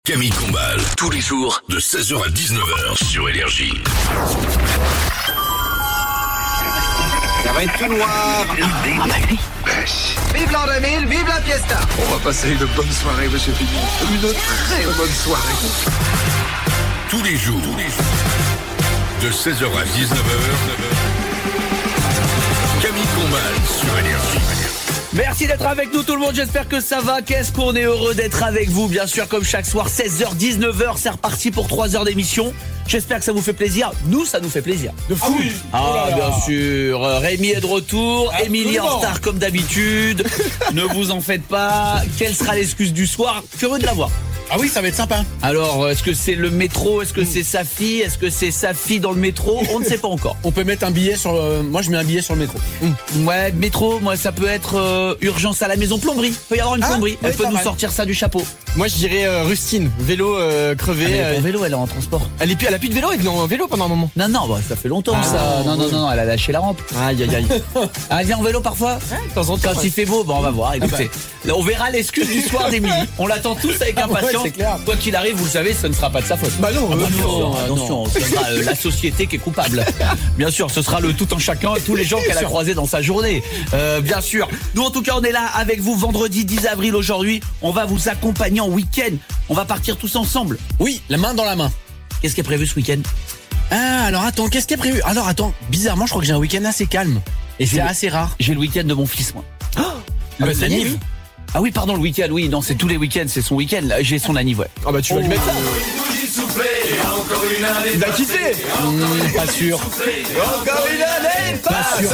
Camille Combal, tous les jours de 16h à 19h sur Énergie. Ça va être tout noir. Vive l'an 2000, vive la fiesta. On va passer une bonne soirée, monsieur Philippe. Une très bonne soirée. Tous les jours, de 16h à 19h, Camille Combal sur Énergie. Merci d'être avec nous tout le monde, j'espère que ça va. Qu'est-ce qu'on est heureux d'être avec vous, bien sûr, comme chaque soir, 16h, 19h, c'est reparti pour 3 heures d'émission. J'espère que ça vous fait plaisir. Nous, ça nous fait plaisir. De fou. Bien sûr. Rémi est de retour. Émilie en retard comme d'habitude. Ne vous en faites pas. Quelle sera l'excuse du soir? Curieux de la voir. Ah oui, ça va être sympa. Alors, est-ce que c'est le métro? Est-ce que c'est sa fille? Est-ce que c'est sa fille dans le métro? On ne sait pas encore. On peut mettre un billet sur moi, je mets un billet sur le métro. Ouais, métro, moi, ça peut être urgence à la maison, plomberie. Il peut y avoir une plomberie. Elle peut nous sortir ça du chapeau. Moi, je dirais Rustine, vélo crevé. Elle est en vélo, elle est en transport. Elle a plus de vélo, elle est en vélo pendant un moment. Non, bah, ça fait longtemps ça. Non, elle a lâché la rampe. Aïe. Elle vient en vélo parfois? De temps en temps. Quand il fait beau, bon, on va voir. Écoutez, on verra l'excuse du soir d'Émilie. On l'attend tous avec impatience. c'est clair. Quoi qu'il arrive, vous le savez, ce ne sera pas de sa faute. Bah non, attention, ce sera la société qui est coupable. Bien sûr, ce sera le tout en chacun, tous les gens qu'elle a croisés dans sa journée. Bien sûr. Nous, en tout cas, on est là avec vous vendredi 10 avril aujourd'hui. On va vous accompagner en week-end. On va partir tous ensemble. Oui, la main dans la main. Qu'est-ce qui est prévu ce week-end? Ah, alors attends, qu'est-ce qui est prévu? Alors attends, bizarrement, je crois que j'ai un week-end assez calme. Et c'est assez rare. J'ai le week-end de mon fils, moi. C'est anniv. Ah oui, pardon, le week-end, oui, non, c'est tous les week-ends, c'est son week-end. J'ai son anniv, ouais. Ah bah tu vas lui mettre ça. Il a quitté. Pas sûr. Encore une année Pas sûr.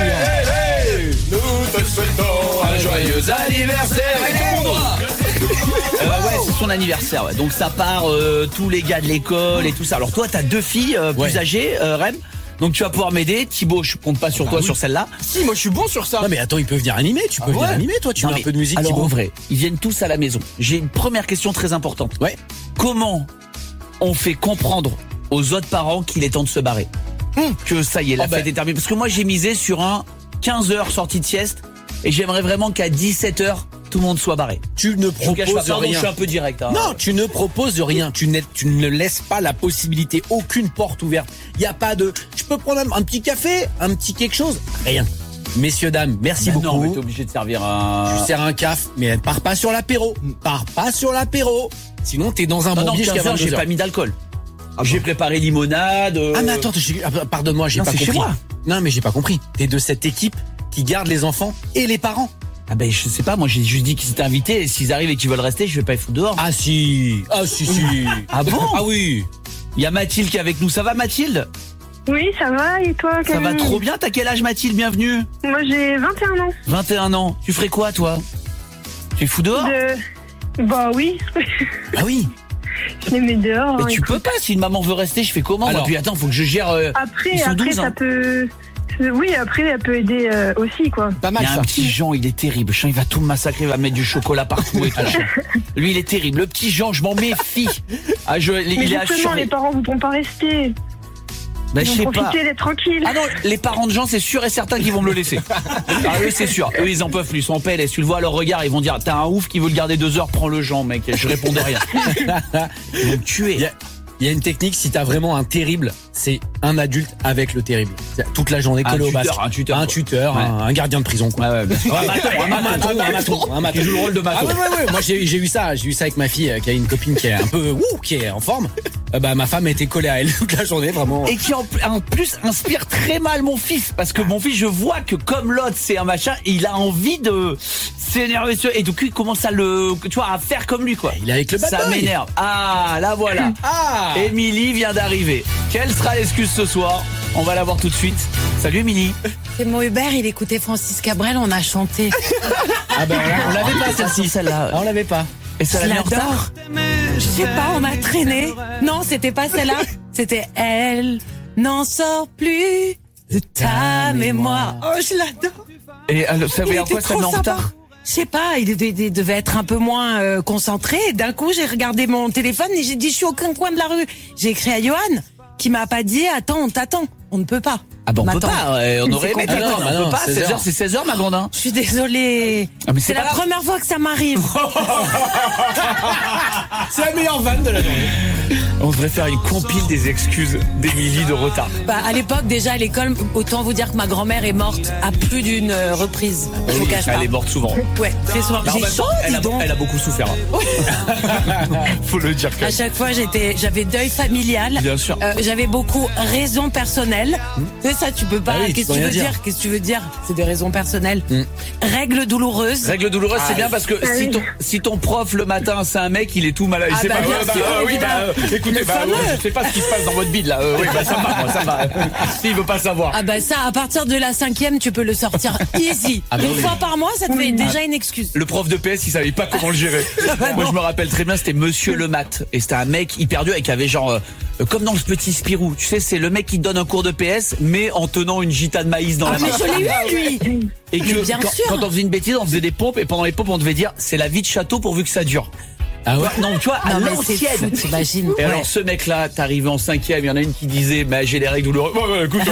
Nous te souhaitons Un joyeux anniversaire avec mon droit. Ouais, c'est son anniversaire, ouais. Donc ça part tous les gars de l'école et tout ça. Alors toi, t'as 2 filles plus âgées, Rem. Donc tu vas pouvoir m'aider. Thibaut, je compte pas sur toi sur celle-là. Si, moi je suis bon sur ça. Non mais attends, il peut venir animer. Tu peux venir animer, toi. Tu mets un peu de musique. Alors Thibaut. en vrai, ils viennent tous à la maison. J'ai une première question très importante. Ouais. Comment on fait comprendre aux autres parents qu'il est temps de se barrer? Que ça y est, la fête est terminée. Parce que moi j'ai misé sur un 15h sortie de sieste. Et j'aimerais vraiment qu'à 17h, tout le monde soit barré. Tu ne proposes rien. Je suis un peu direct. Hein. Non, tu ne proposes rien. Tu ne laisses pas la possibilité, aucune porte ouverte. Il y a pas de. Je peux prendre un petit café, un petit quelque chose. Rien. Messieurs, dames, merci beaucoup. Non, mais t'es obligé de servir un. Tu sers un caf, mais pars pas sur l'apéro. Pars pas sur l'apéro. Sinon, t'es dans un bon biais jusqu'à 22h. J'ai pas mis d'alcool. J'ai préparé limonade. Ah mais attends, pardonne-moi, j'ai pas compris. Chez moi. Non mais j'ai pas compris. T'es de cette équipe qui garde les enfants et les parents. Ah ben je sais pas, moi j'ai juste dit qu'ils étaient invités et s'ils arrivent et qu'ils veulent rester, je vais pas les foutre dehors. Ah si. Ah bon? Ah oui. Il y a Mathilde qui est avec nous, ça va Mathilde? Oui, ça va, et toi, Camille? Ça va trop bien, t'as quel âge Mathilde? Bienvenue. Moi, j'ai 21 ans. 21 ans, tu ferais quoi toi? Tu es fou dehors? Bah oui. Ah oui. Je les mets dehors. Mais tu peux pas, si une maman veut rester, je fais comment? Alors, moi, puis attends, faut que je gère. Après, ils sont 12, ça peut... Oui, après, elle peut aider aussi, quoi. Pas mal il y a ça. un petit Jean, il est terrible. Jean, il va tout me massacrer, il va mettre du chocolat partout et tout. Lui, il est terrible. Le petit Jean, je m'en méfie. Ah, Mais il est justement, les parents voudront pas rester. Ben, je sais pas. Profiter d'être tranquille. Ah non, les parents de Jean, c'est sûr et certain qu'ils vont me le laisser. Ah eux, c'est sûr. Eux, ils en peuvent plus. Ils sont en PLS. Tu le vois à leur regard, ils vont dire, t'as un ouf qui veut le garder 2 heures, prends le Jean, mec. Je répondais rien. Ils vont me tuer. Il y a une technique, si t'as vraiment un terrible, c'est un adulte avec le terrible. Toute la journée collé au basque. Un tuteur. Ouais. Un gardien de prison, quoi. Ouais, un maton. Qui joue le rôle de maton. Ah ouais. Moi, j'ai eu ça avec ma fille, qui a une copine qui est un peu, qui est en forme. Ma femme était collée à elle toute la journée, vraiment. Et qui en plus inspire très mal mon fils. Parce que mon fils, je vois que comme l'autre, c'est un machin, il a envie de s'énerver sur. Et donc, il commence à à faire comme lui, quoi. Il est avec le bad Ça boy. m'énerve. Ah, là voilà. Émilie vient d'arriver. Quelle sera l'excuse ce soir? On va la voir tout de suite. Salut Émilie. C'est mon Hubert, il écoutait Francis Cabrel, on a chanté. Ah ben on l'avait pas celle-ci. Celle-là. On l'avait pas. Et ça Je l'a mis en retard? l'adore. Je sais pas, on a traîné. Non, c'était pas celle-là. C'était Elle n'en sort plus de ta mémoire. Oh, je l'adore. Et ça veut dire quoi, ça met en retard? Je sais pas, il devait être un peu moins concentré. D'un coup, j'ai regardé mon téléphone et j'ai dit, je suis au coin de la rue. J'ai écrit à Johan. qui m'a pas dit attends, on t'attend. On ne peut pas. Ah bon, on peut m'attendre. pas, on aurait aimé C'est t'attendre, compliqué. on peut pas, 16 16h, c'est 16h ma grande. Je suis désolée. Ah, mais c'est c'est pas la grave. première fois que ça m'arrive. C'est la meilleure vanne de la journée. On devrait faire une compile des excuses d'Émilie de retard. Bah, à l'époque, déjà à l'école, autant vous dire que ma grand-mère est morte à plus d'une reprise. Je vous cache pas. Elle est morte souvent. Ouais, très souvent. Mais en J'ai même chaud, temps, dis donc. elle a beaucoup souffert. Faut le dire quand À même. chaque fois, j'avais deuil familial. Bien sûr. J'avais beaucoup raisons personnelles. C'est ça, tu peux pas. Ah oui, tu Qu'est-ce que peux tu veux rien dire dire. Qu'est-ce que tu veux dire C'est des raisons personnelles. Règles douloureuses. Règle douloureuse, c'est bien parce que si ton prof le matin c'est un mec, il est tout malade. Il Ah sait bah, pas. bien sûr, Écoutez, Le fameux. je sais pas ce qui se passe dans votre bide là. Oui, bah ça va, moi, ça va. S'il veut pas savoir. Ah bah ça, à partir de la 5e, tu peux le sortir easy. Une fois par mois, ça te fait déjà une excuse. Le prof de PS, il savait pas comment le gérer. Moi, je me rappelle très bien, c'était Monsieur Le Mat. Et c'était un mec hyper dur et qui avait genre, comme dans le petit Spirou. Tu sais, c'est le mec qui te donne un cours de PS, mais en tenant une gita de maïs dans la main. Mais je l'ai eu, lui. Et Mais bien sûr. quand on faisait une bêtise, on faisait des pompes et pendant les pompes, on devait dire, c'est la vie de château pourvu que ça dure. Ah ouais. Non, tu vois, à Non, mais c'est fou, l'ancienne. t'imagines. Et Ouais. alors ce mec-là, t'arrives en 5e, il y en a une qui disait, bah j'ai les règles douloureuses. Ouais, écoute,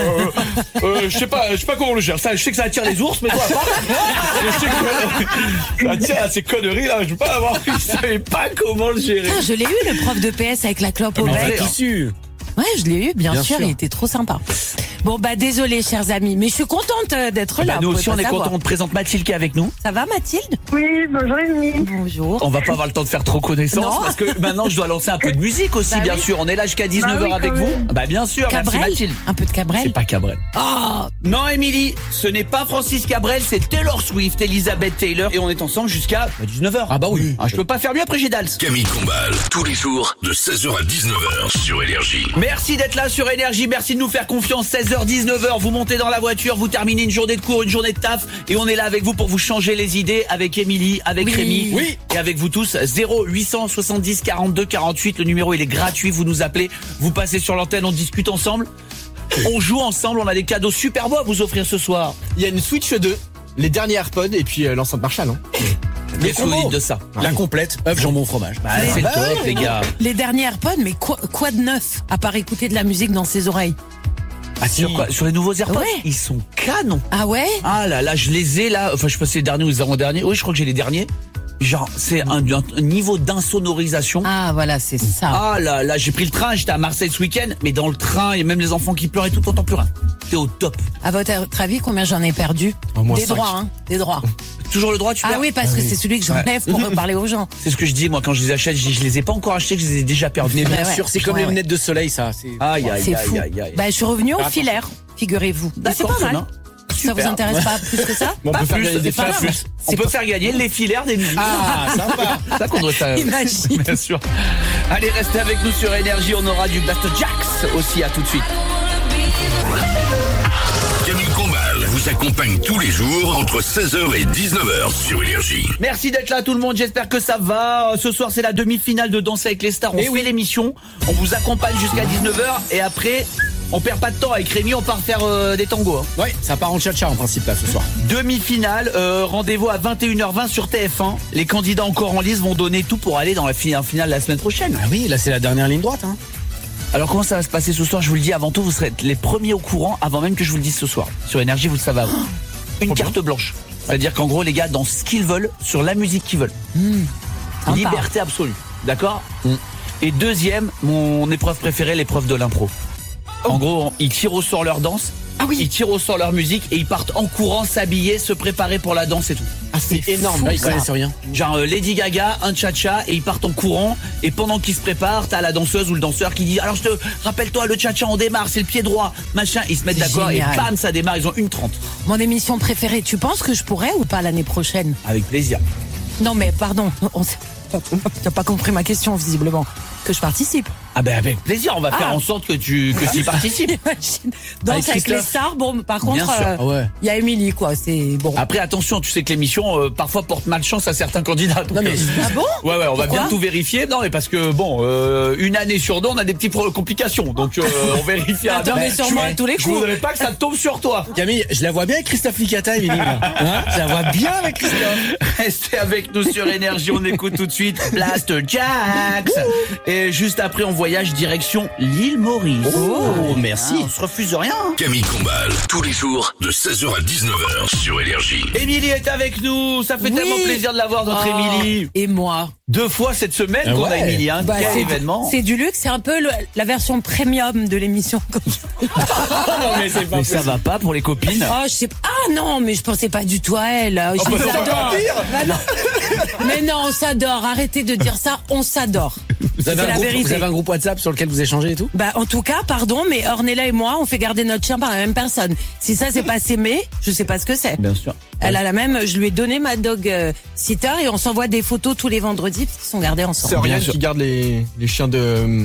je sais pas comment on le gère. Ça, je sais que ça attire les ours, mais toi pas. Je sais que ça attire à ces conneries là. Je veux pas avoir. Je savais pas comment le gérer. Putain, je l'ai eu, le prof de PS avec la clope au Mais bec. vrai, Tissu. Ouais, je l'ai eu, bien Bien sûr, sûr. il était trop sympa. Bon, bah désolé, chers amis, mais je suis contente d'être là. Bah, nous vous aussi, pouvez on pas est savoir. content. On te présente Mathilde qui est avec nous. Ça va, Mathilde? Oui, bonjour Émilie. Bonjour. On va pas avoir le temps de faire trop connaissance Non. parce que maintenant je dois lancer un peu de musique aussi, Bah bien oui. sûr. On est là jusqu'à 19h Bah oui, avec quand vous. même. Bah bien sûr, merci Cabrel? Mathilde. Un peu de Cabrel? C'est pas Cabrel. Oh, Non, Émilie, ce n'est pas Francis Cabrel, c'est Taylor Swift, Elizabeth Taylor, et on est ensemble jusqu'à 19h. Ah bah oui. Je peux pas faire mieux après j'ai Dals. Camille Combal, tous les jours de 16h à 19h sur Énergie. Merci d'être là sur Énergie, merci de nous faire confiance. 16h, 19h, vous montez dans la voiture, vous terminez une journée de cours, une journée de taf, et on est là avec vous pour vous changer les idées, avec Émilie, avec Oui. Rémi, Oui. et avec vous tous. 0870 42 48, le numéro il est gratuit, vous nous appelez, vous passez sur l'antenne, on discute ensemble. On joue ensemble, on a des cadeaux super beaux à vous offrir ce soir. Il y a une Switch 2, les derniers AirPods et puis l'enceinte Marshall. Hein. Qu'est-ce que vous dites de ça? La complète, œuf, jambon, fromage. Bah, c'est le top, les gars. les derniers AirPods, mais quoi de neuf à part écouter de la musique dans ses oreilles? Ah, sur quoi? Sur les nouveaux AirPods? Ouais. Ils sont canons. Ah ouais? Ah là là, je les ai là. Enfin, je sais pas si c'est les derniers ou les avant-derniers. Oui, je crois que j'ai les derniers. Genre, c'est un niveau d'insonorisation. Ah voilà, c'est ça. Ah là là, j'ai pris le train, j'étais à Marseille ce week-end, mais dans le train, il y a même les enfants qui pleurent et tout, t'entends plus rien. T'es au top. À votre avis, combien j'en ai perdu? Au moins Des 5. droits, hein, des droits. Toujours le droit, tu Ah perds? oui, parce que c'est celui que j'enlève pour parler aux gens. C'est ce que je dis, moi, quand je les achète, je dis, je les ai pas encore achetés, que je les ai déjà perdus. Mais bien Ouais, sûr, c'est comme ouais, les ouais. lunettes de soleil, ça. C'est- Aïe, aïe, C'est aïe, fou. aïe, aïe. Bah, je suis revenue au Attends. filaire, figurez-vous. Bah, c'est D'accord, pas très mal. bien. Ça vous Super. intéresse pas plus que ça? Bon, on Pas peut faire plus, gagner des pas flammes. plus. On peut faire gagner les filaires des musiques. Ah, sympa. C'est ça qu'on doit faire. Imagine. Bien sûr. Allez, restez avec nous sur Énergie. On aura du Blaster Jax aussi. À tout de suite. Camille Combal vous accompagne tous les jours entre 16h et 19h sur Énergie. Merci d'être là tout le monde, j'espère que ça va. Ce soir c'est la demi-finale de Danser avec les stars. On fait l'émission, on vous accompagne jusqu'à 19h et après on perd pas de temps avec Rémi, on part faire des tangos. Hein. Ouais, ça part en tcha-tcha en principe là ce soir. Demi-finale, rendez-vous à 21h20 sur TF1. Les candidats encore en lice vont donner tout pour aller dans la finale la semaine prochaine. Ah oui, là c'est la dernière ligne droite. Hein. Alors comment ça va se passer ce soir? Je vous le dis avant tout, vous serez les premiers au courant avant même que je vous le dise ce soir. Sur Énergie, vous le savez avant. Une carte blanche. C'est-à-dire qu'en gros les gars dansent ce qu'ils veulent sur la musique qu'ils veulent. Sympa. Liberté absolue. D'accord? Et deuxième, mon épreuve préférée, l'épreuve de l'impro. En gros, ils tirent au sort leur danse, ils tirent au sort leur musique et ils partent en courant, s'habiller, se préparer pour la danse et tout. Ah, c'est énorme. Là, ils connaissent rien. Genre Lady Gaga, un cha-cha et ils partent en courant et pendant qu'ils se préparent, t'as la danseuse ou le danseur qui dit alors je te rappelle-toi le cha-cha on démarre, c'est le pied droit, machin, ils se mettent C'est d'accord et génial. bam ça démarre, ils ont 1h30. Mon émission préférée, tu penses que je pourrais ou pas l'année prochaine? Avec plaisir. Non mais pardon, t'as pas compris ma question visiblement. Que je participe. Ah ben avec plaisir, on va faire Ah. en sorte que tu y participes. Imagine. Danse Avec avec les Christophe. stars, bon par Bien contre, sûr. Ah ouais. il y a Émilie quoi, c'est bon. Après attention, tu sais que l'émission parfois porte malchance à certains candidats. Donc, Non, mais- Ah bon? ouais, on va Pourquoi bien tout vérifier. Non, mais parce que bon, une année sur deux, on a des petites complications. Donc on vérifiera Attends, bien. mais sur moi à tous les Je coups. voudrais pas que ça tombe sur toi. Camille, je la vois bien avec Christophe Licata, Émilie. là. Hein, je la vois bien avec Christophe. Restez avec nous sur Énergie. On écoute tout de suite Blaster Jax. Et juste après, on voit voyage direction l'île Maurice. Oh, merci. On se refuse rien. Camille Combal, tous les jours de 16h à 19h sur Énergie. Émilie est avec nous. Ça fait tellement plaisir de la voir, notre Émilie. Et moi 2 fois cette semaine qu'on a Émilie. Hein. Bah, Quel événement. C'est du luxe, c'est un peu la version premium de l'émission. Mais ça va pas pour les copines. Oh, je sais pas. Ah non, mais je pensais pas du tout à elle. Je les adore. Bah non. Mais non, on s'adore. Arrêtez de dire ça, on s'adore. Vous avez, C'est la vérité. vous avez un groupe WhatsApp sur lequel vous échangez et tout? Bah, en tout cas, pardon, mais Ornella et moi, on fait garder notre chien par la même personne. Si ça, c'est pas s'aimer, je sais pas ce que c'est. Bien sûr. Elle a la même, je lui ai donné ma dog sitter et on s'envoie des photos tous les vendredis parce qu'ils sont gardés ensemble. C'est Oriane qui garde les chiens de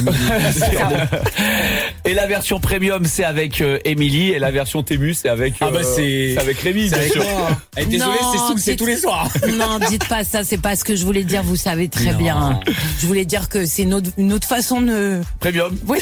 Et la version premium, c'est avec Émilie, et la version Tému, c'est avec c'est avec Rémi. C'est bien avec sûr. moi. Eh, désolé, Non, c'est tous les soirs. Non, dites pas ça, c'est pas ce que je voulais dire, vous savez très bien. Je voulais dire que c'est une autre façon de... Premium. Oui.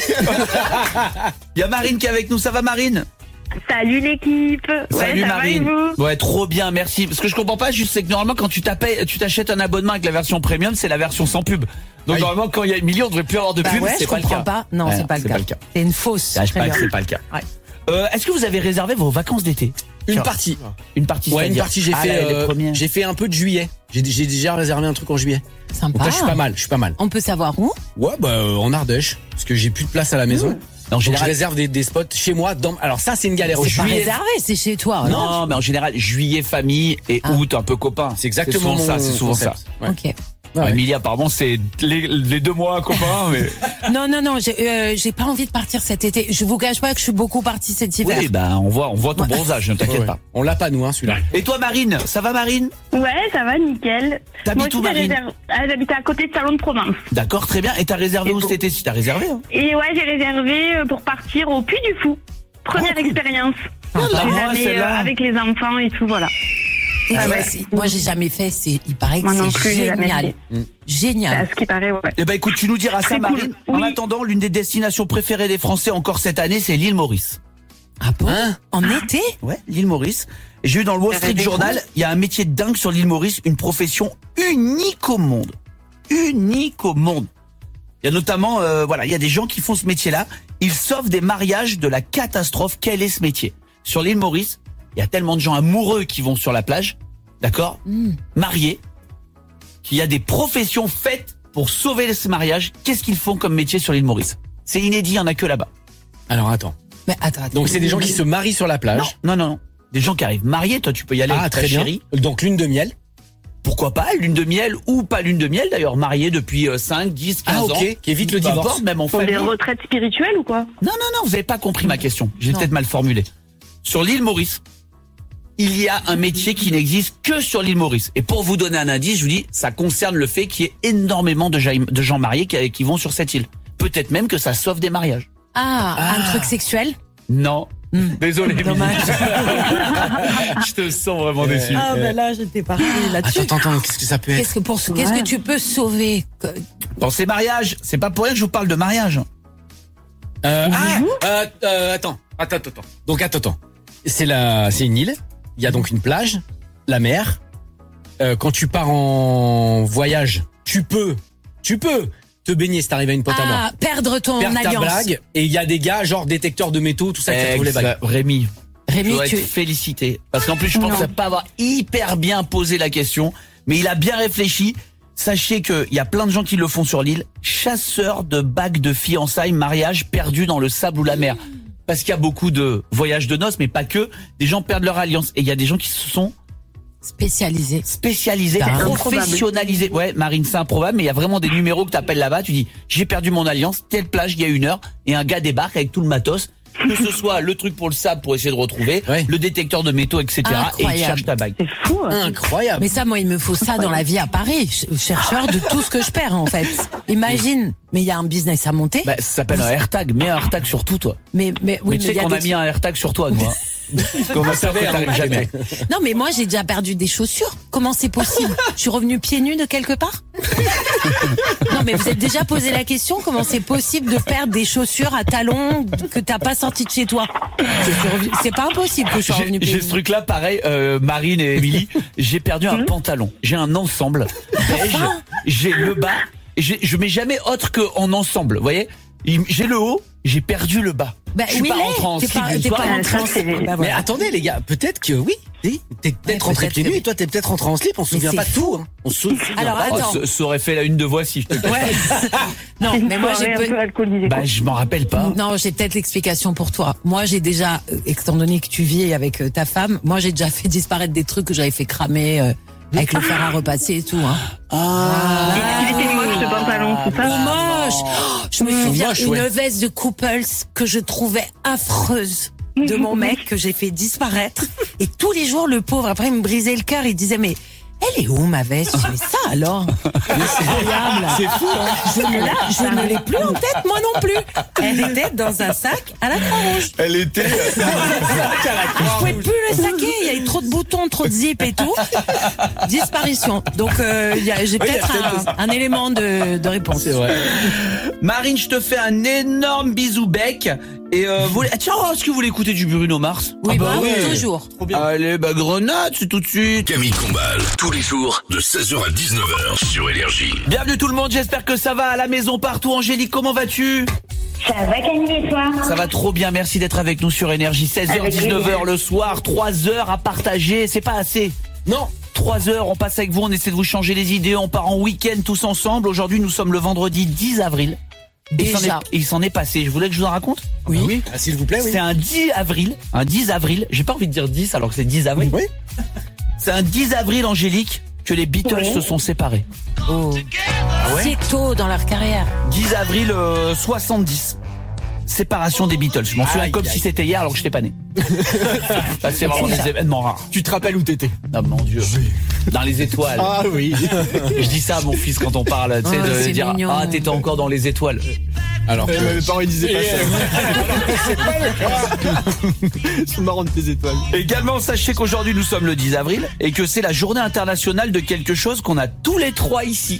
Il y a Marine qui est avec nous. Ça va, Marine? Salut l'équipe. Salut ça Marine. va et vous? Ouais, trop bien, merci. Ce que je comprends pas, juste, c'est que normalement, quand tu t'achètes un abonnement avec la version premium, c'est la version sans pub. Donc normalement, quand il y a Émilie, on devrait plus avoir de Bah pub. ouais, C'est je pas le comprends cas. pas. Non, Ouais, c'est pas le cas. C'est une fausse. Hashtag, c'est pas le cas. Ouais. Est-ce que vous avez réservé vos vacances d'été? Une partie. Une partie. Ouais, une c'est-à-dire partie, j'ai les fait un peu de juillet. J'ai déjà réservé un truc en juillet. Sympa. Donc là, je suis pas mal. On peut savoir où? Ouais, en Ardèche. Parce que j'ai plus de place à la maison. En Donc général, je réserve des spots chez moi. Alors ça, c'est une galère. C'est pas Juillet, réservé, c'est chez toi. non, mais en général, juillet famille et août un peu copain. c'est exactement souvent ça. C'est souvent concept. ça. Ouais. Ok. Ouais. Émilie, apparemment, c'est les 2 mois copains. Mais... Non, j'ai pas envie de partir cet été. Je vous cache pas que je suis beaucoup partie cet hiver. Oui, bah on voit ton bronzage, ne t'inquiète Ouais. pas. On l'a pas nous, celui-là. Et toi, Marine, ça va, Marine? Ouais, ça va, nickel. T'habites Moi aussi, où, Marine? j'habite à côté de Salon de Province. D'accord, très bien. Et t'as réservé où cet été? Si t'as réservé, hein. Et ouais, j'ai réservé pour partir au Puy du Fou. Première expérience. Ah, J'ai moi, jamais, celle-là. avec les enfants et tout, voilà. Ah ouais, moi, j'ai jamais fait. Il paraît que Moi non c'est plus, j'ai jamais génial. fait. Génial. À ce qui paraît, ouais. Eh ben écoute, tu nous diras ça, Très cool. Marine. En Oui. attendant, l'une des destinations préférées des Français encore cette année, c'est l'île Maurice. Ah bon? En été? Ouais, l'île Maurice. Et j'ai eu dans le Wall Street Journal, il y a un métier de dingue sur l'île Maurice, une profession unique au monde. Unique au monde. Il y a notamment, il y a des gens qui font ce métier-là. Ils sauvent des mariages de la catastrophe. Quel est ce métier? Sur l'île Maurice, il y a tellement de gens amoureux qui vont sur la plage, d'accord, mariés, qu'il y a des professions faites pour sauver ce mariage. Qu'est-ce qu'ils font comme métier sur l'île Maurice? C'est inédit, il n'y en a que là-bas. Alors attends. Mais attends. Donc c'est des gens qui se marient sur la plage. Non. Des gens qui arrivent mariés, toi tu peux y aller avec ta très bien. chérie. Donc lune de miel. Pourquoi pas, lune de miel ou pas lune de miel d'ailleurs, mariés depuis 5, 10, 15 ans. Qui évite le Peu divorce. importe, même en Pour famille. des retraites spirituelles ou quoi? Non, vous n'avez pas compris ma question. J'ai peut-être mal formulé. Sur l'île Maurice, il y a un métier qui n'existe que sur l'île Maurice. Et pour vous donner un indice, je vous dis, ça concerne le fait qu'il y ait énormément de gens mariés qui vont sur cette île. Peut-être même que ça sauve des mariages. Un truc sexuel? Non. Désolé. Dommage. Je te sens vraiment déçu. Ah, ben là, j'étais partie là-dessus. Attends, qu'est-ce que ça peut être? Qu'est-ce que tu peux sauver? Dans ces mariages, c'est pas pour rien que je vous parle de mariage. Attends. Donc attends. C'est une île. Il y a donc une plage, la mer. Quand tu pars en voyage, tu peux te baigner si t'arrives à une pote à moi. Perdre ton Perdre ta alliance. blague. Et il y a des gars, genre détecteurs de métaux, tout ça, qui retrouvent les bagues. Rémi, je Rémi, dois tu être félicité. Parce qu'en plus, je pense pas avoir hyper bien posé la question. Mais il a bien réfléchi. Sachez qu'il y a plein de gens qui le font sur l'île. Chasseurs de bagues de fiançailles, mariage perdus dans le sable ou la mer. Parce qu'il y a beaucoup de voyages de noces, mais pas que. Des gens perdent leur alliance. Et il y a des gens qui se sont spécialisé. spécialisés, professionnalisés. Ouais, Marine, c'est improbable, mais il y a vraiment des numéros que t'appelles là-bas. Tu dis, j'ai perdu mon alliance, telle plage, il y a 1 heure. Et un gars débarque avec tout le matos. Que ce soit le truc pour le sable pour essayer de retrouver, le détecteur de métaux, etc. Incroyable. Et il cherche ta bague. C'est fou. Hein. Incroyable. Mais ça, moi, il me faut ça dans la vie à Paris. Chercheur de tout ce que je perds, en fait. Imagine. Mais il y a un business à monter. Bah, ça s'appelle un AirTag. Mets un AirTag sur tout, toi. Mais Mais oui, tu sais il y qu'on a des- mis un AirTag sur toi, nous. Hein. Comment ça fait t'arrives jamais? Non, mais moi, j'ai déjà perdu des chaussures. Comment c'est possible? Je suis revenue pieds nus de quelque part? Non, mais vous êtes déjà posé la question, comment c'est possible de perdre des chaussures à talons que t'as pas sorti de chez toi? C'est pas impossible que je sois revenue pieds J'ai nus. ce truc-là, pareil, Marine et Émilie. J'ai perdu un pantalon. J'ai un ensemble beige. J'ai le bas et je mets jamais autre qu'en ensemble, vous voyez. J'ai le haut, j'ai perdu le bas. Bah, je suis pas rentré en slip d'une t'es pas soirée. rentré en slip. Bah, Mais voilà. attendez les gars, peut-être que oui. T'es peut-être rentré peut-être pieds que nus oui. et toi t'es peut-être rentré en slip. On se Mais souvient c'est pas de fou. tout. Hein. On se souvient Alors, pas. attends. Ça aurait fait la une de Voici, je te le dis. Ouais. Non, C'est une mais moi j'ai soirée un peu alcoolisée. Bah, je m'en rappelle pas. Non, j'ai peut-être l'explication pour toi. Moi, j'ai déjà, étant donné que tu vis avec ta femme, moi, j'ai déjà fait disparaître des trucs que j'avais fait cramer avec le fer à repasser et tout. Hein. Il était moche ce pantalon, c'est Oh, ça? moche. Oh, je me souviens moche, une ouais. veste de Couples que je trouvais affreuse de mon mec que j'ai fait disparaître. Et tous les jours, le pauvre, après, il me brisait le cœur. Il disait, mais elle est où ma veste? Mais ça alors? C'est incroyable. C'est fou. Hein. Je ne l'ai plus en tête, moi non plus. Elle était dans un sac à la Croix-Rouge. Elle était. Je pouvais plus le saquer, il y avait trop de boutons, trop de zip et tout. Disparition. Donc j'ai peut-être un élément de réponse. C'est vrai. Marine, je te fais un énorme bisou bec. Et tiens, est-ce que vous voulez écouter du Bruno Mars? Oui, bah, oui. toujours. Allez, bah grenade, c'est tout de suite. Camille Combal, tous les jours de 16h à 19h sur Énergie. Bienvenue tout le monde, j'espère que ça va à la maison partout. Angélique, comment vas-tu? Ça va Camille et toi? Ça va trop bien, merci d'être avec nous sur Énergie. 16h, Avec 19h plaisir. le soir, 3 heures à partager, c'est pas assez. Non. 3 heures, on passe avec vous, on essaie de vous changer les idées, on part en week-end tous ensemble. Aujourd'hui, nous sommes le vendredi 10 avril. Et Déjà. il s'en est passé, je voulais que je vous en raconte. Oui. Ah, s'il vous plaît. Oui. C'est un 10 avril, j'ai pas envie de dire 10 alors que c'est 10 avril. Oui. C'est un 10 avril, Angélique, que les Beatles Oui. se sont séparés. Oh. C'est tôt dans leur carrière. 10 avril 70. Séparation des Beatles. Je m'en souviens Aïe, comme aïe. si c'était hier alors que je n'étais pas né. Ça, c'est vraiment des événements rares. Tu te rappelles où t'étais? Oh mon Dieu. Dans les étoiles. Ah oui. Je dis ça à mon fils quand on parle, tu sais, Oh, de c'est dire mignon. ah t'étais encore dans les étoiles. Alors que... Mes parents ils disaient pas ça. Ils sont marrants de tes étoiles. Également, sachez qu'aujourd'hui nous sommes le 10 avril et que c'est la journée internationale de quelque chose qu'on a tous les trois ici.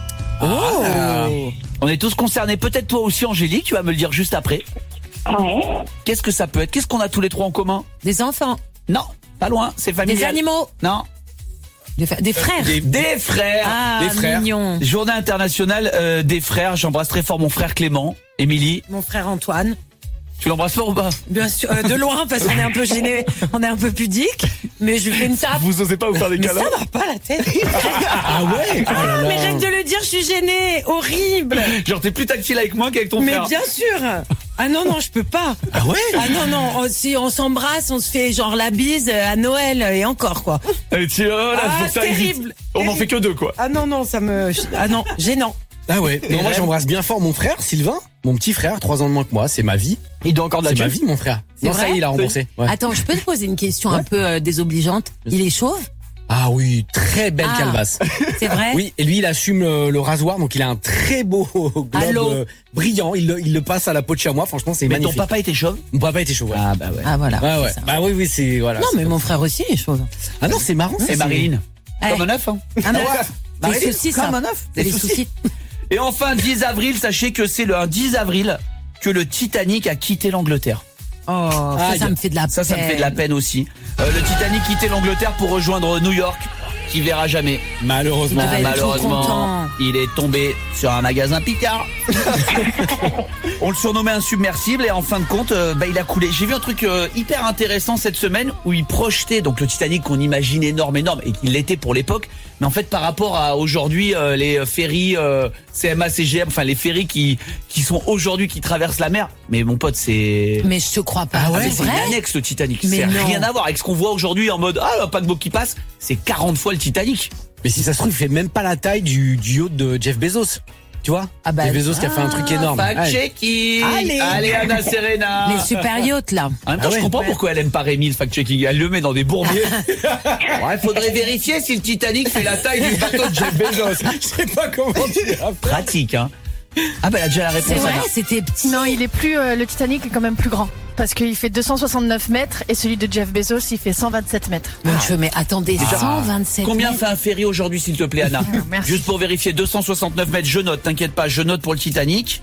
On est tous concernés. Peut-être toi aussi, Angélique, tu vas me le dire juste après. Ouais. Qu'est-ce que ça peut être? Qu'est-ce qu'on a tous les trois en commun? Des enfants, Non, pas loin, c'est familial. des animaux, Non, des frères. des frères. Ah, des frères. mignon. Journée internationale des frères. J'embrasse très fort mon frère Clément. Émilie, Mon frère Antoine. tu l'embrasses fort ou pas? Bien sûr, de loin parce qu'on est un peu gêné, on est un peu pudique, mais je lui fais une tape. Vous osez pas vous faire des Mais ça câlins? va pas la tête. Ah ouais. Oh là là. Mais arrête de le dire, je suis gênée, horrible. Genre t'es plus tactile avec moi qu'avec ton Mais frère. bien sûr. Ah non non, je peux pas. Ah ouais. Ah non non, si on s'embrasse, on se fait genre la bise à Noël et encore quoi. Et tu, oh là, Ah, faut que ça aille vite. terrible. On en fait que 2 quoi. Ah non non, gênant. Ah ouais. Non, moi j'embrasse bien fort mon frère Sylvain, mon petit frère, 3 ans de moins que moi. C'est ma vie. Il doit encore de la C'est ma thune. vie mon frère. C'est Non ça vrai y est, il a remboursé. Ouais. Attends, je peux te poser une question un peu désobligeante. Il est chauve? Ah oui, très belle Ah. calebasse. C'est vrai? Oui, et lui il assume le rasoir, donc il a un très beau globe Allô brillant. Il le passe à la peau de chamois. Franchement, c'est Mais magnifique. ton papa était chauve? Mon papa était chaud. Ouais. Ah bah ouais. Ah voilà. Ouais, ouais. c'est ça. Bah oui, oui, c'est voilà. Non c'est mais comme mon ça. frère aussi est chauve. Ah non, c'est marrant. Et Marilyn. Eh. Comme un œuf, hein. Ah non, des Marilyn, soucis ça. comme un œuf. Des soucis. Et enfin, 10 avril, sachez que c'est le 10 avril que le Titanic a quitté l'Angleterre. Oh, ça me fait de la peine. Ça me fait de la peine aussi. Le Titanic quittait l'Angleterre pour rejoindre New York, qui verra jamais. Malheureusement. Il devait être trop Malheureusement, content. il est tombé sur un magasin Picard. On le surnommait insubmersible et en fin de compte, il a coulé. J'ai vu un truc hyper intéressant cette semaine où il projetait donc le Titanic qu'on imagine énorme et qu'il l'était pour l'époque. Mais en fait, par rapport à aujourd'hui, les ferries CMA, CGM, enfin les ferries qui sont aujourd'hui qui traversent la mer. Mais mon pote, c'est Mais je te crois pas. ah ouais, C'est c'est vrai? une annexe le Titanic. Mais C'est non. rien à voir avec ce qu'on voit aujourd'hui en mode un paquebot qui passe. C'est 40 fois le Titanic. Mais si ça se trouve, il fait même pas la taille du yacht de Jeff Bezos. Tu vois? Ah bah, Jeff Bezos qui a fait un truc énorme. Fact Ouais. checking. Allez. Anna Serena. Les super yachts là. En même temps, Ah je ouais. comprends pourquoi elle aime pas Rémi le fact-checking. Elle le met dans des bourbiers. Ouais, faudrait vérifier si le Titanic fait la taille du bateau de Jeff Bezos. Je sais pas comment dire. Pratique, hein. Ah bah elle a déjà la réponse. C'est vrai, Anna. c'était petit. Non, il est plus. Le Titanic est quand même plus grand. Parce qu'il fait 269 mètres et celui de Jeff Bezos, il fait 127 mètres. Mon Dieu, mais attendez, 127 Combien mètres. fait un ferry aujourd'hui, s'il te plaît, Anna? Merci. Juste pour vérifier, 269 mètres, je note, t'inquiète pas, je note pour le Titanic.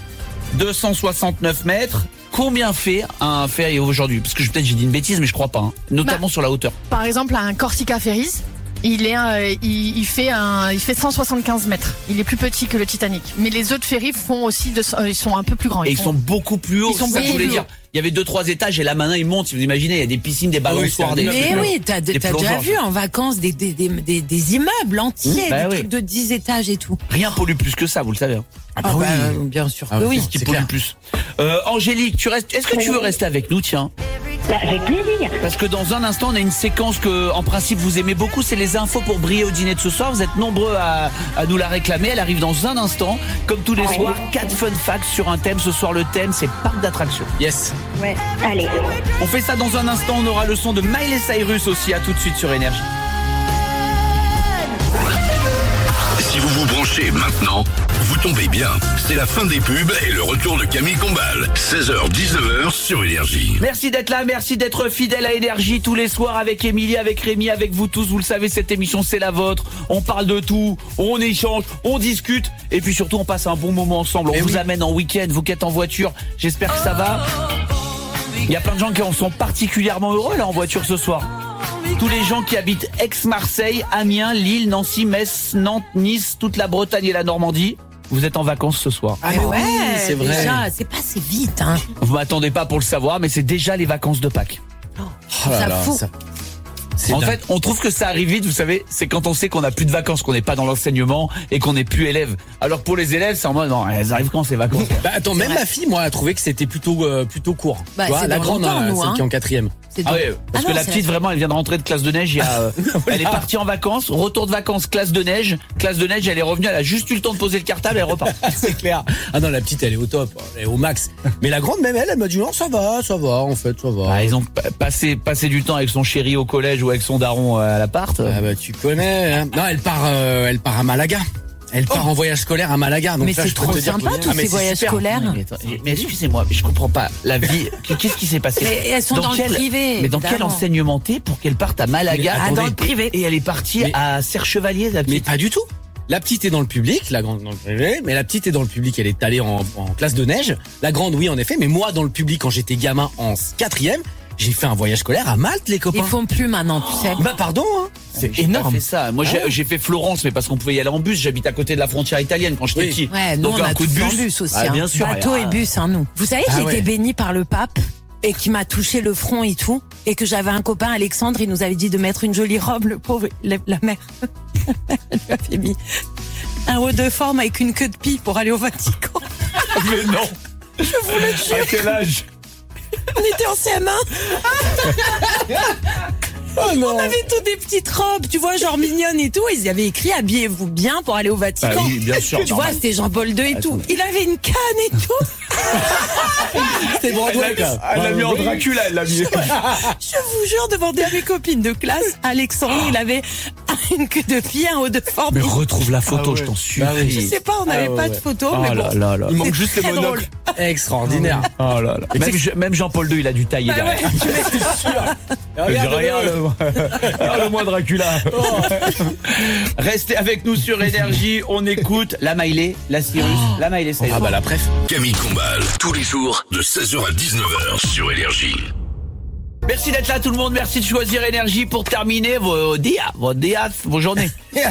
269 mètres. Combien fait un ferry aujourd'hui? Parce que peut-être j'ai dit une bêtise, mais je crois pas. Hein. Notamment sur la hauteur. Par exemple, un Corsica Ferries, Il fait 175 mètres. Il est plus petit que le Titanic. Mais les autres ferries ils sont un peu plus grands. Et ils sont beaucoup plus hauts. Ils sont c'est ça que je voulais beaucoup plus dire. Il y avait 2-3 étages et là maintenant ils montent. Si vous imaginez, il y a des piscines, des balançoires, Mais oui, t'as déjà plongeants. vu en vacances des immeubles entiers, Bah des oui. trucs de 10 étages et tout. Rien pollue plus que ça, vous le savez. Bien sûr Ah que oui. Ce qui pollue plus. Angélique, est-ce que tu veux rester avec nous, tiens? Avec plaisir. Parce que dans un instant, on a une séquence que, en principe, vous aimez beaucoup. C'est les infos pour briller au dîner de ce soir. Vous êtes nombreux à nous la réclamer. Elle arrive dans un instant. Comme tous les soirs, 4 fun facts sur un thème. Ce soir, le thème, c'est parc d'attractions. Yes. Ouais. Allez. On fait ça dans un instant. On aura le son de Miley Cyrus aussi. À tout de suite sur Énergie. Si vous vous branchez maintenant, vous tombez bien. C'est la fin des pubs et le retour de Camille Combal. 16h-19h sur Énergie. Merci d'être là, merci d'être fidèle à Énergie tous les soirs avec Émilie, avec Rémi, avec vous tous. Vous le savez, cette émission, c'est la vôtre. On parle de tout, on échange, on discute. Et puis surtout, on passe un bon moment ensemble. On vous amène en week-end, vous qui êtes en voiture. J'espère que ça va. Il y a plein de gens qui en sont particulièrement heureux là en voiture ce soir. Tous les gens qui habitent Aix-Marseille, Amiens, Lille, Nancy, Metz, Nantes, Nice, toute la Bretagne et la Normandie, vous êtes en vacances ce soir. Ah ouais, c'est vrai. déjà, c'est passé vite, hein. Vous m'attendez pas pour le savoir, mais c'est déjà les vacances de Pâques. Oh là Ça là, fout. c'est En dingue. fait, on trouve que ça arrive vite, vous savez, c'est quand on sait qu'on n'a plus de vacances, qu'on n'est pas dans l'enseignement et qu'on n'est plus élève. Alors que pour les élèves, c'est en mode, non, elles arrivent quand ces vacances? Bah attends, même vrai. ma fille, moi, a trouvé que c'était plutôt court. Bah, Tu vois, c'est la dans grande, longtemps, nous, celle hein. qui est en 4e. C'est Ah donc- ouais, parce Ah que non, la c'est- petite vraiment elle vient de rentrer de classe de neige, elle est partie en vacances, retour de vacances, classe de neige, elle est revenue, elle a juste eu le temps de poser le cartable et elle repart. C'est clair. Ah non, la petite, elle est au top, elle est au max. Mais la grande, même elle m'a dit non, ça va, en fait, ça va. Bah, ils ont passé du temps avec son chéri au collège ou avec son daron à l'appart. Ah bah tu connais. Hein. Non, elle part à Malaga. Elle part en voyage scolaire à Malaga. Donc Mais là, c'est je peux trop te dire sympa, que- tous Ah, mais ces c'est voyages super. scolaires. Mais excusez-moi, mais je comprends pas. La vie, qu'est-ce qui s'est passé? Mais elles sont dans le privé, Mais dans quel évidemment. enseignement t'es pour qu'elle parte à Malaga? Mais dans Attendez, le privé. Et elle est partie Mais- à Serre-Chevalier, la Mais petite. pas du tout. La petite est dans le public, la grande dans le privé, mais la petite est dans le public, elle est allée en classe de neige. La grande, oui, en effet, mais moi, dans le public, quand j'étais gamin en 4e, j'ai fait un voyage scolaire à Malte, les copains. Ils font plus maintenant, tu sais. Bah pardon, hein. C'est J'ai pas énorme. fait ça. Moi, j'ai fait Florence, mais parce qu'on pouvait y aller en bus. J'habite à côté de la frontière italienne quand j'étais Oui. petit. Ouais, nous Donc on un a coup de tous en bus. bus aussi. Ah, hein. bien sûr. Bateau et bus, hein, nous. Vous savez, Ah j'ai été ouais. bénie par le pape et qui m'a touché le front et tout. Et que j'avais un copain, Alexandre, il nous avait dit de mettre une jolie robe, le pauvre, la mère. Elle lui avait mis un haut de forme avec une queue de pie pour aller au Vatican. Mais non. Je vous le jure. À quel âge? On était en CM1. On avait tous des petites robes, tu vois, genre mignonnes et tout. Ils avaient écrit habillez-vous bien pour aller au Vatican. Ah oui, bien sûr, Tu vois, normal. c'était Jean-Paul II et tout. Il avait une canne et tout. C'est Broadway, quoi. Elle l'a mis en Dracula, elle l'a mis. Je vous jure, demandez à mes copines de classe, Alexandre, il avait une queue de pied, un haut de forme. Mais retrouve la photo, Ah ouais. je t'en Bah oui. Je supplie. sais pas, on n'avait Ah pas ouais. de photo, Oh mais là bon. là là. Il manque C'est juste les très monocles. Extraordinaire. Oh là là. Même Jean-Paul II, il a dû tailler Bah derrière. ouais. Regarde le moins Dracula. Restez avec nous sur Énergie. On écoute la Miley, la Cyrus, la Miley Cyrus. Ah bah la préf. Camille Combal, tous les jours de 16h à 19h sur Énergie. Merci d'être là tout le monde. Merci de choisir Énergie pour terminer vos journées.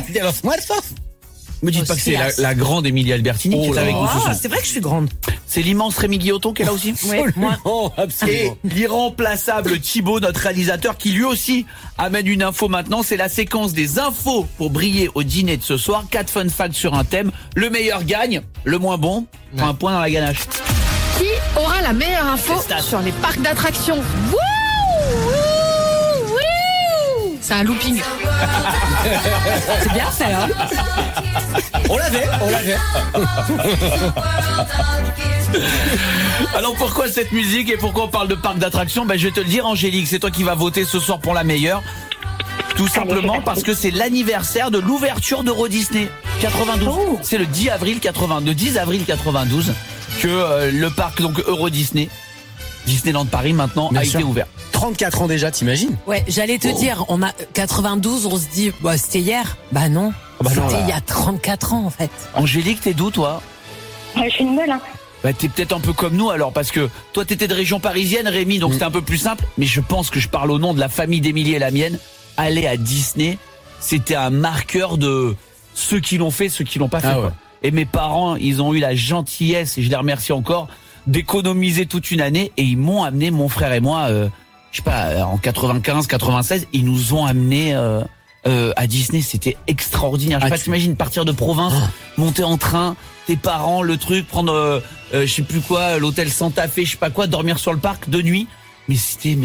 Me dites pas que c'est la grande Émilie Albertini qui est avec nous ce soir. C'est vrai que je suis grande. C'est l'immense Rémi Guilloton qui est là aussi. Ouais, moi. Oh, Et absolument. l'irremplaçable Thibaut, notre réalisateur, qui lui aussi amène une info maintenant. C'est la séquence des infos pour briller au dîner de ce soir. 4 fun facts sur un thème. Le meilleur gagne, le moins bon prend un point dans la ganache. Qui aura la meilleure info C'est ça. sur les parcs d'attractions? Wouh, wouh, wouh. C'est un looping. C'est bien fait, hein. On l'avait. Alors pourquoi cette musique et pourquoi on parle de parc d'attractions? Je vais te le dire, Angélique, c'est toi qui vas voter ce soir pour la meilleure. Tout simplement parce que c'est l'anniversaire de l'ouverture d'Euro Disney 92. Oh. C'est le 10 avril 92 que le parc donc Euro Disneyland Paris maintenant Bien a sûr. été ouvert. 34 ans déjà, t'imagines? Ouais, j'allais te dire, on a 92, on se dit, bah, c'était hier. Bah non. bah non, C'était là. il y a 34 ans, en fait. Angélique, t'es d'où toi? Je suis une Melun. T'es peut-être un peu comme nous alors, parce que toi t'étais de région parisienne, Rémi, donc c'était un peu plus simple. Mais je pense que je parle au nom de la famille d'Émilie et la mienne. Aller à Disney, c'était un marqueur de ceux qui l'ont fait, ceux qui l'ont pas fait. Ah ouais. Quoi. Et mes parents, ils ont eu la gentillesse, et je les remercie encore, d'économiser toute une année, et ils m'ont amené, mon frère et moi, je sais pas, en 95, 96, ils nous ont amenés à Disney. C'était extraordinaire. Je sais pas, t'imagines partir de province, monter en train, tes parents, le truc, prendre, je sais plus quoi, l'hôtel Santa Fe, je sais pas quoi, dormir sur le parc de nuit. Mais c'était,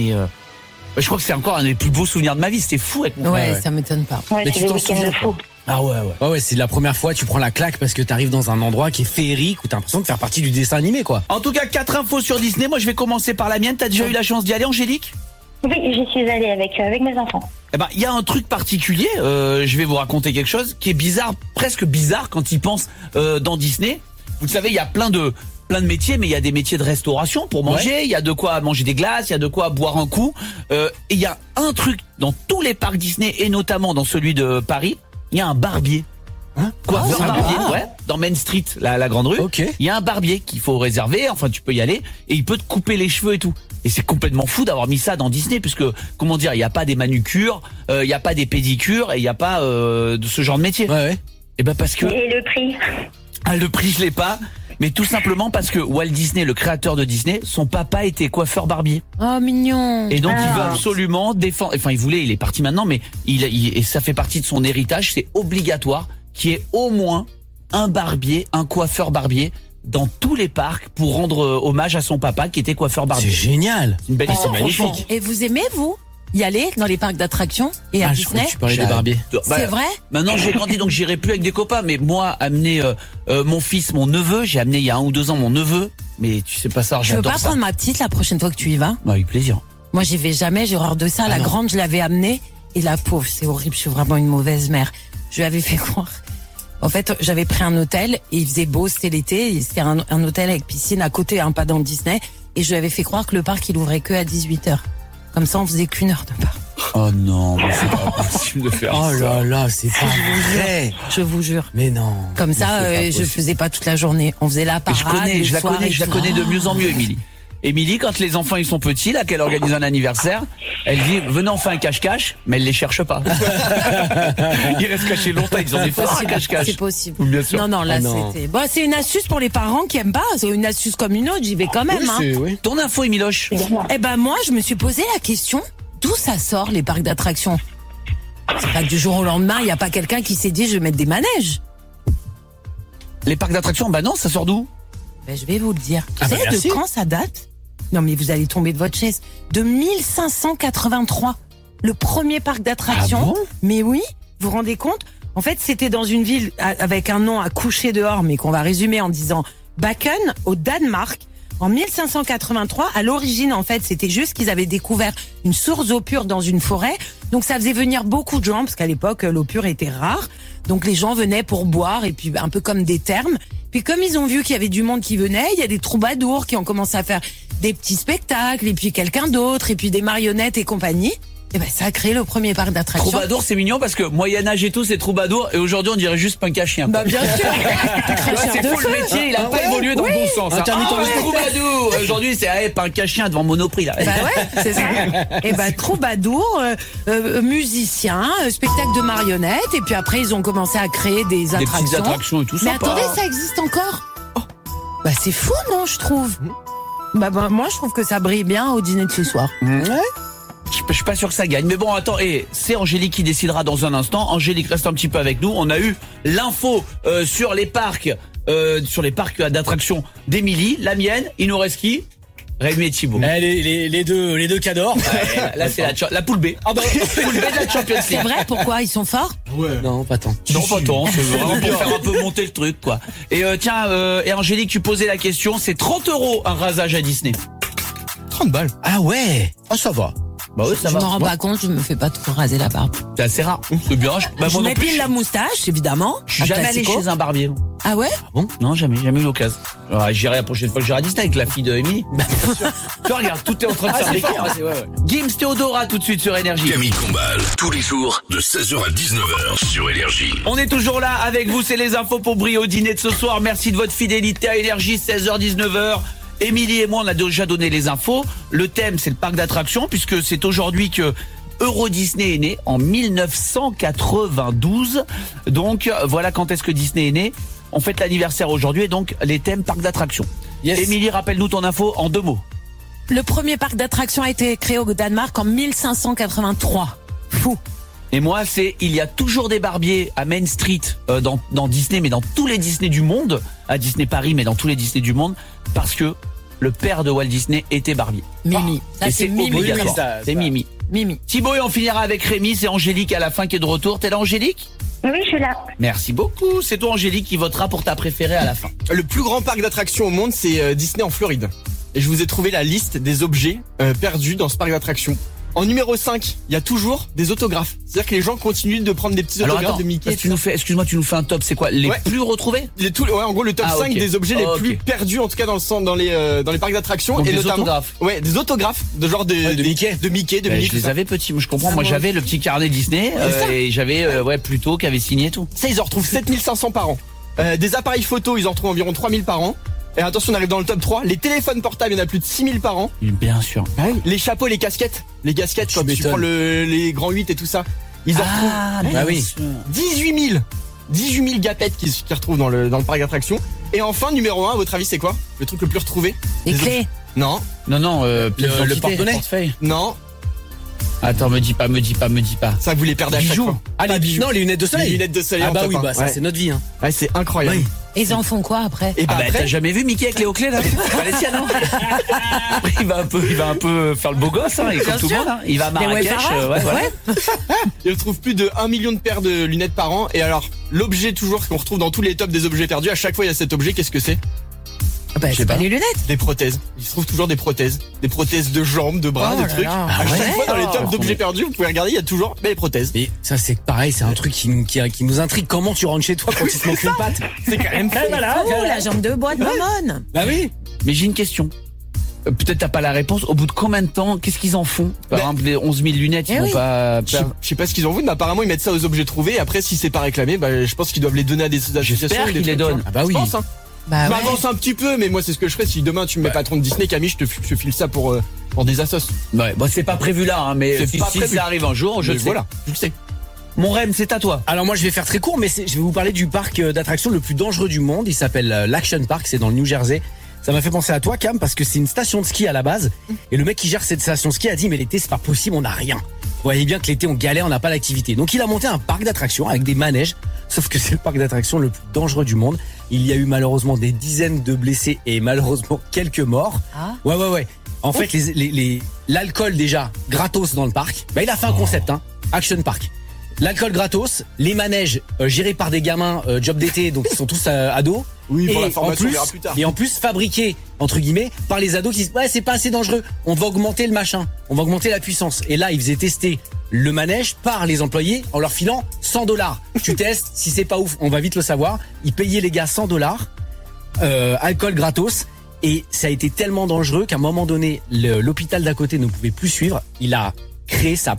je crois que c'est encore un des plus beaux souvenirs de ma vie. C'était fou avec mon frère. Ouais, ça m'étonne pas. Ouais, Mais c'est tu des t'en week-ends de souviens fou. Ah ouais. Ouais, c'est la première fois tu prends la claque parce que t'arrives dans un endroit qui est féerique où t'as l'impression de faire partie du dessin animé, quoi. En tout cas, 4 infos sur Disney. Moi, je vais commencer par la mienne. T'as déjà eu la chance d'y aller, Angélique? Oui, j'y suis allée avec mes enfants. Eh ben, il y a un truc particulier. Je vais vous raconter quelque chose qui est bizarre, presque bizarre quand ils pensent dans Disney. Vous le savez, il y a plein de métiers, mais il y a des métiers de restauration pour manger. Il y a de quoi manger des glaces, il y a de quoi boire un coup. Et il y a un truc dans tous les parcs Disney et notamment dans celui de Paris. Il y a un barbier. Coiffeur barbier, ouais, dans Main Street, la grande rue. Ok. Il y a un barbier qu'il faut réserver. Enfin, tu peux y aller et il peut te couper les cheveux et tout. Et c'est complètement fou d'avoir mis ça dans Disney, puisque comment dire, il y a pas des manucures, il y a pas des pédicures et il y a pas de ce genre de métier. Ouais. Et ben parce que Et le prix? le prix je l'ai pas, mais tout simplement parce que Walt Disney, le créateur de Disney, son papa était coiffeur barbier. Oh, mignon. Et donc il veut absolument défendre. Enfin, il est parti maintenant, mais et ça fait partie de son héritage. C'est obligatoire qu'il y ait au moins un barbier, un coiffeur barbier dans tous les parcs pour rendre hommage à son papa qui était coiffeur barbier. C'est génial. C'est une belle histoire, franchement. Et vous aimez, vous, y aller dans les parcs d'attractions et à Je crois Disney? que tu parlais des barbiers. C'est vrai? Maintenant j'ai grandi donc j'irai plus avec des copains, mais moi amener mon fils, mon neveu, j'ai amené il y a 1 ou 2 ans mon neveu, mais tu sais pas ça, Je veux j'adore pas ça. prendre ma petite la prochaine fois que tu y vas? Avec plaisir. Moi, j'y vais jamais, j'ai horreur de ça. La grande, je l'avais amenée. Et la pauvre, c'est horrible, je suis vraiment une mauvaise mère. Je lui avais fait croire. En fait, j'avais pris un hôtel et il faisait beau, c'était l'été. et C'était un hôtel avec piscine à côté, pas dans le Disney. Et je lui avais fait croire que le parc, il ouvrait que à 18h. Comme ça, on faisait qu'1 heure de parc. Oh non, mais c'est pas possible de faire Oh ça. là là, c'est pas vrai. Je vous jure. Mais non. Comme ça, Mais c'est pas je possible. faisais pas toute la journée. On faisait la Et parade. je la connais de mieux en mieux, Émilie. Émilie, quand les enfants ils sont petits, là, qu'elle organise un anniversaire, elle dit venez on fait un cache-cache, mais elle les cherche pas. Ils restent cachés longtemps, ils ont des fois un cache-cache. C'est possible. Bien sûr. Non, là, Ah non. c'était. Bon, c'est une astuce pour les parents qui aiment pas. C'est une astuce comme une autre. J'y vais quand même. Oui. Ton info, Émiloche. Eh ben, moi, je me suis posé la question d'où ça sort les parcs d'attractions. C'est pas que du jour au lendemain, il y a pas quelqu'un qui s'est dit je vais mettre des manèges. Les parcs d'attractions, bah non, ça sort d'où? Ben, je vais vous le dire. Ah Vous bah savez merci. de quand ça date? Non, mais vous allez tomber de votre chaise. De 1583. Le premier parc d'attractions. Ah bon? Mais oui, vous vous rendez compte? En fait, c'était dans une ville avec un nom à coucher dehors, mais qu'on va résumer en disant Bakken, au Danemark. En 1583, à l'origine, en fait, c'était juste qu'ils avaient découvert une source d'eau pure dans une forêt. Donc, ça faisait venir beaucoup de gens, parce qu'à l'époque, l'eau pure était rare. Donc, les gens venaient pour boire, et puis un peu comme des thermes. Puis, comme ils ont vu qu'il y avait du monde qui venait, il y a des troubadours qui ont commencé à faire des petits spectacles, et puis quelqu'un d'autre, et puis des marionnettes et compagnie. Et ben, ça a créé le premier parc d'attractions. Troubadour, c'est mignon parce que Moyen-Âge et tout, c'est troubadour. Et aujourd'hui, on dirait juste punk à chien. Bah, bien sûr. Tu vois, c'est fou, le métier, il a pas évolué dans le bon sens. hein. Troubadour. Aujourd'hui, c'est punk à chien devant Monoprix, là. Bah ouais, c'est ça. Et bah troubadour, musicien, spectacle de marionnettes, et puis après ils ont commencé à créer des Des attractions. petites attractions et tout ça. Mais attendez, ça existe encore? Bah c'est fou, non, je trouve. Bah moi je trouve que ça brille bien au dîner de ce soir. Je suis pas sûr que ça gagne. Mais bon, attends, c'est Angélique qui décidera dans un instant. Angélique, reste un petit peu avec nous. On a eu l'info sur les parcs d'attractions d'Émilie, la mienne. Il nous reste qui? Rémi et Thibaut. Les deux cadors. Là, c'est la poule B. Ah bah, poule B de la Champions C'est League. vrai, pourquoi? Ils sont forts? Non, pas tant. Non, pas tant, c'est vraiment pour faire un peu monter le truc, quoi. Et tiens, et Angélique, tu posais la question, c'est 30 € un rasage à Disney. 30 balles. Ah ouais. Ah, ça va. Bah oui, ça Je va. m'en rends pas compte, je me fais pas trop raser la barbe. C'est assez rare. C'est bien. Bah, Je moi non plus, m'épile la moustache, évidemment. je suis jamais allé chez un barbier. Ah ouais? Non, jamais eu l'occasion. Alors, j'irai la prochaine fois que j'irai à Disney avec la fille de Émilie. Tu regarde, tout est en train de faire l'écart. Gims Théodora tout de suite sur Énergie. Camille Combal, tous les jours, de 16h à 19h sur Énergie. On est toujours là avec vous, c'est les infos pour briller au dîner de ce soir. Merci de votre fidélité à Énergie, 16h, 19h. Émilie et moi, on a déjà donné les infos. Le thème, c'est le parc d'attractions, puisque c'est aujourd'hui que Euro Disney est né en 1992. Donc voilà quand est-ce que Disney est né. On fête l'anniversaire aujourd'hui et donc les thèmes parcs d'attractions. Yes. Émilie, rappelle-nous ton info en 2 mots. Le premier parc d'attractions a été créé au Danemark en 1583. Fou. Et moi, c'est il y a toujours des barbiers à Main Street dans Disney, mais dans tous les Disney du monde, à Disney Paris, mais dans tous les Disney du monde, parce que le père de Walt Disney était barbier. Mimi. Et c'est obligatoire. Oui, ça. C'est Mimi. Mimi. Thibaut, et on finira avec Rémi, c'est Angélique à la fin qui est de retour. T'es là, Angélique? Oui, je suis là. Merci beaucoup. C'est toi, Angélique, qui votera pour ta préférée à la fin. Le plus grand parc d'attractions au monde, c'est Disney en Floride. Et je vous ai trouvé la liste des objets perdus dans ce parc d'attractions. En numéro 5, il y a toujours des autographes. C'est-à-dire que les gens continuent de prendre des petits Alors autographes attends, de Mickey. excuse-moi, tu nous fais un top, c'est quoi? Les Ouais. plus retrouvés? En gros, le top 5 ok. des objets les Ok. plus perdus, en tout cas dans les parcs d'attractions. Donc et des notamment, autographes. Ouais, des autographes de genre de Mickey. de Mickey, de Ben, Minnie, je tout les ça. avais petits, moi je comprends. Moi j'avais le petit carnet Disney et j'avais Pluto qui avait signé tout. Ça, ils en retrouvent 7500 par an. Des appareils photo, ils en retrouvent environ 3000 par an. Et attention, on arrive dans le top 3. Les téléphones portables, il y en a plus de 6000 par an. Bien sûr. Les chapeaux, les casquettes. Les casquettes, quand tu m'étonnes. prends les grands 8 et tout ça. Ils en retrouvent bien oui. sûr. 18 000 gapettes qui retrouvent dans le parc d'attractions. Et enfin, numéro 1, à votre avis, c'est quoi? Le truc le plus retrouvé? Les Des clés. Non, Non, le porte-monnaie. portefeuille. non, Attends, me dis pas. ça vous les perdez à chaque Bijoux. fois. Ah, non, les lunettes de soleil. Les lunettes de soleil Ah en bah top oui, un. bah ça Ouais. c'est notre vie. Hein. Ouais, c'est incroyable. Oui. Et ils en font quoi après? Et bah, Ah bah après, t'as jamais vu Mickey avec les hauts clés là? Pas les siennes, non? il va un peu faire le beau gosse, hein, et comme tout le monde, hein. Il va à Marrakech, voilà. ils retrouvent plus de 1 million de paires de lunettes par an. Et alors, l'objet toujours qu'on retrouve dans tous les tops des objets perdus, à chaque fois il y a cet objet, qu'est-ce que c'est? Bah, c'est pas les lunettes. Des prothèses. Ils trouvent toujours des prothèses. Des prothèses de jambes, de bras, Oh de là trucs. là. À chaque Ouais. fois dans les tops d'objets perdus, vous pouvez regarder, il y a toujours les prothèses. Et ça c'est pareil, c'est un truc qui nous intrigue. Comment tu rentres chez toi quand il se manque une patte? C'est quand même fou. Oh, la jambe de bois de Mammon. Bah oui. Mais j'ai une question. Peut-être t'as pas la réponse. Au bout de combien de temps, qu'est-ce qu'ils en font? Par exemple, les 11 000 lunettes, ils vont pas Je sais pas ce qu'ils en font, mais apparemment ils mettent ça aux objets trouvés. Et après, si c'est pas réclamé, bah, je pense qu'ils doivent les donner à des associations. J'espère ou des qu'ils les trucs, donnent. tu vois. Ah bah oui. Je pense, hein. Bah Je ouais. m'avance un petit peu, mais moi c'est ce que je ferais. Si demain tu me mets patron de Disney, Camille, je te file ça pour des assos. Ouais, bon, c'est pas prévu là, hein, mais C'est si, pas si prévu. ça arrive un jour, je Mais le sais. voilà, je le sais. Mon Rem, c'est à toi. Alors moi je vais faire très court, mais je vais vous parler du parc d'attractions le plus dangereux du monde. Il s'appelle l'Action Park, c'est dans le New Jersey. Ça m'a fait penser à toi, Cam, parce que c'est une station de ski à la base. Et le mec qui gère cette station de ski a dit mais l'été c'est pas possible, on n'a rien. Vous voyez bien que l'été on galère, on n'a pas d'activité. Donc il a monté un parc d'attractions avec des manèges. Sauf que c'est le parc d'attractions le plus dangereux du monde. Il y a eu malheureusement des dizaines de blessés et malheureusement quelques morts. Ah. Ouais. En fait, l'alcool déjà gratos dans le parc. Bah il a fait un concept, hein. Action Park. L'alcool gratos, les manèges gérés par des gamins job d'été, donc ils sont tous ados. Oui, pour Et la formation, en on verra plus tard. Et en plus fabriqués entre guillemets par les ados qui disent ouais c'est pas assez dangereux, on va augmenter le machin, on va augmenter la puissance. Et là ils faisaient tester le manège par les employés en leur filant $100. Tu testes, si c'est pas ouf, on va vite le savoir. Ils payaient les gars $100, alcool gratos. Et ça a été tellement dangereux qu'à un moment donné, l'hôpital d'à côté ne pouvait plus suivre. Il a créé son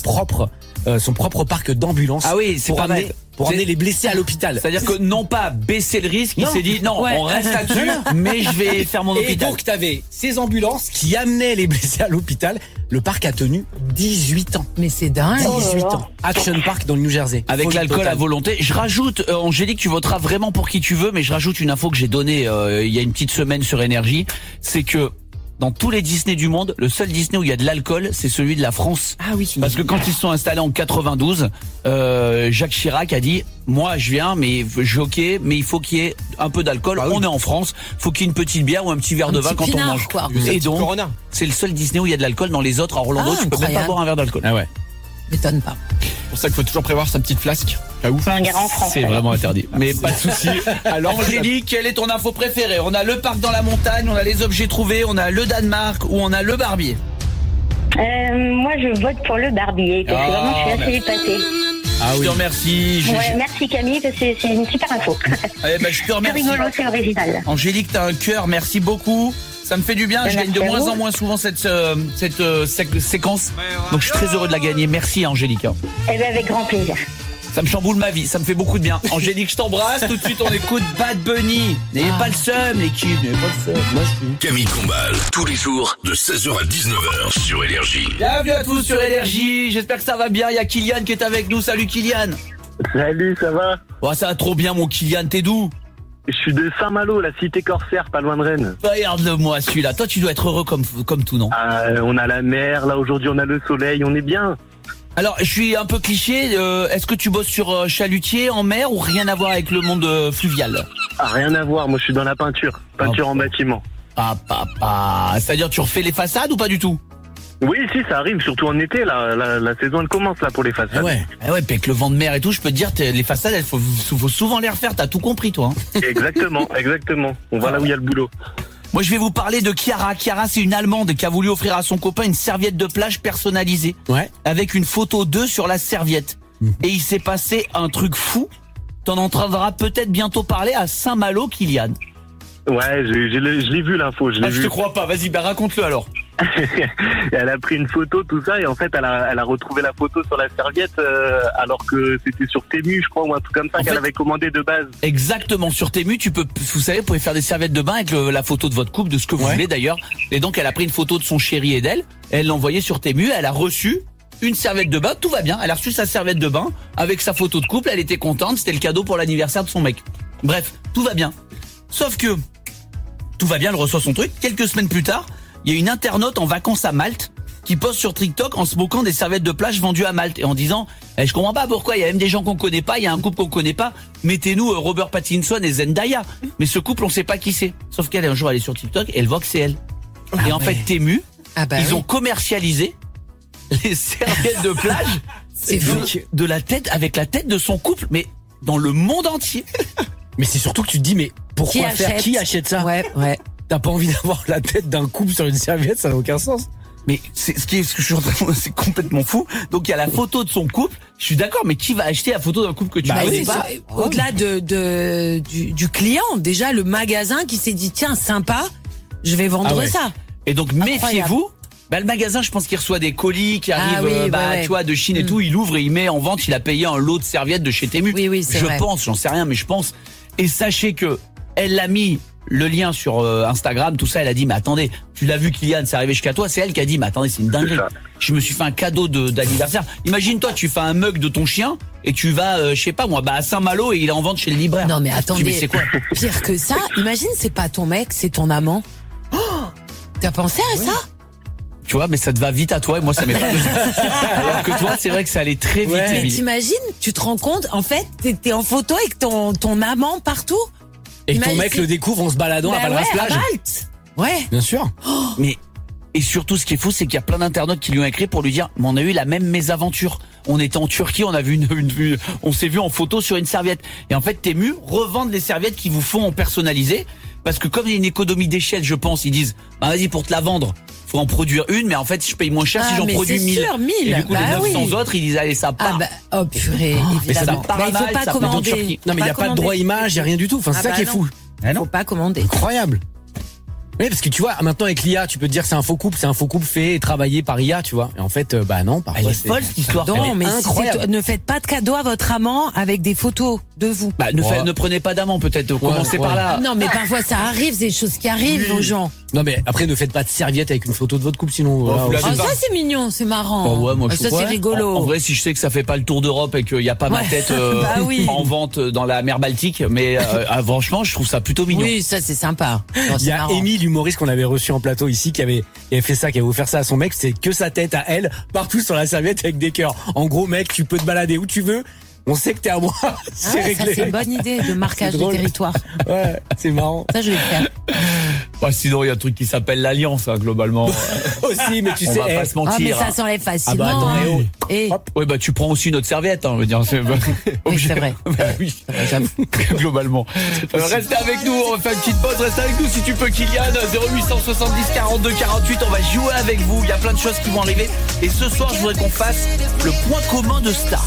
propre parc d'ambulance. Ah oui, c'est pour pas amener, bête. pour amener les blessés à l'hôpital. C'est-à-dire que non pas baisser le risque, il Non. s'est dit non, Ouais. on reste là-dessus, mais je vais faire mon Et hôpital. donc t'avais ces ambulances qui amenaient les blessés à l'hôpital. Le parc a tenu 18 ans. Mais c'est dingue. 18 ans. Action Park dans le New Jersey. Avec Folie l'alcool totale. à volonté. Je rajoute, Angélique, tu voteras vraiment pour qui tu veux, mais je rajoute une info que j'ai donnée il y a une petite semaine sur Énergie, c'est que dans tous les Disney du monde, le seul Disney où il y a de l'alcool, c'est celui de la France. Ah oui, Parce que quand ils se sont installés en 92, Jacques Chirac a dit moi je viens, mais mais il faut qu'il y ait un peu d'alcool. Ah oui. On est en France, faut qu'il y ait une petite bière ou un petit verre de vin petit quand on pinard, mange. quoi. Et donc, Corona. c'est le seul Disney où il y a de l'alcool. Dans les autres, à Orlando, Ah, tu peux même pas incroyable. boire un verre d'alcool. Ah ouais. M'étonne pas. C'est pour ça qu'il faut toujours prévoir sa petite flasque. Cas où. C'est un garant français. C'est vraiment interdit. Mais pas de souci. Alors Angélique, quelle est ton info préférée? On a le parc dans la montagne, on a les objets trouvés, on a le Danemark ou on a le barbier. Moi, je vote pour le barbier, parce que vraiment, je suis assez épatée. Ah oui. Je te remercie. Ouais, merci Camille, parce que c'est une super info. Eh ben, je te C'est remercie. rigolo, c'est original. Angélique, t'as un cœur, merci beaucoup. Ça me fait du bien, je gagne de Merci à moins vous. en moins souvent cette séquence. Donc je suis très heureux de la gagner. Merci Angélique. Eh bien, avec grand plaisir. Ça me chamboule ma vie, ça me fait beaucoup de bien. Angélique, je t'embrasse. Tout de suite, on écoute Bad Bunny. N'ayez pas le seum, l'équipe. N'ayez pas le seum. Moi, je suis. Camille Combal, tous les jours de 16h à 19h sur Énergie. Bienvenue à tous sur Énergie. J'espère que ça va bien. Il y a Kylian qui est avec nous. Salut Kylian. Salut, ça va? Oh, ça va trop bien, mon Kylian. T'es d'où? Je suis de Saint-Malo, la cité corsaire, pas loin de Rennes. Regarde-le-moi celui-là. Toi, tu dois être heureux comme tout, non? On a la mer, là aujourd'hui on a le soleil, on est bien. Alors, je suis un peu cliché. Est-ce que tu bosses sur chalutier, en mer, ou rien à voir avec le monde fluvial? Rien à voir, moi je suis dans la peinture en bâtiment. Ah, papa. C'est-à-dire, tu refais les façades ou pas du tout? Oui, si, ça arrive, surtout en été, là, la saison elle commence là pour les façades. Ah ouais, puis avec le vent de mer et tout, je peux te dire, les façades, il faut souvent les refaire, t'as tout compris toi. Hein. Exactement. On va là où il y a le boulot. Moi, je vais vous parler de Chiara. Chiara, c'est une Allemande qui a voulu offrir à son copain une serviette de plage personnalisée. Ouais. Avec une photo d'eux sur la serviette. Et il s'est passé un truc fou. T'en entendras peut-être bientôt parler à Saint-Malo, Kylian. Ouais, je l'ai vu l'info, je te crois pas, vas-y, raconte-le alors. Elle a pris une photo, tout ça, et en fait, elle a retrouvé la photo sur la serviette, alors que c'était sur Temu, je crois, ou un truc comme ça, qu'elle avait commandé de base. Exactement, sur Temu, vous savez, vous pouvez faire des serviettes de bain avec la photo de votre couple, de ce que vous voulez d'ailleurs. Et donc, elle a pris une photo de son chéri et d'elle, elle l'a envoyée sur Temu, elle a reçu une serviette de bain, tout va bien, elle a reçu sa serviette de bain avec sa photo de couple, elle était contente, c'était le cadeau pour l'anniversaire de son mec. Bref, tout va bien. Sauf que, tout va bien, elle reçoit son truc, quelques semaines plus tard, il y a une internaute en vacances à Malte qui poste sur TikTok en se moquant des serviettes de plage vendues à Malte et en disant je comprends pas pourquoi, il y a même des gens qu'on connaît pas, il y a un couple qu'on connaît pas, mettez-nous Robert Pattinson et Zendaya. Mais ce couple, on sait pas qui c'est. Sauf qu'elle, un jour, elle est sur TikTok et elle voit que c'est elle. Et en fait, Temu, ils ont commercialisé les serviettes de plage de la tête, avec la tête de son couple, mais dans le monde entier. Mais c'est surtout que tu te dis, mais pourquoi qui achète ça? Ouais. T'as pas envie d'avoir la tête d'un couple sur une serviette, ça n'a aucun sens. Mais ce que je suis en train de, c'est complètement fou. Donc il y a la photo de son couple. Je suis d'accord, mais qui va acheter la photo d'un couple que tu connais pas? Au-delà du client, déjà le magasin qui s'est dit tiens sympa, je vais vendre ça. Et donc méfiez-vous. Le magasin, je pense qu'il reçoit des colis qui arrivent, tu vois, de Chine et tout. Il ouvre et il met en vente. Il a payé un lot de serviettes de chez Temu. Oui, c'est vrai. Je pense, j'en sais rien, mais je pense. Et sachez que elle l'a mis le lien sur Instagram, tout ça. Elle a dit, mais attendez, tu l'as vu, Kylian, c'est arrivé jusqu'à toi. C'est elle qui a dit, mais attendez, c'est une dinguerie. Je me suis fait un cadeau d'anniversaire. Imagine-toi, tu fais un mug de ton chien et tu vas, je sais pas moi, à Saint-Malo et il est en vente chez le libraire. Non mais attendez, mais c'est quoi? Pire que ça, imagine, c'est pas ton mec, c'est ton amant. Oh, t'as pensé à ça? Tu vois, mais ça te va vite à toi et moi ça m'est pas. Alors que toi, c'est vrai que ça allait très vite. Mais t'imagines, tu te rends compte, en fait, t'es en photo avec ton amant partout. Et que ton mec le découvre en se baladant à Valras-Plage. Ouais. Bien sûr. Mais, et surtout, ce qui est fou, c'est qu'il y a plein d'internautes qui lui ont écrit pour lui dire, mais on a eu la même mésaventure. On était en Turquie, on a vu on s'est vu en photo sur une serviette. Et en fait, Temu revendent les serviettes qu'ils vous font en personnalisé. Parce que comme il y a une économie d'échelle, je pense, ils disent, vas-y, pour te la vendre, faut en produire une, mais en fait, je paye moins cher si j'en produis 1000. Et du coup, les 900 autres, ils disent, allez, ça part. Oh purée, évidemment. Il faut pas commander. Non, mais il n'y a pas de droit image, il n'y a rien du tout. Enfin, c'est ça qui est fou. Faut pas commander. Incroyable. Oui, parce que tu vois, maintenant avec l'IA, tu peux te dire c'est un faux couple fait et travaillé par IA, tu vois. Et en fait, non, parfois c'est folle cette histoire. Non, mais ne faites pas de cadeau à votre amant avec des photos de vous. Ne prenez pas d'amant peut-être, commencez par là. Non, mais parfois ça arrive, c'est des choses qui arrivent aux gens. Non, mais après ne faites pas de serviette avec une photo de votre couple, sinon. Ça c'est mignon, c'est marrant. Ça c'est rigolo. En vrai, si je sais que ça fait pas le tour d'Europe et qu'il n'y a pas ma tête en vente dans la mer Baltique, mais franchement, je trouve ça plutôt mignon. Oui, ça c'est sympa. Il y a Amy, l'humoriste qu'on avait reçu en plateau ici, qui avait fait ça, qui avait offert ça à son mec, c'est que sa tête à elle, partout sur la serviette avec des cœurs. En gros, mec, tu peux te balader où tu veux. On sait que t'es à moi. C'est réglé. Ça c'est une bonne idée de marquage de territoire. Ouais, c'est marrant. Ça je vais le faire. Sinon il y a un truc qui s'appelle l'alliance, globalement. Aussi, mais tu sais, on va pas se mentir. Mais ça s'enlève facilement. Oui, tu prends aussi notre serviette, je veux dire. C'est vrai. Oui, globalement. Restez avec nous, on va faire une petite pause. Reste avec nous si tu peux, Kylian. 0870 42 48. On va jouer avec vous. Il y a plein de choses qui vont arriver. Et ce soir, je voudrais qu'on fasse le point commun de stars.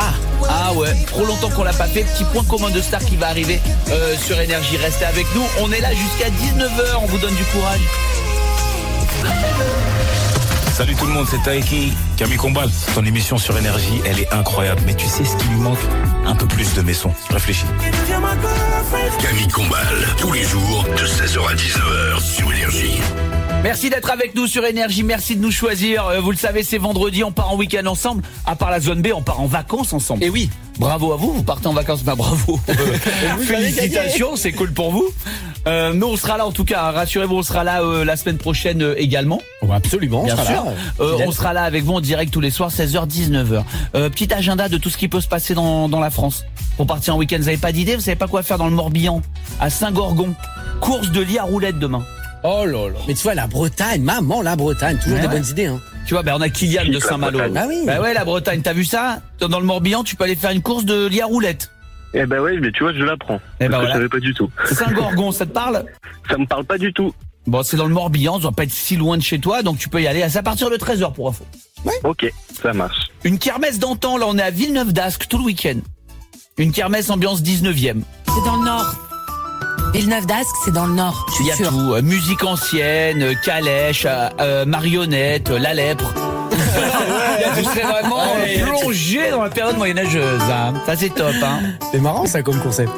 Ah ouais, trop longtemps qu'on l'a pas fait. Petit point commun de star qui va arriver sur Énergie. Restez avec nous, on est là jusqu'à 19h, on vous donne du courage. Salut tout le monde, c'est Taiki. Camille Combal, ton émission sur Énergie, elle est incroyable. Mais tu sais ce qui lui manque? Un peu plus de mes sons. Réfléchis. Camille Combal, tous les jours de 16h à 19h sur Énergie. Merci d'être avec nous sur Énergie, merci de nous choisir. Vous le savez, c'est vendredi, on part en week-end ensemble. À part la zone B, on part en vacances ensemble. Et oui. Bravo à vous, vous partez en vacances, bah bravo. Félicitations, c'est cool pour vous. Nous on sera là en tout cas, rassurez-vous, on sera là la semaine prochaine également. Ouais, absolument, bien on sera sûr. là. On sera là avec vous en direct tous les soirs, 16h, 19h. Petit agenda de tout ce qui peut se passer dans la France. Pour partir en week-end, vous avez pas d'idée, vous savez pas quoi faire dans le Morbihan, à Saint-Gorgon. Course de lit à roulettes demain. Oh là là. Mais tu vois, la Bretagne, maman, la Bretagne, toujours des bonnes idées, hein. Tu vois, on a Kylian de Saint-Malo. Ah oui. Bah ouais, la Bretagne, t'as vu ça? Dans le Morbihan, tu peux aller faire une course de lit à roulettes. Eh ben ouais, mais tu vois, je l'apprends. Eh ben Parce que voilà. je savais pas du tout. Saint-Gorgon, ça te parle? Ça me parle pas du tout. Bon, c'est dans le Morbihan, ça doit pas être si loin de chez toi, donc tu peux y aller. C'est à partir de 13h pour info. Ouais. Ok, ça marche. Une kermesse d'antan, là on est à Villeneuve-d'Ascq tout le week-end. Une kermesse ambiance 19e. C'est dans le Nord. Villeneuve-d'Ascq, c'est dans le Nord. Il y a tout, musique ancienne, calèche, marionnette, la lèpre. Vous serez vraiment plongé dans la période moyenâgeuse. Hein. Ça c'est top. Hein. C'est marrant ça comme concept.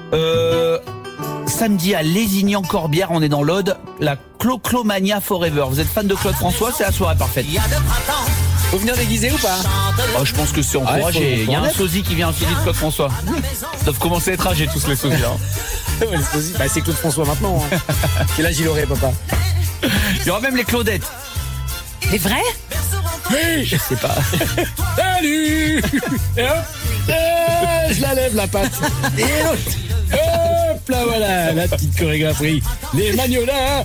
Samedi à Lézignan-Corbière, on est dans l'Aude, la Clo-Clomania Forever. Vous êtes fan de Claude François, c'est la soirée parfaite. Faut venir déguisé ou pas? Oh, je pense que c'est encouragé. Il y a un sosie qui vient en sosie de Claude François. Ils doivent commencer à être âgés tous les sosies. Hein. Ouais, les sosies. Bah, c'est Claude François maintenant. Hein. Quel âge il aurait, papa? Il y aura même les Claudettes. Les vrais? Oui. Je sais pas. Salut. Et hop, je la lève la patte. Et l'autre. Hop là, voilà, la petite chorégraphie. Les magnolins.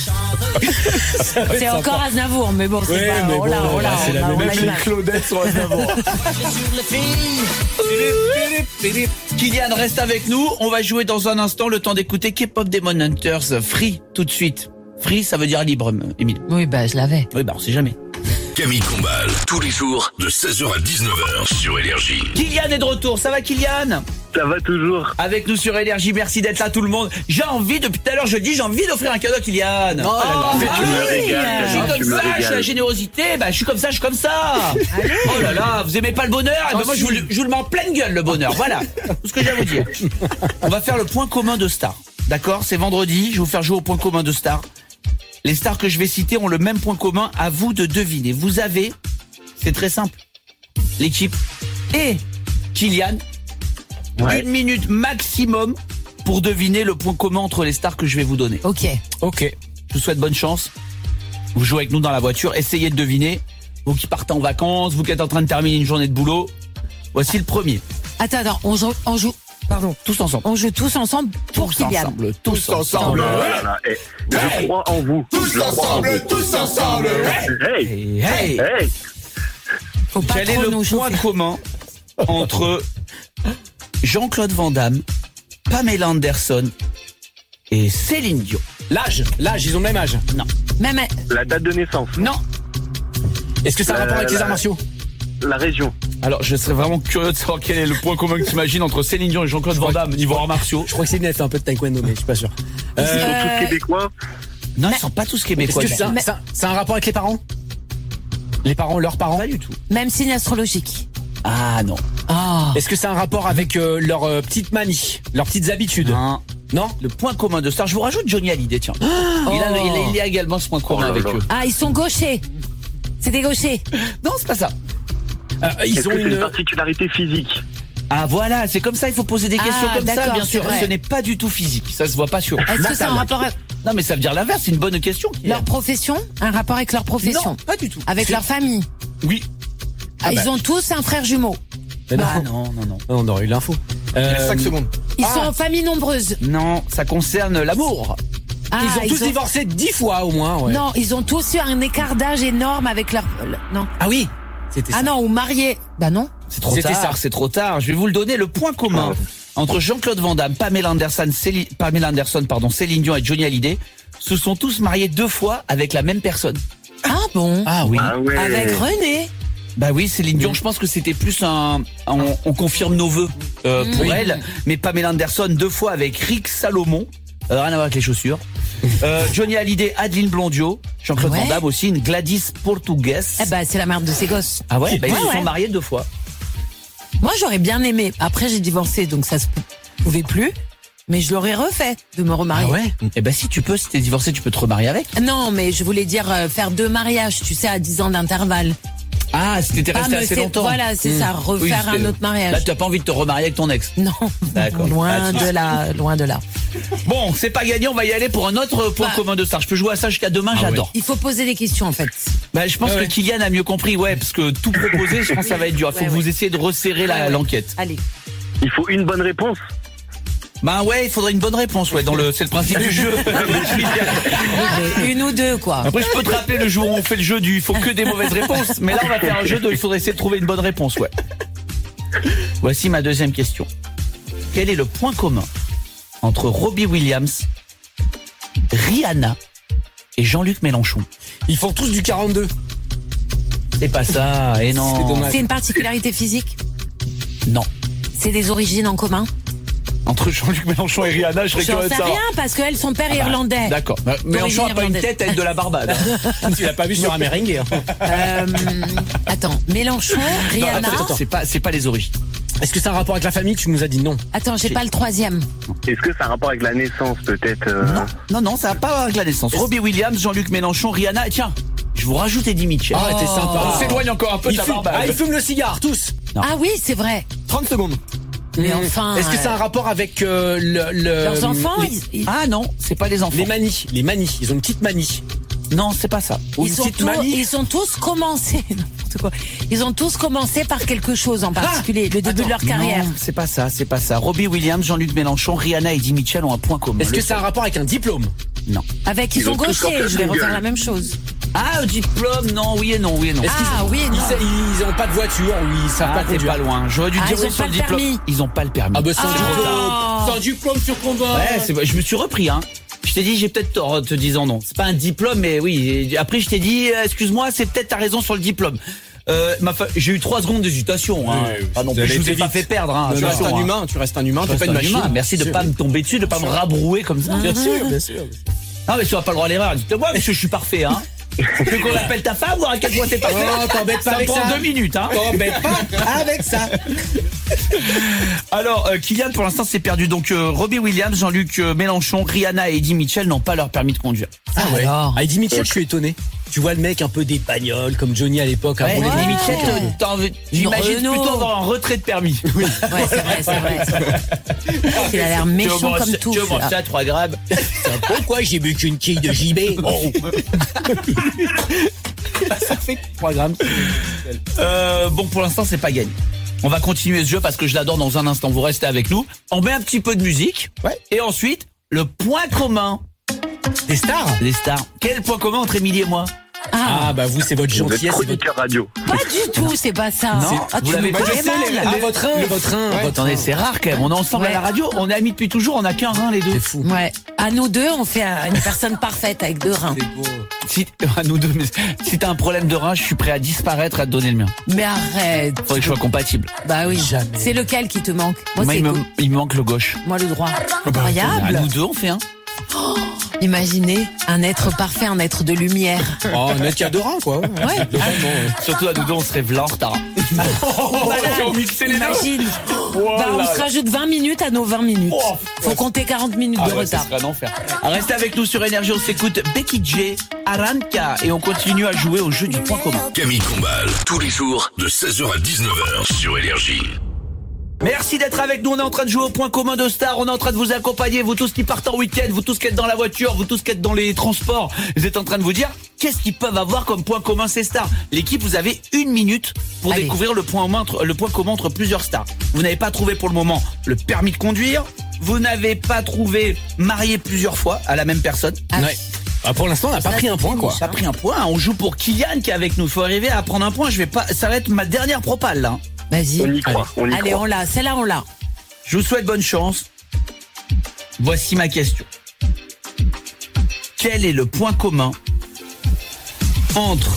C'est encore Aznavour, mais bon, c'est ouais, pas... mais bon, c'est la même. Même les Claudettes sont Aznavour. Kylian, reste avec nous. On va jouer dans un instant, le temps d'écouter K-Pop Demon Hunters. Free, tout de suite. Free, ça veut dire libre, Émile. Oui, bah, je l'avais. Oui, bah, on sait jamais. Camille Combal, tous les jours de 16h à 19h sur Énergie. Kylian est de retour, ça va Kylian? Ça va toujours. Avec nous sur Énergie, merci d'être là tout le monde. J'ai envie, depuis tout à l'heure je dis, j'ai envie d'offrir un cadeau à Kylian. Mais tu me régales, Je suis tu comme me ça, régales. je suis la générosité, bah je suis comme ça, je suis comme ça. Oh là là, vous aimez pas le bonheur? Eh ben moi je vous le mets en pleine gueule le bonheur, voilà. Tout ce que j'ai à vous dire. On va faire le point commun de stars. D'accord? C'est vendredi, je vais vous faire jouer au point commun de stars. Les stars que je vais citer ont le même point commun, à vous de deviner. Vous avez, c'est très simple, l'équipe et Kylian, 1 minute maximum pour deviner le point commun entre les stars que je vais vous donner. Ok. Ok. Je vous souhaite bonne chance. Vous jouez avec nous dans la voiture, essayez de deviner. Vous qui partez en vacances, vous qui êtes en train de terminer une journée de boulot. Voici le premier. Attends, on joue. Pardon. Tous ensemble. On joue tous ensemble pour Kylian. Tous ensemble. Voilà. Je crois en vous. Tous ensemble, tous ensemble. Hey. Hey. Hey. Faut pas Quel est trop le nous point chauffer. commun entre Jean-Claude Van Damme, Pamela Anderson et Céline Dion? L'âge, ils ont le même âge. Non. Même, La date de naissance. Non. Est-ce que ça a un rapport avec les arts martiaux? La région. Alors, je serais vraiment curieux de savoir quel est le point commun que tu imagines entre Céline Dion et Jean-Claude Van Damme niveau arts martiaux. Je crois que Céline a fait un peu de taekwondo, mais je suis pas sûr. Ils sont tous québécois. Non, ils sont pas tous Est-ce québécois. que c'est un rapport avec les parents? Les parents, leurs parents? Pas du tout. même signe astrologique. Ah non. Ah. Est-ce que c'est un rapport avec leurs petites manies, leurs petites habitudes? Non. Non. Le point commun de stars. Je vous rajoute Johnny Hallyday, tiens. Il a également ce point commun avec eux. Ah, ils sont gauchers. C'est des gauchers. Non, c'est pas ça. Ils Est-ce ont que c'est une une. particularité physique? Ah voilà, c'est comme ça, il faut poser des questions comme ça, d'accord, bien c'est sûr. vrai. Ce n'est pas du tout physique, ça se voit pas sur. Est-ce que c'est un rapport avec Non mais ça veut dire l'inverse, c'est une bonne question. leur profession? Un rapport avec leur profession? Non, pas du tout. Avec leur famille? Oui. Ah, ils ont tous un frère jumeau. Ah non. On aurait eu l'info. 5 secondes. Ils sont en famille nombreuse. Non, ça concerne l'amour. Ah, Ils ont tous divorcé 10 fois au moins. Ouais. Non, ils ont tous eu un écart d'âge énorme avec leur... Non. Ah oui. C'était ça. Ah non, ou mariés. Bah non. C'est trop tard, c'est trop tard. Je vais vous le donner, le point commun entre Jean-Claude Van Damme, Pamela Anderson, Céline Dion et Johnny Hallyday, se sont tous mariés 2 fois avec la même personne. Ah bon? Ah oui. Ah ouais. Avec René. Bah oui, Céline Dion, je pense que c'était plus on confirme nos vœux pour elle. Mais Pamela Anderson 2 fois avec Rick Salomon, rien à voir avec les chaussures. Johnny Hallyday, Adeline Blondio. Jean-Claude Ah ouais Van Damme aussi, une Gladys Portugues. Eh ben, c'est la mère de ses gosses. Ah ouais, ils se Ouais. sont mariés 2 fois. Moi, j'aurais bien aimé. Après, j'ai divorcé, donc ça se pouvait plus. Mais je l'aurais refait de me remarier. Ah ouais. Eh ben si tu peux, si t'es divorcé, tu peux te remarier avec. Non, mais je voulais dire faire 2 mariages, tu sais, à 10 ans d'intervalle. Ah, si t'étais Pas resté me assez faire- longtemps. voilà, c'est ça, refaire un autre mariage. Là, tu n'as pas envie de te remarier avec ton ex. Non, D'accord. loin de là, loin de là. Bon, c'est pas gagné, on va y aller pour un autre point commun de star. Je peux jouer à ça jusqu'à demain, j'adore. Il faut poser des questions, en fait. Bah, je pense que Kylian a mieux compris, ouais, parce que tout proposer, je pense que ça va être dur. Il faut que vous essayiez de resserrer l'enquête. Allez. Il faut une bonne réponse. Bah ouais, il faudrait une bonne réponse, ouais, c'est le principe du jeu. Une ou deux, quoi. Après, je peux te rappeler le jour où on fait le jeu du il faut que des mauvaises réponses. Mais là, on va faire un jeu de il faudrait essayer de trouver une bonne réponse, ouais. Voici ma deuxième question. Quel est le point commun entre Robbie Williams, Rihanna et Jean-Luc Mélenchon? Ils font tous du 42. C'est pas ça, et non. C'est dommage. C'est une particularité physique? Non. C'est des origines en commun? Entre Jean-Luc Mélenchon et Rihanna, je serais J'en curieux de sais savoir. rien, parce qu'elle, son père est Ah bah, irlandais. D'accord. Mélenchon a pas une tête avec de la barbade. Tu l'as pas vu sur un merengue. Attends, Mélenchon, Rihanna. Non, c'est pas les origines. Est-ce que c'est un rapport avec la famille? Tu nous as dit non. Attends, j'ai pas le troisième. Est-ce que ça a un rapport avec la naissance, peut-être Non, ça n'a pas à voir avec la naissance. Robbie Williams, Jean-Luc Mélenchon, Rihanna. Et tiens, je vous rajoute Eddie Mitchell. Ah, t'es sympa. On s'éloigne encore un peu de la barbade. Ils fument le cigare, tous. Non. Ah oui, c'est vrai. 30 secondes. Mais enfin. Est-ce que c'est un rapport avec leurs enfants? Ah non, c'est pas les enfants. Les manies. Ils ont une petite manie. Non, c'est pas ça. Ou une petite manie. Ils ont tous commencé. N'importe quoi. Ils ont tous commencé par quelque chose en particulier, le début de leur carrière. Non, c'est pas ça. Robbie Williams, Jean-Luc Mélenchon, Rihanna et Eddie Mitchell ont un point commun. Est-ce que c'est un rapport avec un diplôme? Non. Avec ils sont gauchers, je vais refaire la même chose. Ah, diplôme, non, oui et non. Ah oui, non. Ils ont pas de voiture ou ils savent pas t'es conduire? pas loin. J'aurais dû dire ils ont oui sur pas le le diplôme. permis. Ils ont pas le permis. Ah bah c'est un diplôme sur combat. Ouais, je me suis repris, hein. Je t'ai dit, j'ai peut-être tort en te disant non. C'est pas un diplôme, mais oui. Et après, je t'ai dit, excuse-moi, c'est peut-être ta raison sur le diplôme. J'ai eu 3 secondes d'hésitation. Hein. Pas non plus, je vous ai pas fait perdre. Hein. Tu restes un humain, t'es pas une machine. Merci de pas me tomber dessus, de pas me rabrouer comme ça. Bien sûr. Non, mais tu n'as pas le droit à l'erreur. Dites-moi, monsieur, je suis parfait, hein. Tu veux qu'on appelle ta femme, voir à quel point t'es parfait? Oh, t'embêtes pas ça avec prend ça. 2 minutes, hein. T'embêtes pas avec ça. Alors, Kylian, pour l'instant, c'est perdu. Donc, Robbie Williams, Jean-Luc Mélenchon, Rihanna et Eddie Mitchell n'ont pas leur permis de conduire. Ah ouais. Alors. Eddie Mitchell, je suis étonné. Tu vois le mec un peu des bagnoles comme Johnny à l'époque. Ouais, Eddie Mitchell, j'imagine Renault. plutôt avoir un retrait de permis. Oui. Ouais, c'est vrai. Il a l'air méchant comme tout. Tu vois, ça, 3 grammes. Pourquoi j'ai bu qu'une quille de JB? Ça fait 3 grammes. Bon, pour l'instant, c'est pas gagné. On va continuer ce jeu parce que je l'adore dans un instant. Vous restez avec nous. On met un petit peu de musique. Ouais. Et ensuite, le point commun. Des stars? Les stars. Quel est le point commun entre Émilie et moi? Ah bah vous, c'est votre Vous êtes gentillesse. chroniqueur radio. Pas du tout, c'est pas ça. Non, Ah, vous tu l'avez me pas connais dit, mal. Ah, votre rein. Attendez, c'est rare quand même. On est ensemble à la radio. On est amis depuis toujours. On n'a qu'un rein, les deux. C'est fou. Ouais. À nous deux, on fait une personne parfaite avec 2 reins. Si, à nous deux, mais si t'as un problème de rein, je suis prêt à disparaître et à te donner le mien. Mais arrête. Faudrait que je sois compatible. Bah oui. Jamais. C'est lequel qui te manque? Moi, Moi, c'est il me manque le gauche. moi le droit. À Incroyable. nous deux, on fait un. Imaginez un être parfait, un être de lumière. Oh, un mec qui a 2 reins, quoi. Ouais. Surtout à nous deux, on serait v'là en retard. On mixait les deux. Imagine. Oh Bah, on là se là. rajoute 20 minutes à nos 20 minutes. Oh. Faut compter 40 minutes de ouais, ça retard. serait un enfer. Restez avec nous sur Énergie, on s'écoute Becky J, Aranka et on continue à jouer au jeu du point commun. Camille Combal, tous les jours de 16h à 19h sur Énergie. Merci d'être avec nous, on est en train de jouer au point commun de Star, on est en train de vous accompagner, vous tous qui partez en week-end, vous tous qui êtes dans la voiture, vous tous qui êtes dans les transports, vous êtes en train de vous dire, qu'est-ce qu'ils peuvent avoir comme point commun ces stars? L'équipe, vous avez 1 minute pour Allez. découvrir le point commun entre plusieurs stars. Vous n'avez pas trouvé pour le moment le permis de conduire, vous n'avez pas trouvé marié plusieurs fois à la même personne. Ah, Ouais. Ah, pour l'instant, on n'a pas pris un point, quoi. Ça a pris un point, on joue pour Kylian qui est avec nous, il faut arriver à prendre un point, ça va être ma dernière propale là. Vas-y. On y croit, on y Allez, croit. on l'a. Celle-là, on l'a. Je vous souhaite bonne chance. Voici ma question. Quel est le point commun entre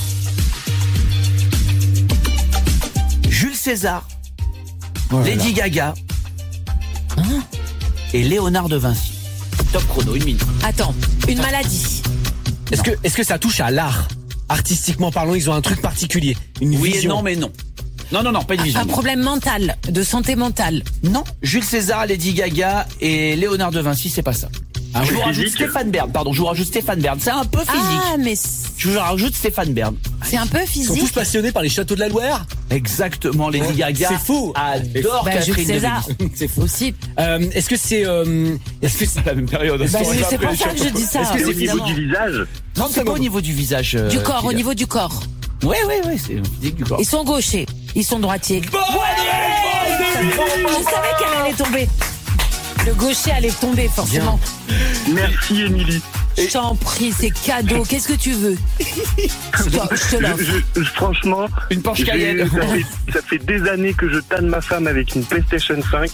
Jules César, Lady Gaga Hein? et Léonard de Vinci? Top chrono, 1 minute. Attends. Une maladie. Est-ce que ça touche à l'art? Artistiquement parlant, ils ont un truc particulier. Une Oui vision. et non, mais non. Non, pas une vision. Un problème mental, de santé mentale. Non, Jules César, Lady Gaga et Léonard de Vinci, c'est pas ça. Je vous rajoute Stéphane Bern, c'est un peu physique. Ah, mais Je vous rajoute Stéphane Bern. c'est un peu Ils sont tous physique. passionnés par les châteaux de la Loire. Exactement, Lady Gaga. C'est fou. Adore Jules Catherine César Deneuve. C'est fou. aussi. Est-ce que c'est la même période. C'est pour ça que je dis ça. Est-ce que c'est Au niveau évidemment. du visage, Non, c'est pas au niveau du visage. Du corps, au Kylian. niveau du corps. Ouais, c'est au physique du corps. Ils sont gauchers, ils sont droitiers. Je savais qu'elle allait tomber. Le gaucher allait tomber, forcément. merci Émilie. Je t'en prie, c'est cadeau. Qu'est-ce que tu veux? Je te l'offre. Franchement, Une Porsche Cayenne. ça fait des années que je tanne ma femme avec une PlayStation 5.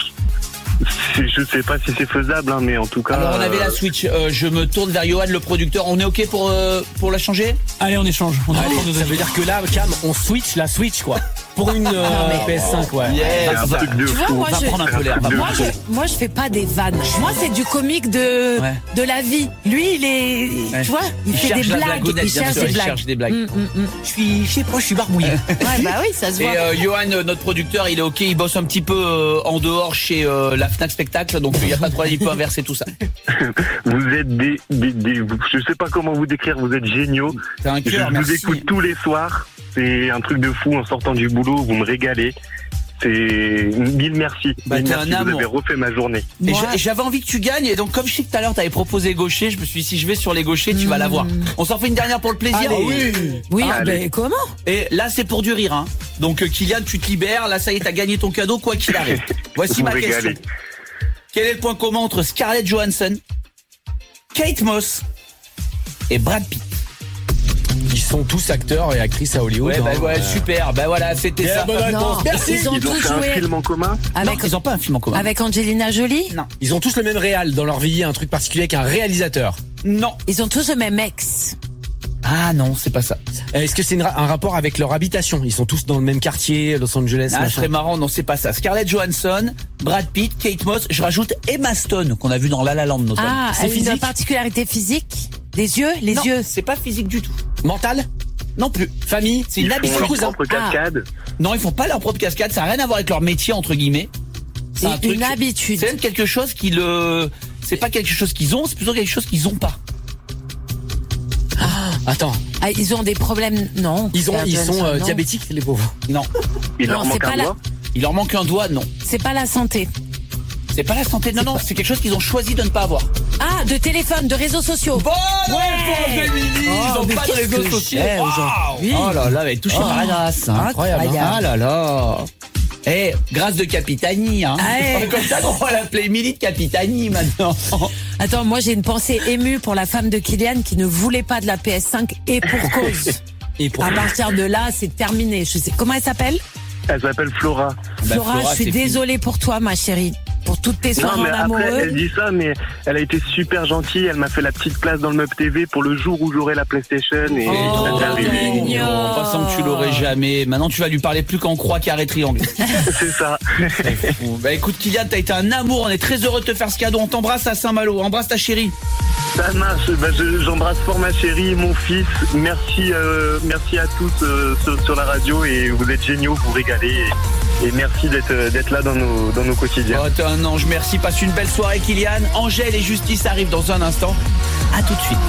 Je sais pas si c'est faisable, hein, mais en tout cas. Alors on avait la Switch, je me tourne vers Johan, le producteur. On est ok pour la changer? Allez, on échange. On Allez, ça veut dire que là, Cam, on switch la Switch, quoi. Pour une PS5, ouais. C'est un truc de Tu vois, fou. moi, On va prendre un peu l'air. Moi, je fais pas des vannes. Moi, c'est du comique de la vie. Lui, il est, tu vois, il fait des cherche la blagues. blagounette, Il bien cherche sûr, des il blagues. cherche des blagues. Je sais pas, je suis barbouillé. Ouais, bah oui, ça se Et voit. Johan, notre producteur, il est ok, il bosse un petit peu en dehors chez la Fnac Spectacle, donc il n'y a pas de problème, il peut inverser tout ça. Vous êtes je sais pas comment vous décrire, vous êtes géniaux. T'as un cœur, Je vous merci. écoute tous les soirs. C'est un truc de fou en sortant du boulot, vous me régalez. C'est mille merci. Bah, Mille t'es merci, un vous amour. avez refait ma journée. Et j'avais envie que tu gagnes, et donc comme je sais que tout à l'heure t'avais proposé gaucher, je me suis dit si je vais sur les gauchers, tu vas l'avoir. On s'en fait une dernière pour le plaisir? Allez. Oui, Allez. mais comment? Et là c'est pour du rire, hein. Donc Kylian, tu te libères, là ça y est, t'as gagné ton cadeau quoi qu'il arrive. Voici Vous ma me question. régalez. Quel est le point commun entre Scarlett Johansson, Kate Moss et Brad Pitt? Ils sont tous acteurs et actrices à Hollywood. Ouais, super, bah voilà, c'était ça. bonne réponse. Non, Merci. ils ont Ils ont tous fait un joué film en commun. Non, ils ont pas un film en commun. avec Angelina Jolie. Non. Ils ont tous le même réal dans leur vie, un truc particulier avec un réalisateur. Non. Ils ont tous le même ex. Ah non, c'est pas ça. Est-ce que c'est un rapport avec leur habitation? Ils sont tous dans le même quartier, Los Angeles, Ah, ce machin. serait marrant, non, c'est pas ça. Scarlett Johansson, Brad Pitt, Kate Moss, je rajoute Emma Stone, qu'on a vu dans La La Land notamment. Ah, c'est elle a une physique? particularité physique. Les yeux, Non, yeux. c'est pas physique du tout. Mental? Non plus. Famille? C'est une Ils font habitude. leur cousin. propre cascade. Non, ils font pas leur propre cascade, ça n'a rien à voir avec leur métier, entre guillemets. C'est un C'est truc- une habitude. C'est même quelque chose c'est pas quelque chose qu'ils ont, c'est plutôt quelque chose qu'ils ont pas. Attends, Ah, ils ont des problèmes, non. ils sont Non. diabétiques, les pauvres. Non. Il Non, leur c'est manque pas un la- doigt. Il leur manque un doigt, non. C'est pas la santé. C'est pas la santé, non, c'est quelque chose qu'ils ont choisi de ne pas avoir. Ah, de téléphone, de réseaux sociaux. Bonne réponse, Émilie. Ils ont mais pas de qu'est-ce réseaux que sociaux. j'ai aujourd'hui. Oh là là, elle est touchée par la grâce. Hein. Incroyable, hein. Ah là là. Eh, grâce de Capitani, hein. Ah, Comme ça, on va l'appeler Émilie de Capitani maintenant. Attends, moi j'ai une pensée émue pour la femme de Kylian qui ne voulait pas de la PS5 et pour cause. Et pour À partir de là, c'est terminé. Je sais comment elle s'appelle. Elle s'appelle Flora. Flora, Flora, je suis c'est fini. désolée pour toi, ma chérie, pour toutes tes Non, soirées mais en après, amoureux. elle dit ça, mais elle a été super gentille. Elle m'a fait la petite place dans le Meuble TV pour le jour où j'aurai la PlayStation. Et Oh, ça t'est arrivé. mignon. En passant que tu l'aurais jamais. Maintenant, tu vas lui parler plus qu'en croix, carré, triangle. C'est ça. Bah écoute, Kylian, t'as été un amour. On est très heureux de te faire ce cadeau. On t'embrasse à Saint-Malo. Embrasse ta chérie. Ça marche. Bah, j'embrasse fort ma chérie, mon fils. Merci à tous sur la radio et vous êtes géniaux, vous régalez. Et merci d'être là dans nos quotidiens. Oh, t'es un ange. Merci. Passe une belle soirée, Kylian. Angèle et Justice arrivent dans un instant. À tout de suite.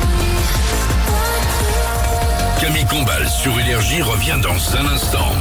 Camille Combal sur Énergie revient dans un instant.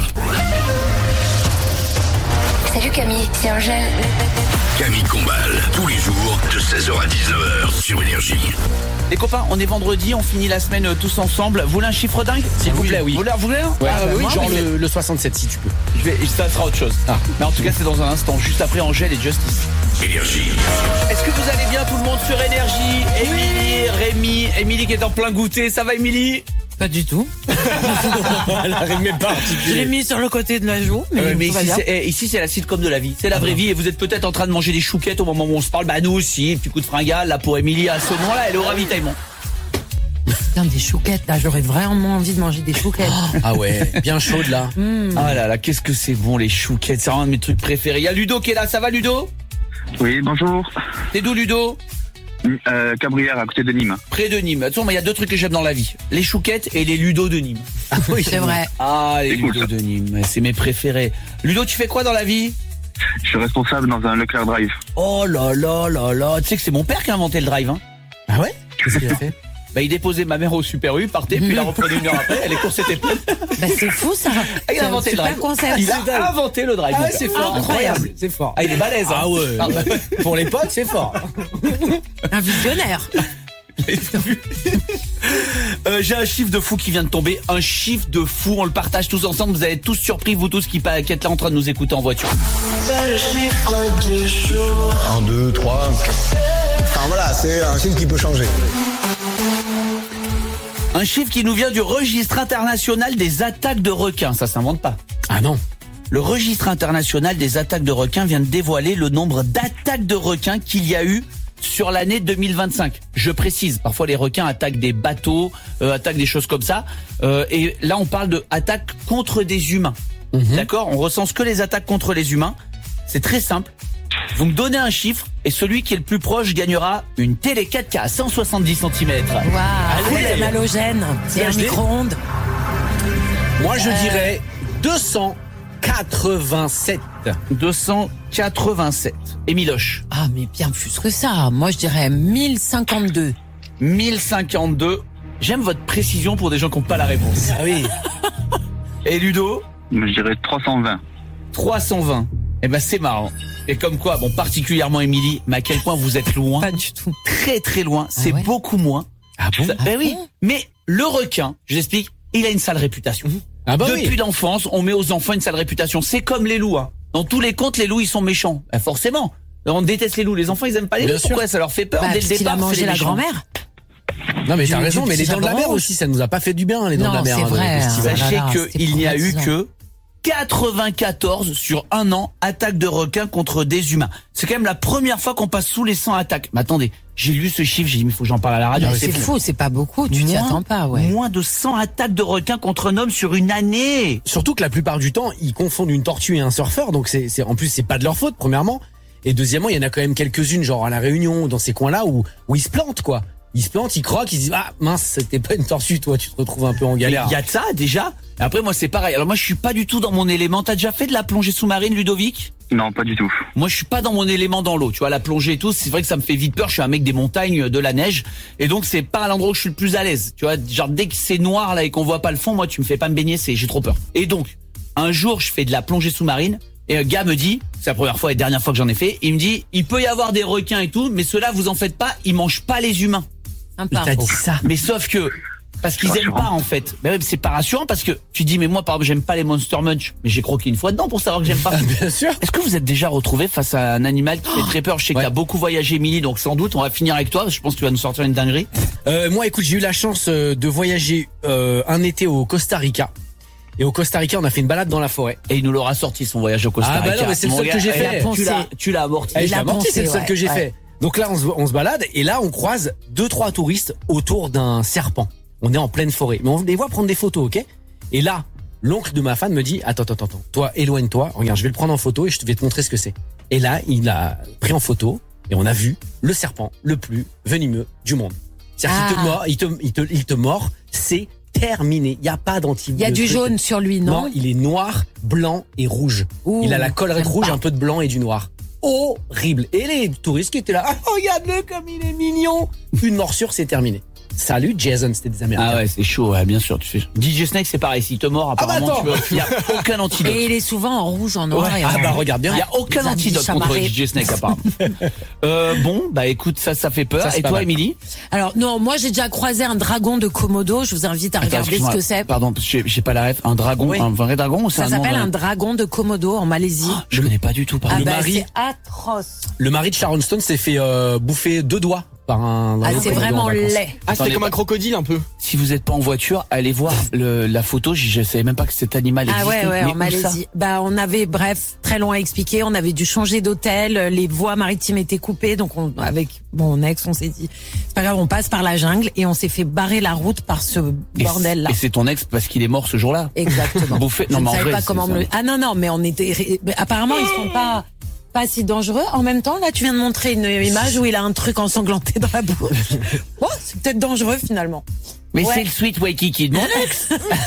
Salut Camille, c'est Angèle. Camille Combal, tous les jours de 16h à 19h sur Énergie. Les copains, on est vendredi, on finit la semaine tous ensemble. Vous voulez un chiffre dingue? S'il vous plaît, oui. Vous voulez un? Ouais, Ah, oui, genre mais le 67 si tu peux. ça sera autre chose. Ah. Mais en tout cas, c'est dans un instant, juste après Angèle et Justice. Énergie. Est-ce que vous allez bien tout le monde sur Énergie? Émilie, Rémi, Émilie qui est en plein goûter, ça va Émilie? Pas du tout. Elle arrive même pas. Je l'ai mis sur le côté de la joue, mais, Mais tout va ici, bien. ici c'est la sitcom de la vie, c'est la vraie vie et vous êtes peut-être en train de manger des chouquettes au moment où on se parle. Bah nous aussi, petit coup de fringale là pour Émilie à ce moment-là, elle est au ravitaillement. Putain, des chouquettes, là, j'aurais vraiment envie de manger des chouquettes. Ah ouais, bien chaude là. Ah là là, qu'est-ce que c'est bon les chouquettes, c'est un de mes trucs préférés. Il y a Ludo qui est là, ça va Ludo? Oui, bonjour. T'es d'où Ludo? Cabrières, à côté de Nîmes. Près de Nîmes. Attends, il y a 2 trucs que j'aime dans la vie. Les chouquettes et les Ludo de Nîmes. Ah oui, c'est vrai. Ah, les C'est cool, Ludo de Nîmes, c'est mes préférés. Ludo, tu fais quoi dans la vie? Je suis responsable dans un Leclerc Drive. Oh là là là là. Tu sais que c'est mon père qui a inventé le drive, hein. Ah ouais? Qu'est-ce qu'il a fait? Bah, il déposait ma mère au Super U, partait, puis il la reprenait 1 heure après, les courses étaient pleines. Bah, c'est fou ça. Il a inventé le drive. Concept. Il a inventé le drive. Ah ouais, c'est fort. Incroyable. C'est fort. Ah, il est balèze, hein. Ah ouais. Pour l'époque, c'est fort. Un visionnaire. J'ai un chiffre de fou qui vient de tomber. Un chiffre de fou, on le partage tous ensemble. Vous allez être tous surpris, vous tous qui êtes là en train de nous écouter en voiture. 1, 2, 3. Enfin voilà, c'est un chiffre qui peut changer. Un chiffre qui nous vient du registre international des attaques de requins. Ça s'invente pas. Ah non. Le registre international des attaques de requins vient de dévoiler le nombre d'attaques de requins qu'il y a eu sur l'année 2025. Je précise, parfois les requins attaquent des bateaux, attaquent des choses comme ça. Et là, on parle de attaques contre des humains. D'accord ? On recense que les attaques contre les humains. C'est très simple. Vous me donnez un chiffre et celui qui est le plus proche gagnera une télé 4K à 170 cm. Waouh, c'est halogène. C'est un micro-ondes. Moi, je dirais 287. 287. Et Miloche? Ah, mais bien plus que ça. Moi, je dirais 1052. 1052. J'aime votre précision pour des gens qui n'ont pas la réponse. Ah oui. Et Ludo? Je dirais 320. 320. Eh ben, c'est marrant. Et comme quoi, bon, particulièrement Émilie, mais à quel point vous êtes loin? Pas du tout. Très très loin. C'est ouais beaucoup moins. Ah bon? Ben oui. Mais le requin, je l'explique, il a une sale réputation. Ah bah Depuis oui. l'enfance, on met aux enfants une sale réputation. C'est comme les loups, hein. Dans tous les contes, les loups, ils sont méchants. Ben forcément. On déteste les loups. Les enfants, ils aiment pas les Bien loups. sûr. Pourquoi? Ça leur fait peur. Bah, Dès le parce qu'il a départ, c'est mangé les la méchants. grand-mère. Non mais t'as Du raison, mais les petit dents de la jabron mer rouge. aussi, ça nous a pas fait du bien, les dents de la Non, mer. c'est hein, dans vrai, les festivals. hein. Sachez Voilà, qu'il n'y a eu traumatisant. que 94 sur un an attaques de requins contre des humains. C'est quand même la première fois qu'on passe sous les 100 attaques. Mais attendez, j'ai lu ce chiffre, j'ai dit mais il faut que j'en parle à la radio. Ah, c'est fou, c'est pas beaucoup, tu t'y attends pas, ouais. Moins de 100 attaques de requins contre un homme sur une année. Surtout que la plupart du temps, ils confondent une tortue et un surfeur, donc en plus c'est pas de leur faute premièrement. Et deuxièmement, il y en a quand même quelques-unes, genre à la Réunion, dans ces coins-là où ils se plantent quoi. Ils se plantent, ils croquent, ils se disent ah mince, c'était pas une tortue, toi, tu te retrouves un peu en galère. Il y a de ça déjà. Et après moi c'est pareil. Alors moi je suis pas du tout dans mon élément. T'as déjà fait de la plongée sous-marine, Ludovic? Non, pas du tout. Moi je suis pas dans mon élément dans l'eau. Tu vois, la plongée et tout, c'est vrai que ça me fait vite peur. Je suis un mec des montagnes, de la neige, et donc c'est pas l'endroit où je suis le plus à l'aise. Tu vois, genre dès que c'est noir là et qu'on voit pas le fond, moi tu me fais pas me baigner, j'ai trop peur. Et donc un jour je fais de la plongée sous-marine. Et un gars me dit, c'est la première fois et dernière fois que j'en ai fait, il me dit, il peut y avoir des requins et tout, mais ceux-là, vous en faites pas, ils mangent pas les humains. Il t'a dit ça. Mais sauf que, parce qu'ils aiment pas en fait. Mais ouais, c'est pas rassurant parce que tu dis, mais moi par exemple, j'aime pas les Monster Munch, mais j'ai croqué une fois dedans pour savoir que j'aime pas. Bien sûr. Est-ce que vous êtes déjà retrouvé face à un animal qui fait très peur? Je sais que t'as beaucoup voyagé, Émilie, donc sans doute, on va finir avec toi. Je pense que tu vas nous sortir une dinguerie. Moi, écoute, j'ai eu la chance de voyager un été au Costa Rica. Et au Costa Rica, on a fait une balade dans la forêt. Et il nous l'aura sorti son voyage au Costa Rica. Ah bah non, mais c'est le seul que j'ai fait. Tu l'as amorti. Je l'ai amorti, c'est le seul que j'ai fait. Donc là, on se balade et là, on croise 2-3 touristes autour d'un serpent. On est en pleine forêt, mais on les voit prendre des photos, ok? Et là, l'oncle de ma femme me dit attends, toi, éloigne-toi. Regarde, je vais le prendre en photo et je vais te montrer ce que c'est. Et là, il a pris en photo et on a vu le serpent le plus venimeux du monde. C'est-à-dire qu'il te mord, c'est terminé. Il y a pas d'antidote. Il y a du jaune sur lui, non? Non, il est noir, blanc et rouge. Ouh, il a la collerette rouge, un peu de blanc et du noir. Horrible. Et les touristes qui étaient là, ah, regarde-le comme il est mignon. Une morsure, c'est terminé. Salut Jason, c'était des Américains. Ah ouais, c'est chaud, ouais, bien sûr. Tu sais. DJ Snake, c'est pareil. S'il te mord, apparemment, il n'y a aucun antidote. Et il est souvent en rouge, en noir. Ouais. Et en... Ah bah regarde bien. Il n'y a aucun antidote contre DJ Snake, apparemment. Bon, bah écoute, ça fait peur. Ça, et toi, Émilie? Alors non, moi j'ai déjà croisé un dragon de Komodo. Je vous invite à regarder ce que c'est. Pardon, j'ai pas la ref. Un dragon, Oui. un vrai dragon ou c'est Ça un s'appelle nom, un dragon de Komodo en Malaisie. Oh, je connais pas du tout. Ah Le bah mari- c'est atroce. Le mari de Sharon Stone s'est fait bouffer 2 doigts par un. Ah, c'est vraiment laid. Ah, c'était Attendez, comme un crocodile un peu. Si vous êtes pas en voiture, allez voir la photo. Je savais même pas que cet animal Ah existait. ouais, Mais en où Malaisie. Bah, on avait, bref, très long à expliquer. On avait dû changer d'hôtel. Les voies maritimes étaient coupées. Donc, avec mon ex, on s'est dit, c'est pas grave, on passe par la jungle et on s'est fait barrer la route par ce bordel-là. Et c'est ton ex parce qu'il est mort ce jour-là. Exactement. Bouffé. Je Non, ne mais en savais vrai, pas comment c'est me ça. le... Ah non, mais on était, mais apparemment, ils sont pas, pas si dangereux. En même temps, là, tu viens de montrer une image où il a un truc ensanglanté dans la bouche. Oh, c'est peut-être dangereux finalement. Mais c'est le sweet Waikiki de mon ex.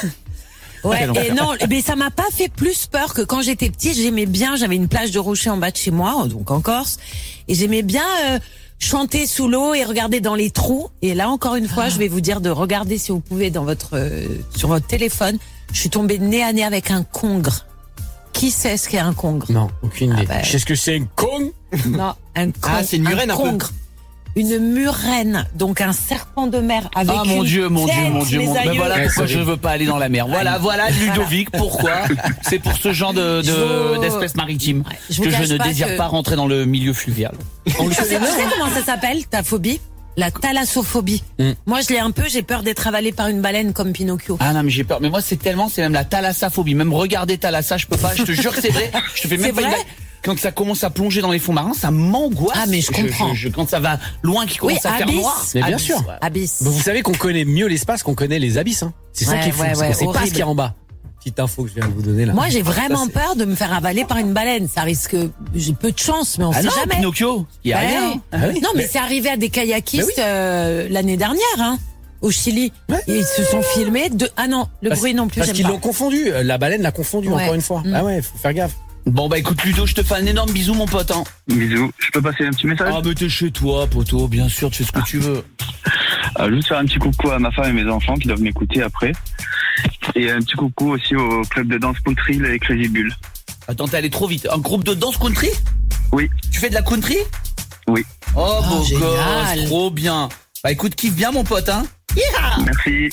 Ouais, et non, mais ça m'a pas fait plus peur que quand j'étais petite. J'aimais bien, j'avais une plage de rochers en bas de chez moi, donc en Corse, et j'aimais bien chanter sous l'eau et regarder dans les trous. Et là, encore une fois, je vais vous dire de regarder si vous pouvez dans votre sur votre téléphone. Je suis tombée nez à nez avec un congre. Qui sait ce qu'est un congre? Non, aucune idée. Je sais ce que c'est un congre. Non, un congre. Ah, c'est une murène un peu. Une murène, donc un serpent de mer avec mon une Dieu. Ben voilà aïeux. pourquoi je ne veux pas aller dans la mer. Voilà Ludovic, pourquoi? C'est pour ce genre d'espèces maritimes que je ne désire pas rentrer dans le milieu fluvial. Tu sais comment ça s'appelle, ta phobie? La thalassophobie. Moi, je l'ai un peu, j'ai peur d'être avalé par une baleine comme Pinocchio. Ah non, mais j'ai peur. Mais moi, c'est même la thalassophobie. Même regarder Thalassa, je peux pas. Je te jure que c'est vrai. Je te fais même pas une blague. Quand ça commence à plonger dans les fonds marins, ça m'angoisse. Ah, mais je comprends. Quand ça va loin, qui commence à faire noir. Mais bien sûr. Abysse. Vous savez qu'on connaît mieux l'espace qu'on connaît les abysses. Hein. C'est ça qui est fou. On sait pas ce qu'il y a en bas. Petite info que je viens de vous donner là. Moi, j'ai vraiment peur de me faire avaler par une baleine. Ça risque. J'ai peu de chance, mais on sait jamais. Pinocchio, il y a rien. Non, mais c'est arrivé à des kayakistes l'année dernière, hein. Au Chili. Et ils se sont filmés de. Ah non, le bruit non plus. Parce qu'ils l'ont confondu. La baleine l'a confondu encore une fois. Ah ouais, faut faire gaffe. Bon bah écoute Ludo, je te fais un énorme bisou mon pote. Hein. Bisous. Je peux passer un petit message? Ah mais t'es chez toi poto, bien sûr, tu fais ce que tu veux. Juste faire un petit coucou à ma femme et mes enfants qui doivent m'écouter après. Et un petit coucou aussi au club de danse country, les Crazy Bull. Attends, t'es allé trop vite. Un groupe de danse country? Oui. Tu fais de la country? Oui. Oh beau gosse, trop bien. Bah écoute, kiffe bien mon pote, hein. Yeah. Merci.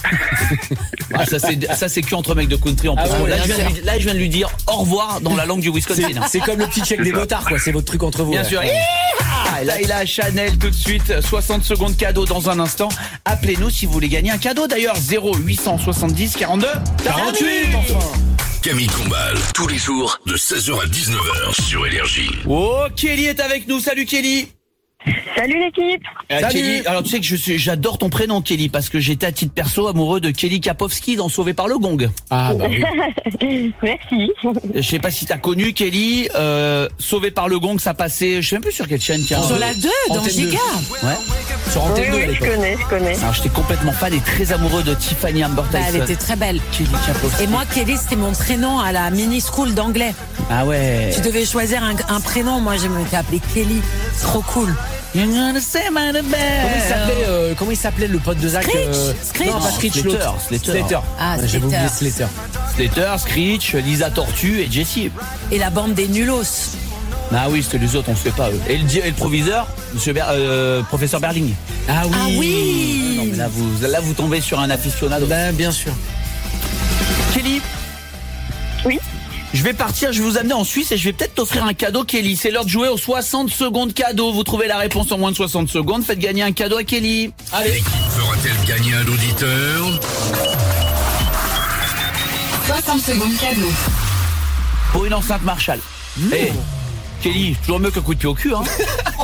Ah, ça c'est que entre mecs de country en plus. Là je viens de lui dire au revoir dans la langue du Wisconsin. C'est comme le petit check des motards quoi, c'est votre truc entre vous. Bien sûr. Et là il a Chanel tout de suite, 60 secondes cadeau dans un instant. Appelez-nous si vous voulez gagner un cadeau d'ailleurs, 0870 42 48. Camille Combal, tous les jours de 16h à 19h sur Énergie. Oh, Kelly est avec nous, salut Kelly. Salut l'équipe. Salut. Kelly, alors tu sais que j'adore ton prénom Kelly parce que j'étais à titre perso amoureux de Kelly Kapowski dans Sauvé par le Gong. Ah bah oui. Merci. Je sais pas si t'as connu Kelly, Sauvé par le Gong, ça passait, je sais même plus sur quelle chaîne. Tiens, sur la 2, dans Giga. Ouais. Sur Antenne 2. Oui, je connais. Alors j'étais complètement fan et très amoureux de Tiffany Amber Tyson. Elle était très belle. Kelly Kapowski. Et moi Kelly c'était mon prénom à la mini school d'anglais. Ah ouais. Tu devais choisir un prénom, moi je m'étais appelée Kelly. Trop cool. Comment il s'appelait le pote de Zach? Screech. Non, pas Screech, l'autre. Slater. Ah, j'avais oublié Slater. Slater, Screech, Lisa Tortue et Jessie. Et la bande des nulos. Ah oui, c'était les autres, on se fait pas eux. Et le proviseur, monsieur professeur Berling. Ah oui. Ah oui. Non, mais là vous tombez sur un aficionado. Ben bien sûr. Kelly. Oui. Je vais partir, je vais vous amener en Suisse et je vais peut-être t'offrir un cadeau Kelly. C'est l'heure de jouer aux 60 secondes cadeau. Vous trouvez la réponse en moins de 60 secondes, faites gagner un cadeau à Kelly. Allez. L'équipe fera-t-elle gagner un auditeur? 60 secondes cadeau. Pour une enceinte Marshall. Hey, Kelly, toujours mieux qu'un coup de pied au cul, hein.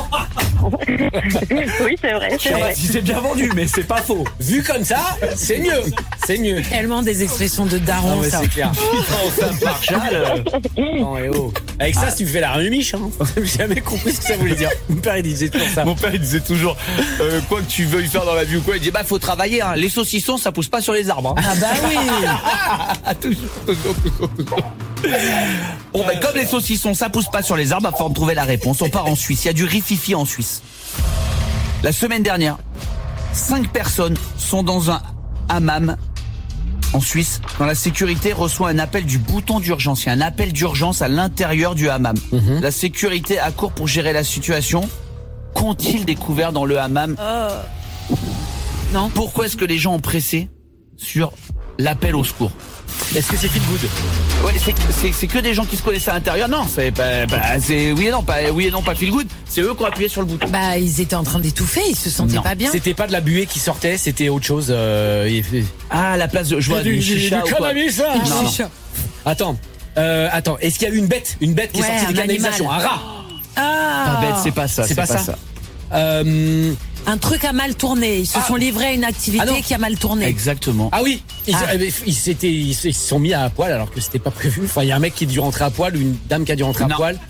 Oui, c'est vrai. Si c'est bien vendu, mais c'est pas faux. Vu comme ça, c'est mieux. C'est mieux. Tellement des expressions de daron, ça. C'est clair. Enceinte Marshall. Non, et oh. Avec ça, tu fais la remiche, hein. J'ai jamais compris ce que ça voulait dire. Mon père, il disait toujours ça. Mon père, il disait toujours, quoi que tu veuilles faire dans la vie ou quoi, il dit, faut travailler, hein. Les saucissons, ça pousse pas sur les arbres, hein. Ah bah oui. toujours. Bon, comme les saucissons, ça pousse pas sur les arbres, faut trouver la réponse. On part en Suisse. Il y a du rififi en Suisse. La semaine dernière, 5 personnes sont dans un hammam en Suisse quand la sécurité reçoit un appel du bouton d'urgence. Il y a un appel d'urgence à l'intérieur du hammam. La sécurité accourt pour gérer la situation. Qu'ont-ils découvert dans le hammam? Non. Pourquoi est-ce que les gens ont pressé sur l'appel au secours? Est-ce que c'est feel good? Ouais, c'est que des gens qui se connaissent à l'intérieur. Non, c'est oui et non, pas feel good. C'est eux qui ont appuyé sur le bouton. Bah, ils étaient en train d'étouffer, ils se sentaient pas bien. C'était pas de la buée qui sortait, c'était autre chose. À la place de jouer du chicha ou quoi? Non. Attends, est-ce qu'il y a eu une bête qui est sortie des canalisations? Un rat? Pas bête, c'est pas ça. C'est pas ça. Un truc a mal tourné. Ils se sont livrés à une activité qui a mal tourné. Exactement. Ah oui. Ils se sont mis à poil alors que c'était pas prévu. Enfin, il y a un mec qui a dû rentrer à poil ou une dame qui a dû rentrer à poil.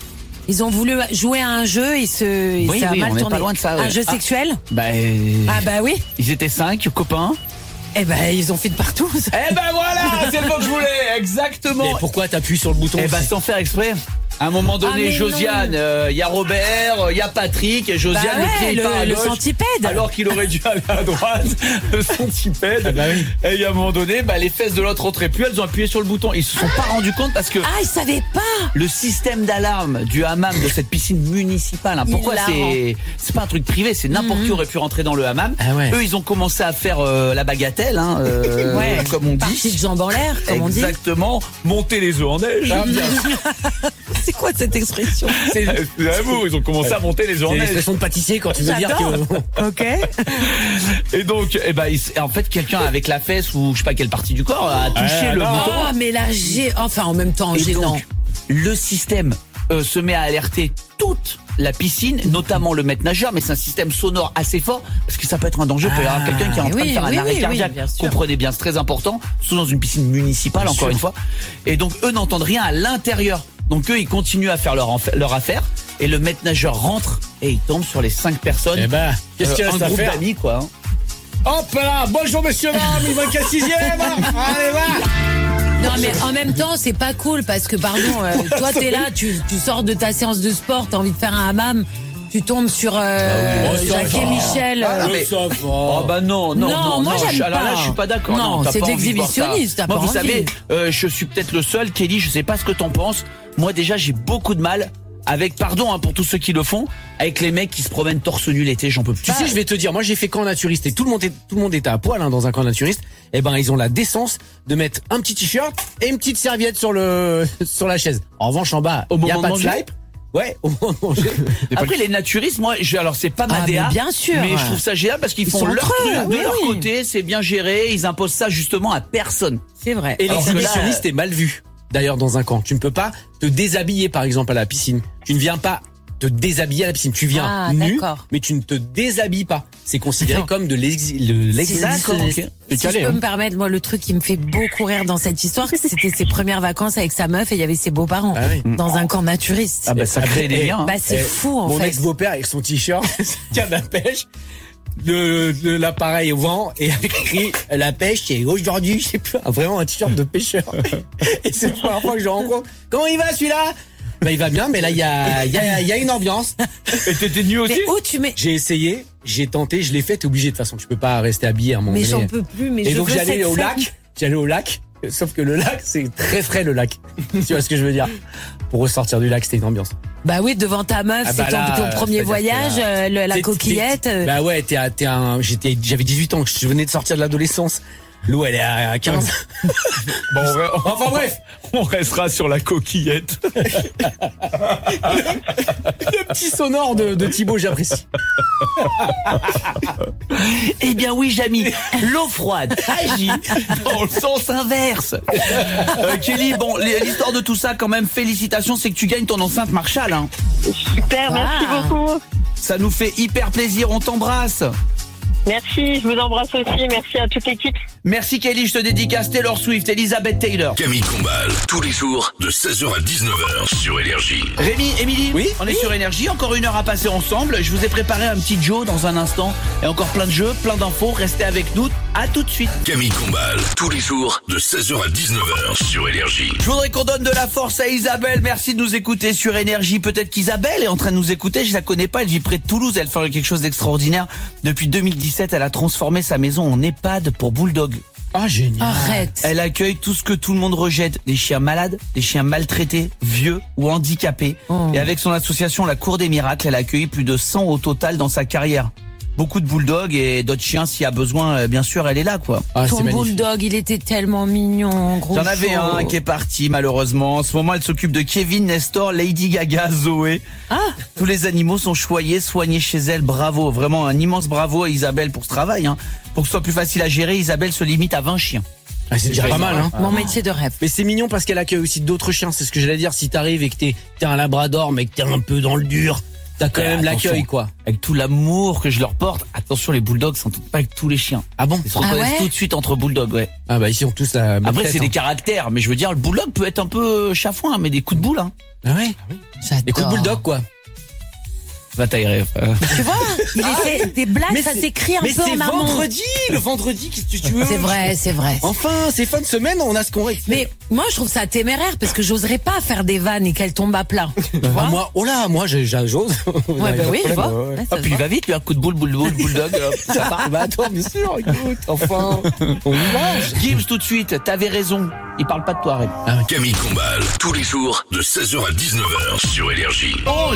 Ils ont voulu jouer à un jeu et ça a mal on est tourné. pas loin de ça. Ouais. Un jeu sexuel? Ah bah oui. Ils étaient 5 copains. Eh ben, ils ont fait de partout. Eh ben voilà, c'est le mot que je voulais, exactement. Mais pourquoi t'appuies sur le bouton? Eh ben, sans faire exprès. À un moment donné, Josiane, il y a Robert, il y a Patrick, et Josiane, le centipède. Alors qu'il aurait dû aller à droite, le centipède. Ah bah oui. Et à un moment donné, les fesses de l'autre rentraient plus, elles ont appuyé sur le bouton. Ils se sont pas rendus compte parce que. Ah, ils savaient pas. Le système d'alarme du hammam de cette piscine municipale, pourquoi c'est pas un truc privé, c'est n'importe qui aurait pu rentrer dans le hammam. Ah ouais. Eux, ils ont commencé à faire la bagatelle, comme on dit. Partie de jambes en l'air, comme on dit. Exactement. Monter les œufs en neige. C'est quoi cette expression? C'est vous, ils ont commencé à monter les œufs en neige. C'est l'expression de pâtissier quand tu veux dire que. Ok. Et donc, en fait, quelqu'un avec la fesse ou je sais pas quelle partie du corps a touché le bouton. Ah, mais là, en même temps, gênant. Donc, le système se met à alerter toute la piscine, notamment le maître nageur, mais c'est un système sonore assez fort parce que ça peut être un danger. Il peut y avoir quelqu'un qui est en train de faire un arrêt cardiaque. Comprenez bien, c'est très important, surtout dans une piscine municipale, encore une fois. Et donc, eux n'entendent rien à l'intérieur. Donc eux, ils continuent à faire leur affaire. Et le maître nageur rentre et il tombe sur les 5 personnes. Eh ben, qu'est-ce qu'il reste à faire? Un groupe d'amis, quoi. Hop là, bonjour monsieur, madame, il manque à 6e. Allez, va. Non mais en même temps c'est pas cool parce que toi t'es là, tu sors de ta séance de sport, t'as envie de faire un hammam, tu tombes sur Jacques et Michel. Oh bah non, moi j'aime pas. Là je suis pas d'accord. Non, c'est d'exhibitionniste. Moi vous savez, je suis peut-être le seul, Kelly, je sais pas ce que t'en penses. Moi déjà j'ai beaucoup de mal avec, pardon pour tous ceux qui le font, avec les mecs qui se promènent torse nu l'été, j'en peux plus. Tu sais, je vais te dire, moi j'ai fait camp naturiste et tout le monde était à poil dans un camp naturiste. Eh ben ils ont la décence de mettre un petit t-shirt et une petite serviette sur la chaise. En revanche en bas, il y a pas de slip. Ouais, au moment de manger. Après les naturistes, moi, alors c'est pas ma DA, bien sûr. mais je trouve ça génial parce qu'ils font leur truc de leur côté, c'est bien géré, ils imposent ça justement à personne. C'est vrai. Et l'exhibitionniste est mal vu. D'ailleurs, dans un camp, tu ne peux pas te déshabiller, par exemple, à la piscine. Tu ne viens pas te déshabiller à la piscine. Tu viens nu, mais tu ne te déshabilles pas. C'est considéré comme de l'exhibition. Si je peux me permettre, moi, le truc qui me fait beaucoup rire dans cette histoire, c'était ses premières vacances avec sa meuf et il y avait ses beaux-parents dans un camp naturiste. Ah bah ça crée des liens. Bah c'est fou en fait. Mon ex-beau-père avec son t-shirt, canne à pêche. De l'appareil au vent et avec écrit la pêche c'est aujourd'hui, c'est vraiment un t-shirt de pêcheur. Et c'est la première fois que je le rencontre. Comment il va celui-là? Bah il va bien, mais là il y a une ambiance. Et t'étais nu aussi? Mais où tu mets? J'ai essayé, j'ai tenté, je l'ai fait, t'es obligé de toute façon, tu peux pas rester habillé à un moment donné. Mais j'en peux plus, mais et donc j'allais au lac, sauf que le lac c'est très frais le lac. Tu vois ce que je veux dire? Pour ressortir du lac, c'était une ambiance. Bah oui, devant ta meuf, c'est ton premier voyage, la coquillette. Bah ouais, j'avais 18 ans, je venais de sortir de l'adolescence. L'eau, elle est à 15. Bon, enfin bref, on restera sur la coquillette. Le petit sonore de Thibaut, j'apprécie. Eh bien oui, Jamy, l'eau froide agit dans le sens inverse. Kelly, bon, l'histoire de tout ça, quand même, félicitations, c'est que tu gagnes ton enceinte Marshall. Hein. Super, merci beaucoup. Ça nous fait hyper plaisir, on t'embrasse. Merci, je vous embrasse aussi, merci à toute l'équipe. Merci Kelly, je te dédicace Taylor Swift, Elizabeth Taylor. Camille Combal, tous les jours de 16h à 19h sur Énergie. Rémi, Émilie, oui, on est sur Énergie, encore 1 heure à passer ensemble. Je vous ai préparé un petit Joe dans un instant et encore plein de jeux, plein d'infos, restez avec nous, à tout de suite. Camille Combal, tous les jours de 16h à 19h sur Énergie. Je voudrais qu'on donne de la force à Isabelle, merci de nous écouter sur Énergie. Peut-être qu'Isabelle est en train de nous écouter, je la connais pas, elle vit près de Toulouse, elle fait quelque chose d'extraordinaire. Depuis 2017, elle a transformé sa maison en EHPAD pour Bulldog. Ah, génial. Arrête. Elle accueille tout ce que tout le monde rejette. Des chiens malades, des chiens maltraités, vieux ou handicapés. Et avec son association La Cour des Miracles, elle a accueilli plus de 100 au total dans sa carrière. Beaucoup de bulldogs et d'autres chiens, s'il y a besoin, bien sûr, elle est là, quoi. Ah, ton bulldog, il était tellement mignon, gros. J'en avais un qui est parti, malheureusement. En ce moment, elle s'occupe de Kevin, Nestor, Lady Gaga, Zoé. Ah. Tous les animaux sont choyés, soignés chez elle. Bravo, vraiment un immense bravo à Isabelle pour ce travail. Hein. Pour que ce soit plus facile à gérer, Isabelle se limite à 20 chiens. Ah, c'est déjà pas mal, hein. Mon métier de rêve. Mais c'est mignon parce qu'elle accueille aussi d'autres chiens. C'est ce que j'allais dire. Si t'arrives et que t'es un labrador, mais que t'es un peu dans le dur, T'as quand même l'accueil, Attention, quoi. Avec tout l'amour que je leur porte. Attention, les bulldogs s'entendent pas avec tous les chiens. Ah bon? Ils se reconnaissent ouais tout de suite entre bulldogs, ouais. Ah bah ici on tous la même Après, tête, c'est hein. des caractères, mais je veux dire, le bulldog peut être un peu chafouin, mais des coups de boule, hein. Ah ouais. Des coups de bulldog, quoi. Va t'aérer. Tu vois, il essaie des blagues, ça s'écrit un mais peu c'est en amont. le vendredi, qu'est-ce que tu veux? C'est vrai, c'est vrai. Enfin, c'est fin de semaine, on a ce qu'on réclame. Mais moi, je trouve ça téméraire parce que j'oserais pas faire des vannes et qu'elles tombent à plat. Tu vois moi, j'ose. Ouais, bah oui, je vois. Ouais, ça Ah, se puis il voit. va vite, lui, un coup de boule, bulldog, ça part. Bah toi, bien sûr, écoute, enfin, on y va. Gibbs, tout de suite, t'avais raison. Il parle pas de toi, Rémi. Camille Combal, tous les jours, de 16h à 19h sur Énergie. On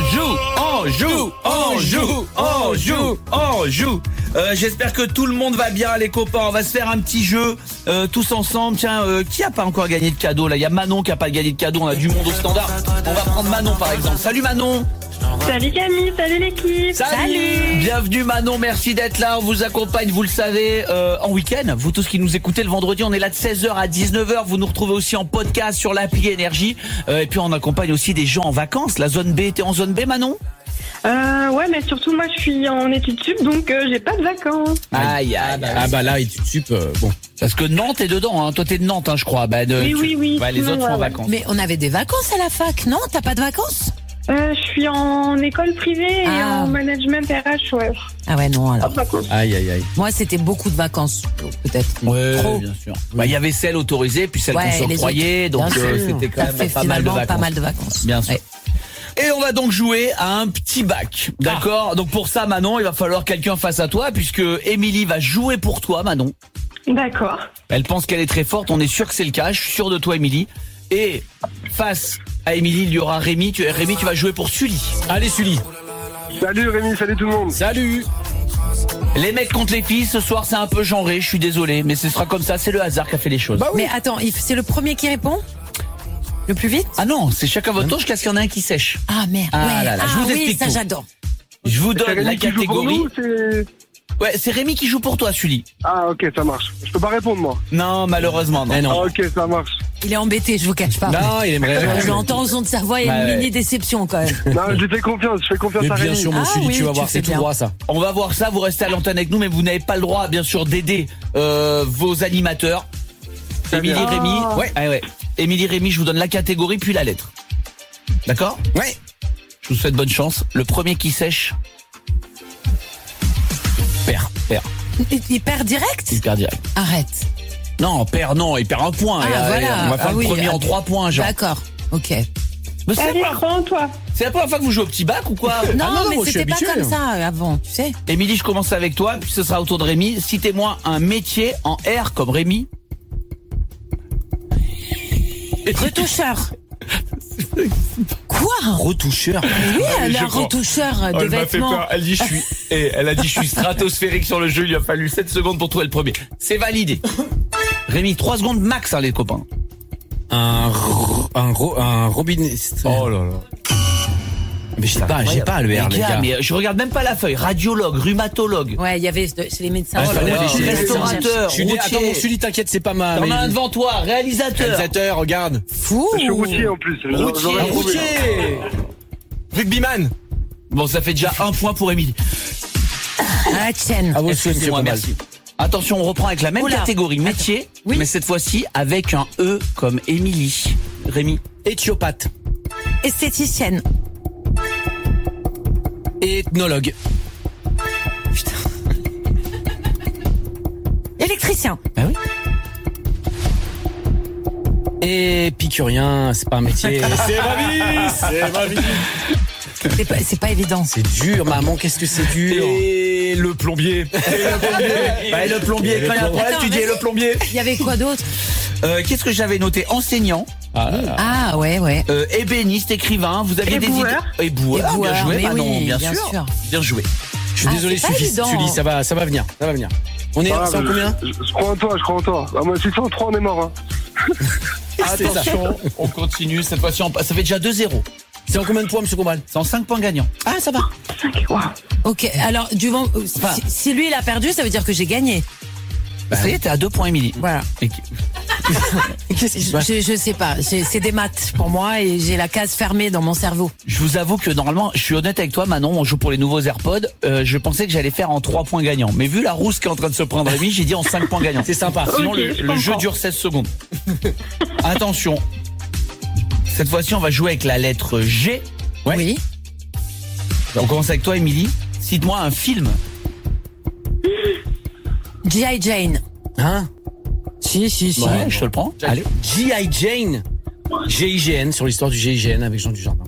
joue. J'espère que tout le monde va bien, les copains. On va se faire un petit jeu tous ensemble. Tiens, qui a pas encore gagné de cadeau là? Il y a Manon qui a pas gagné de cadeau. On a du monde au standard. On va prendre Manon par exemple. Salut Manon. Salut Camille, salut l'équipe. Salut. Bienvenue Manon, merci d'être là. On vous accompagne, vous le savez, en week-end. Vous tous qui nous écoutez le vendredi, on est là de 16h à 19h. Vous nous retrouvez aussi en podcast sur l'appli Énergie. Et puis on accompagne aussi des gens en vacances. La zone B, t'es en zone B Manon? Ouais, mais surtout moi je suis en études sup, donc j'ai pas de vacances. Aïe. Ah bah là, études sup, bon. Parce que Nantes est dedans, hein. Toi t'es de Nantes, hein, je crois. Bah, Oui. Ouais, les Sinon, autres sont en ouais. vacances. Mais on avait des vacances à la fac, non? T'as pas de vacances? Je suis en école privée et en management RH, ouais. Ah ouais, non, alors. Aïe. Moi, c'était beaucoup de vacances, peut-être. Ouais, Trop. bien sûr. Bah, il y avait celles autorisées, puis celles Ouais, qu'on les s'octroyait, autres, donc bien sûr. c'était quand Ça même fait pas mal de finalement vacances. pas mal de vacances. Bien sûr. Ouais. Et on va donc jouer à un petit bac, d'accord? Donc pour ça, Manon, il va falloir quelqu'un face à toi, puisque Émilie va jouer pour toi, Manon. D'accord. Elle pense qu'elle est très forte, on est sûr que c'est le cas, je suis sûr de toi, Émilie. Et face à Émilie, il y aura Rémi. Rémi, tu vas jouer pour Sully. Allez, Sully. Salut Rémi, salut tout le monde. Salut. Les mecs contre les filles, ce soir c'est un peu genré, je suis désolé, mais ce sera comme ça, c'est le hasard qui a fait les choses. Bah oui. Mais attends, c'est le premier qui répond? Le plus vite? Ah non, c'est chacun votre tour jusqu'à ce qu'il y en ait un qui sèche. Ah merde. Ah ouais. là là, je vous oui, explique ça tout. j'adore. Je vous C'est donne la Rémi qui joue pour catégorie. nous, c'est... Ouais, c'est Rémi qui joue pour toi, Sully. Ah ok, ça marche. Je peux pas répondre moi. Non, malheureusement, non. Eh non. Ah, ok, ça marche. Il est embêté, je vous cache pas. Non, il aimerait. J'entends au son de sa voix, il y a une Ouais. mini déception quand même. Non, je fais confiance Mais à bien Rémi. sûr, mon Ah Sully, oui, tu vas tu voir, fais c'est tout bien. droit ça. On va voir ça, vous restez à l'antenne avec nous, mais vous n'avez pas le droit, bien sûr, d'aider vos animateurs. Émilie, bien. Rémi. Oh. Ouais. Émilie, Rémi, je vous donne la catégorie puis la lettre. D'accord? Ouais. Je vous souhaite bonne chance. Le premier qui sèche perd. Il perd direct? Il perd direct. Arrête. Non, il perd un point. Ah, Et, voilà. on va faire Ah le oui, premier en 3 points, genre. D'accord, ok. Mais c'est Allez, pas- crois en toi. c'est la première fois que vous jouez au petit bac ou quoi? Non, non, mais moi, je suis c'était pas habitué. comme ça avant, tu sais. Émilie, je commence avec toi, puis ce sera au tour de Rémi. Citez-moi un métier en R comme Rémi. Retoucheur. Quoi? Retoucheur. Oui, je un crois. retoucheur de Elle m'a fait vêtements. peur. Elle dit elle a dit je suis stratosphérique sur le jeu. Il lui a fallu 7 secondes pour trouver le premier. C'est validé. Rémi, 3 secondes max, hein, les copains. Un robinet. Oh là là. Mais j'ai pas le R, les gars. Mais je regarde même pas la feuille. Radiologue, rhumatologue. Ouais, il y avait c'est les médecins. Ah, fallait réfléchir. Restaurateur, Je suis routier. Attends, mon Sully, t'inquiète, c'est pas mal. T'en as un devant toi, réalisateur. Réalisateur, regarde. Fou. Je suis routier en plus. Routier. J'aurais trouvé. Routier. Rugbyman. Bon, ça fait déjà 1 point pour Émilie. À la tienne. Ah, vous Excusez-moi, merci. Attention, on reprend avec la même Oula. catégorie métier, Oui. mais cette fois-ci avec un E comme Émilie. Rémi. Éthiopathe. Esthéticienne. Ethnologue. Électricien. Ah oui. Épicurien, c'est pas un métier. C'est ma vie. C'est ma vie. C'est pas évident. C'est dur, maman, qu'est-ce que c'est dur. Et le plombier. Bah, le plombier, quand il y a un problème, Attends, tu dis vas-y. le plombier. Il y avait quoi d'autre? Qu'est-ce que j'avais noté? Enseignant, Ah ouais. ébéniste, écrivain. Vous aviez des idées? Éboueur. Éboueur, bien Éboueur, joué, mais Manon, oui, bien bien sûr. sûr. Bien joué. Je suis Ah, désolé, c'est pas évident. Sully, ça va venir. On est Ah, c'est en mais combien? je crois en toi. Ah, moi, si c'est en 3, on est mort. Hein. Attention, on continue. Cette fois-ci, ça fait déjà 2-0. C'est en combien de points, monsieur Combal? C'est en 5 points gagnants. Ah, ça va. 5, waouh. Ok, alors, si lui il a perdu, ça veut dire que j'ai gagné. Bah, ça y est, t'es à 2 points, Émilie. Voilà. Qu'est-ce qui se passe? Je sais pas, c'est des maths pour moi et j'ai la case fermée dans mon cerveau. Je vous avoue que normalement, je suis honnête avec toi, Manon, on joue pour les nouveaux AirPods. Je pensais que j'allais faire en 3 points gagnants. Mais vu la rousse qui est en train de se prendre Rémi, j'ai dit en 5 points gagnants. C'est sympa. Sinon, Ok, je le jeu comprends. dure 16 secondes. Attention. Cette fois-ci, on va jouer avec la lettre G. Ouais. Oui. On commence avec toi, Émilie. Cite-moi un film. G.I. Jane. Hein? Si. Ouais, je te le prends. Allez. G.I. Jane. GIGN, sur l'histoire du GIGN avec Jean Dujardin.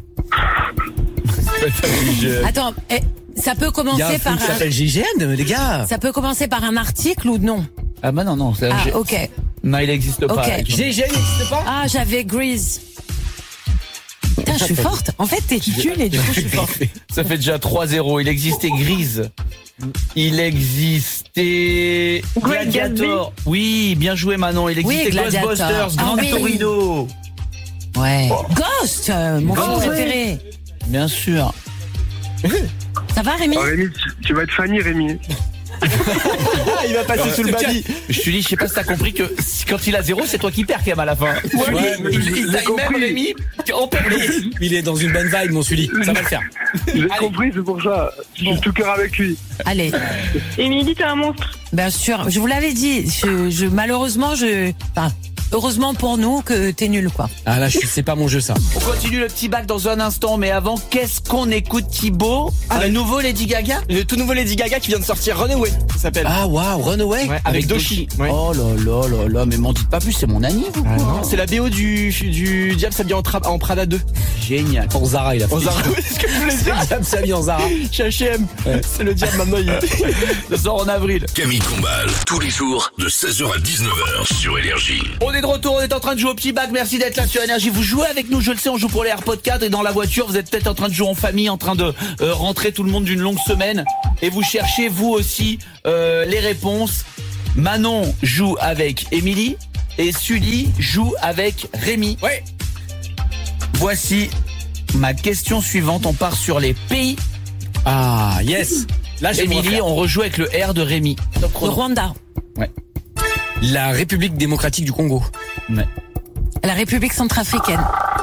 Attends, ça peut Il y a un commencer film par qui s'appelle GIGN, les gars. ça peut commencer par un article ou non? Ah bah non, c'est Ah, G. ok. Non, il n'existe pas. Ok. GIGN n'existe pas? Ah, j'avais Grease. Putain, je suis forte. En fait, t'es nul et du coup, je suis forte. Ça fait déjà 3-0. Il existait Grise. Il existait Great Gladiator. Oui, bien joué Manon. Il existait Gladiator. Ghostbusters, Ah Gran oui. Torino. Ouais. Ghost, mon film préféré. Bien sûr. Ça va, Rémi? Oh, Rémi, tu vas être Fanny, Rémi. Il va passer sous le baby. Je te dis, je sais pas si t'as compris que quand il a 0, c'est toi qui perds quand même à la fin. Ouais, mais il t'a compris. même Rémi en perdant. Il est dans une bonne vibe, mon Sully. Ça va le faire. J'ai compris, c'est pour ça. Je suis tout cœur avec lui. Allez. Émilie, t'es un monstre. Bien sûr, je vous l'avais dit. Malheureusement, enfin, heureusement pour nous que t'es nul, quoi. Ah là, c'est pas mon jeu, ça. On continue le petit bac dans un instant, mais avant, qu'est-ce qu'on écoute, Thibaut? Le nouveau Lady Gaga? Le tout nouveau Lady Gaga qui vient de sortir, Runaway, ça s'appelle. Ah, waouh, Runaway. Ouais, avec Doshi. Ouais. Oh là là, mais m'en dites pas plus, c'est mon ami, vous. Ah non, c'est la BO du Diable s'habille en Prada 2. Génial. En Zara, il a fait. En Zara, c'est ce que je voulais dire. Diable s'habille en Zara. Chez H&M. C'est le Diable maintenant. Ça sort en avril. Camille Combal, tous les jours de 16h à 19h sur Énergie. On est de retour, on est en train de jouer au petit bac. Merci d'être là sur Énergie. Vous jouez avec nous, je le sais, on joue pour les AirPods 4 et dans la voiture, vous êtes peut-être en train de jouer en famille, en train de rentrer tout le monde d'une longue semaine et vous cherchez vous aussi les réponses. Manon joue avec Émilie et Sully joue avec Rémi. Ouais. Voici ma question suivante. On part sur les pays. Ah, yes. Là, j'ai Émilie, on rejoue avec le R de Rémi. Le Rwanda. Ouais. La République démocratique du Congo. Ouais. La République centrafricaine.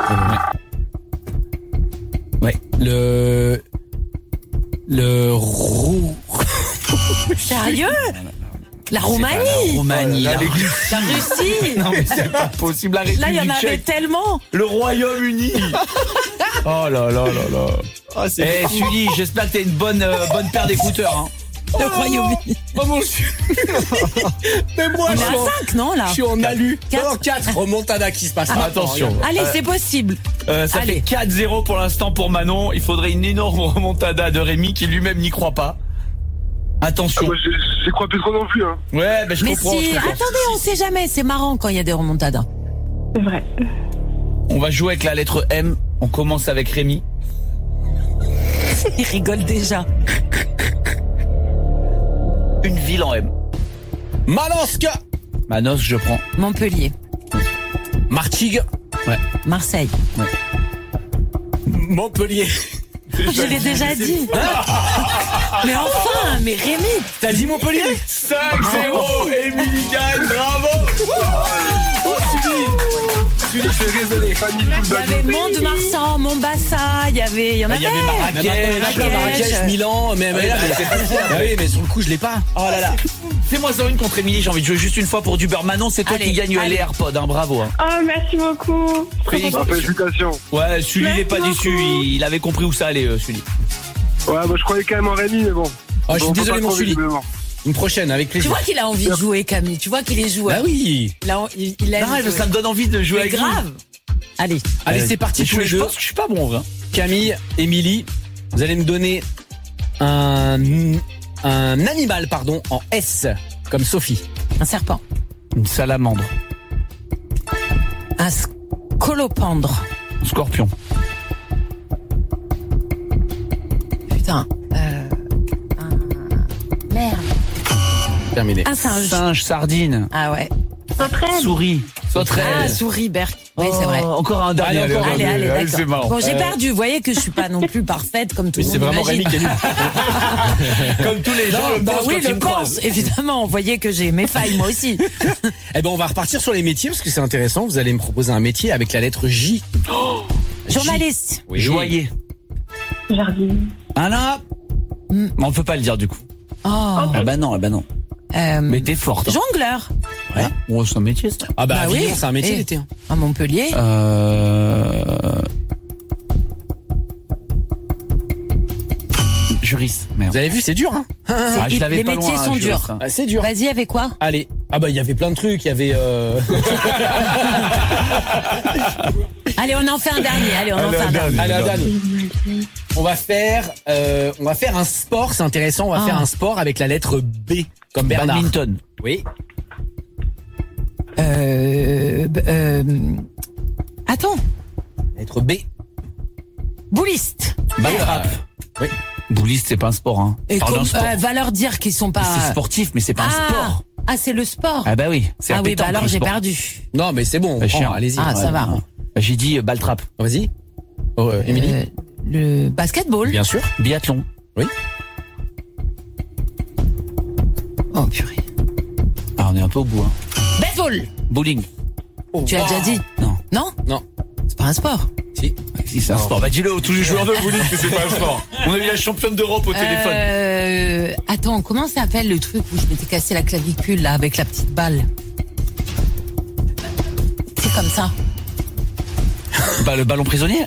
Ouais. Sérieux? La Roumanie. La Roumanie. La Russie. Non mais c'est pas possible. La Là, il y en République avait tchèque. tellement. Le Royaume-Uni. Oh là là là là. Oh, c'est Sully, j'espère que t'as une bonne paire d'écouteurs. Hein. Le Royaume-Uni. Oh mon Dieu. Mais moi, On est à 5, non, là? je suis en alu. Quatre. Non, 4. Remontada qui se passe. Attention. Allez, c'est possible. Ça Allez. fait 4-0 pour l'instant pour Manon. Il faudrait une énorme remontada de Rémi qui lui-même n'y croit pas. Attention. Moi, j'y crois plus trop non plus. Hein. Ouais, ben je Mais comprends. si, je comprends. attendez, on sait jamais. C'est marrant quand il y a des remontadas. C'est vrai. On va jouer avec la lettre M. On commence avec Rémi. Il rigole déjà. Une ville en M. Manosque. Manos, je prends. Montpellier. Martigues. Ouais. Marseille. Montpellier. Je l'ai déjà dit. Mais enfin, mais Rémi. T'as dit Montpellier? 5-0. Émilie gagne, bravo. Oh, Sully, je suis désolé. Il y avait Mont-de-Marsan, Montbassa, il y en avait. Il y avait Marrakech, Milan, mais là, ah oui, mais sur le coup, je l'ai pas. Oh là là. Fais-moi ça une contre Émilie, j'ai envie de jouer juste une fois pour du beurre. Manon, c'est toi Allez, qui gagne allez. les AirPods, hein, bravo. Hein. Oh, merci beaucoup. Félicitations. Ouais, Sully il est pas Merci déçu, beaucoup. il avait compris où ça allait, Sully. Ouais, bah, je croyais quand même en Rémi, mais bon. Oh, je suis On peut désolé, pas mon trop Sully. visiblement. Une prochaine, avec Tu plaisir. vois qu'il a envie de jouer, Camille. Tu vois qu'il est joueur. Bah oui. Là, il aime. Non, jouer. ça me donne envie de jouer Mais avec grave. vous. Allez. Allez, c'est parti tous les Je deux. pense que je suis pas bon, vrai. Camille, Émilie, vous allez me donner un animal, pardon, en S, comme Sophie. Un serpent. Une salamandre. Un scolopendre. Un scorpion. Putain. Merde. Terminé. Un singe. Singe, sardine, Ah ouais. Sauterelle. souris, Sois très... Ah, souris, Berk. Oui, c'est vrai. Encore un dernier. Allez, encore un. Allez, c'est d'accord. marrant. Bon, j'ai perdu. Vous voyez que je suis pas non plus parfaite comme tout le monde. C'est vraiment Rémi imagine. qui est nul. Comme tous les gens le Bah pensent oui, quand ils je me croisent. pense, évidemment. Vous voyez que j'ai mes failles, moi aussi. Eh ben, on va repartir sur les métiers parce que c'est intéressant. Vous allez me proposer un métier avec la lettre J. Journaliste. Oui. Joaillier. Jardine. Ah non. Mais on peut pas le dire du coup. Oh. Ah bah non. Mais t'es forte. hein. Jongleur. Ouais. Oh, c'est un métier ça. Ah bah, Bah oui. Avignon, c'est un métier Eh. l'été. hein. À Montpellier. Juriste. Merde. Vous avez vu, c'est dur, hein. Ah, je l'avais les pas métiers loin, sont juriste, durs. hein. Ah, c'est dur. Vas-y, avec quoi? Allez. Ah bah, il y avait plein de trucs. Il y avait. Allez, on en fait un dernier. Allez, on en fait un dernier. Allez, un dernier. On va faire un sport. C'est intéressant. On va faire un sport avec la lettre B comme Bernard. Badminton. Oui. Attends. Lettre B. Bouliste. Baltrap. Oui. Bouliste, c'est pas un sport, hein. Et Parle d'un sport. va leur dire qu'ils sont pas. C'est sportif, mais c'est pas un sport. Ah, c'est le sport. Ah bah oui. C'est Ah la oui, bah pétanque, alors le j'ai sport. perdu. Non, mais c'est bon. Bah, chien. Allez-y. Ah, ça va. Bah, j'ai dit Baltrap. Vas-y. Oh, Émilie. Le basketball. Bien sûr. Biathlon. Oui. Oh purée. Ah, on est un peu au bout, hein. Baseball. Bowling. Tu as déjà dit? Non. Non? Non. C'est pas un sport. Si. Si, c'est un sport. Bah dis-le, tous les joueurs de bowling que c'est pas un sport. On a eu la championne d'Europe au téléphone. Attends, comment ça s'appelle le truc où je m'étais cassé la clavicule là avec la petite balle? C'est comme ça. Bah le ballon prisonnier.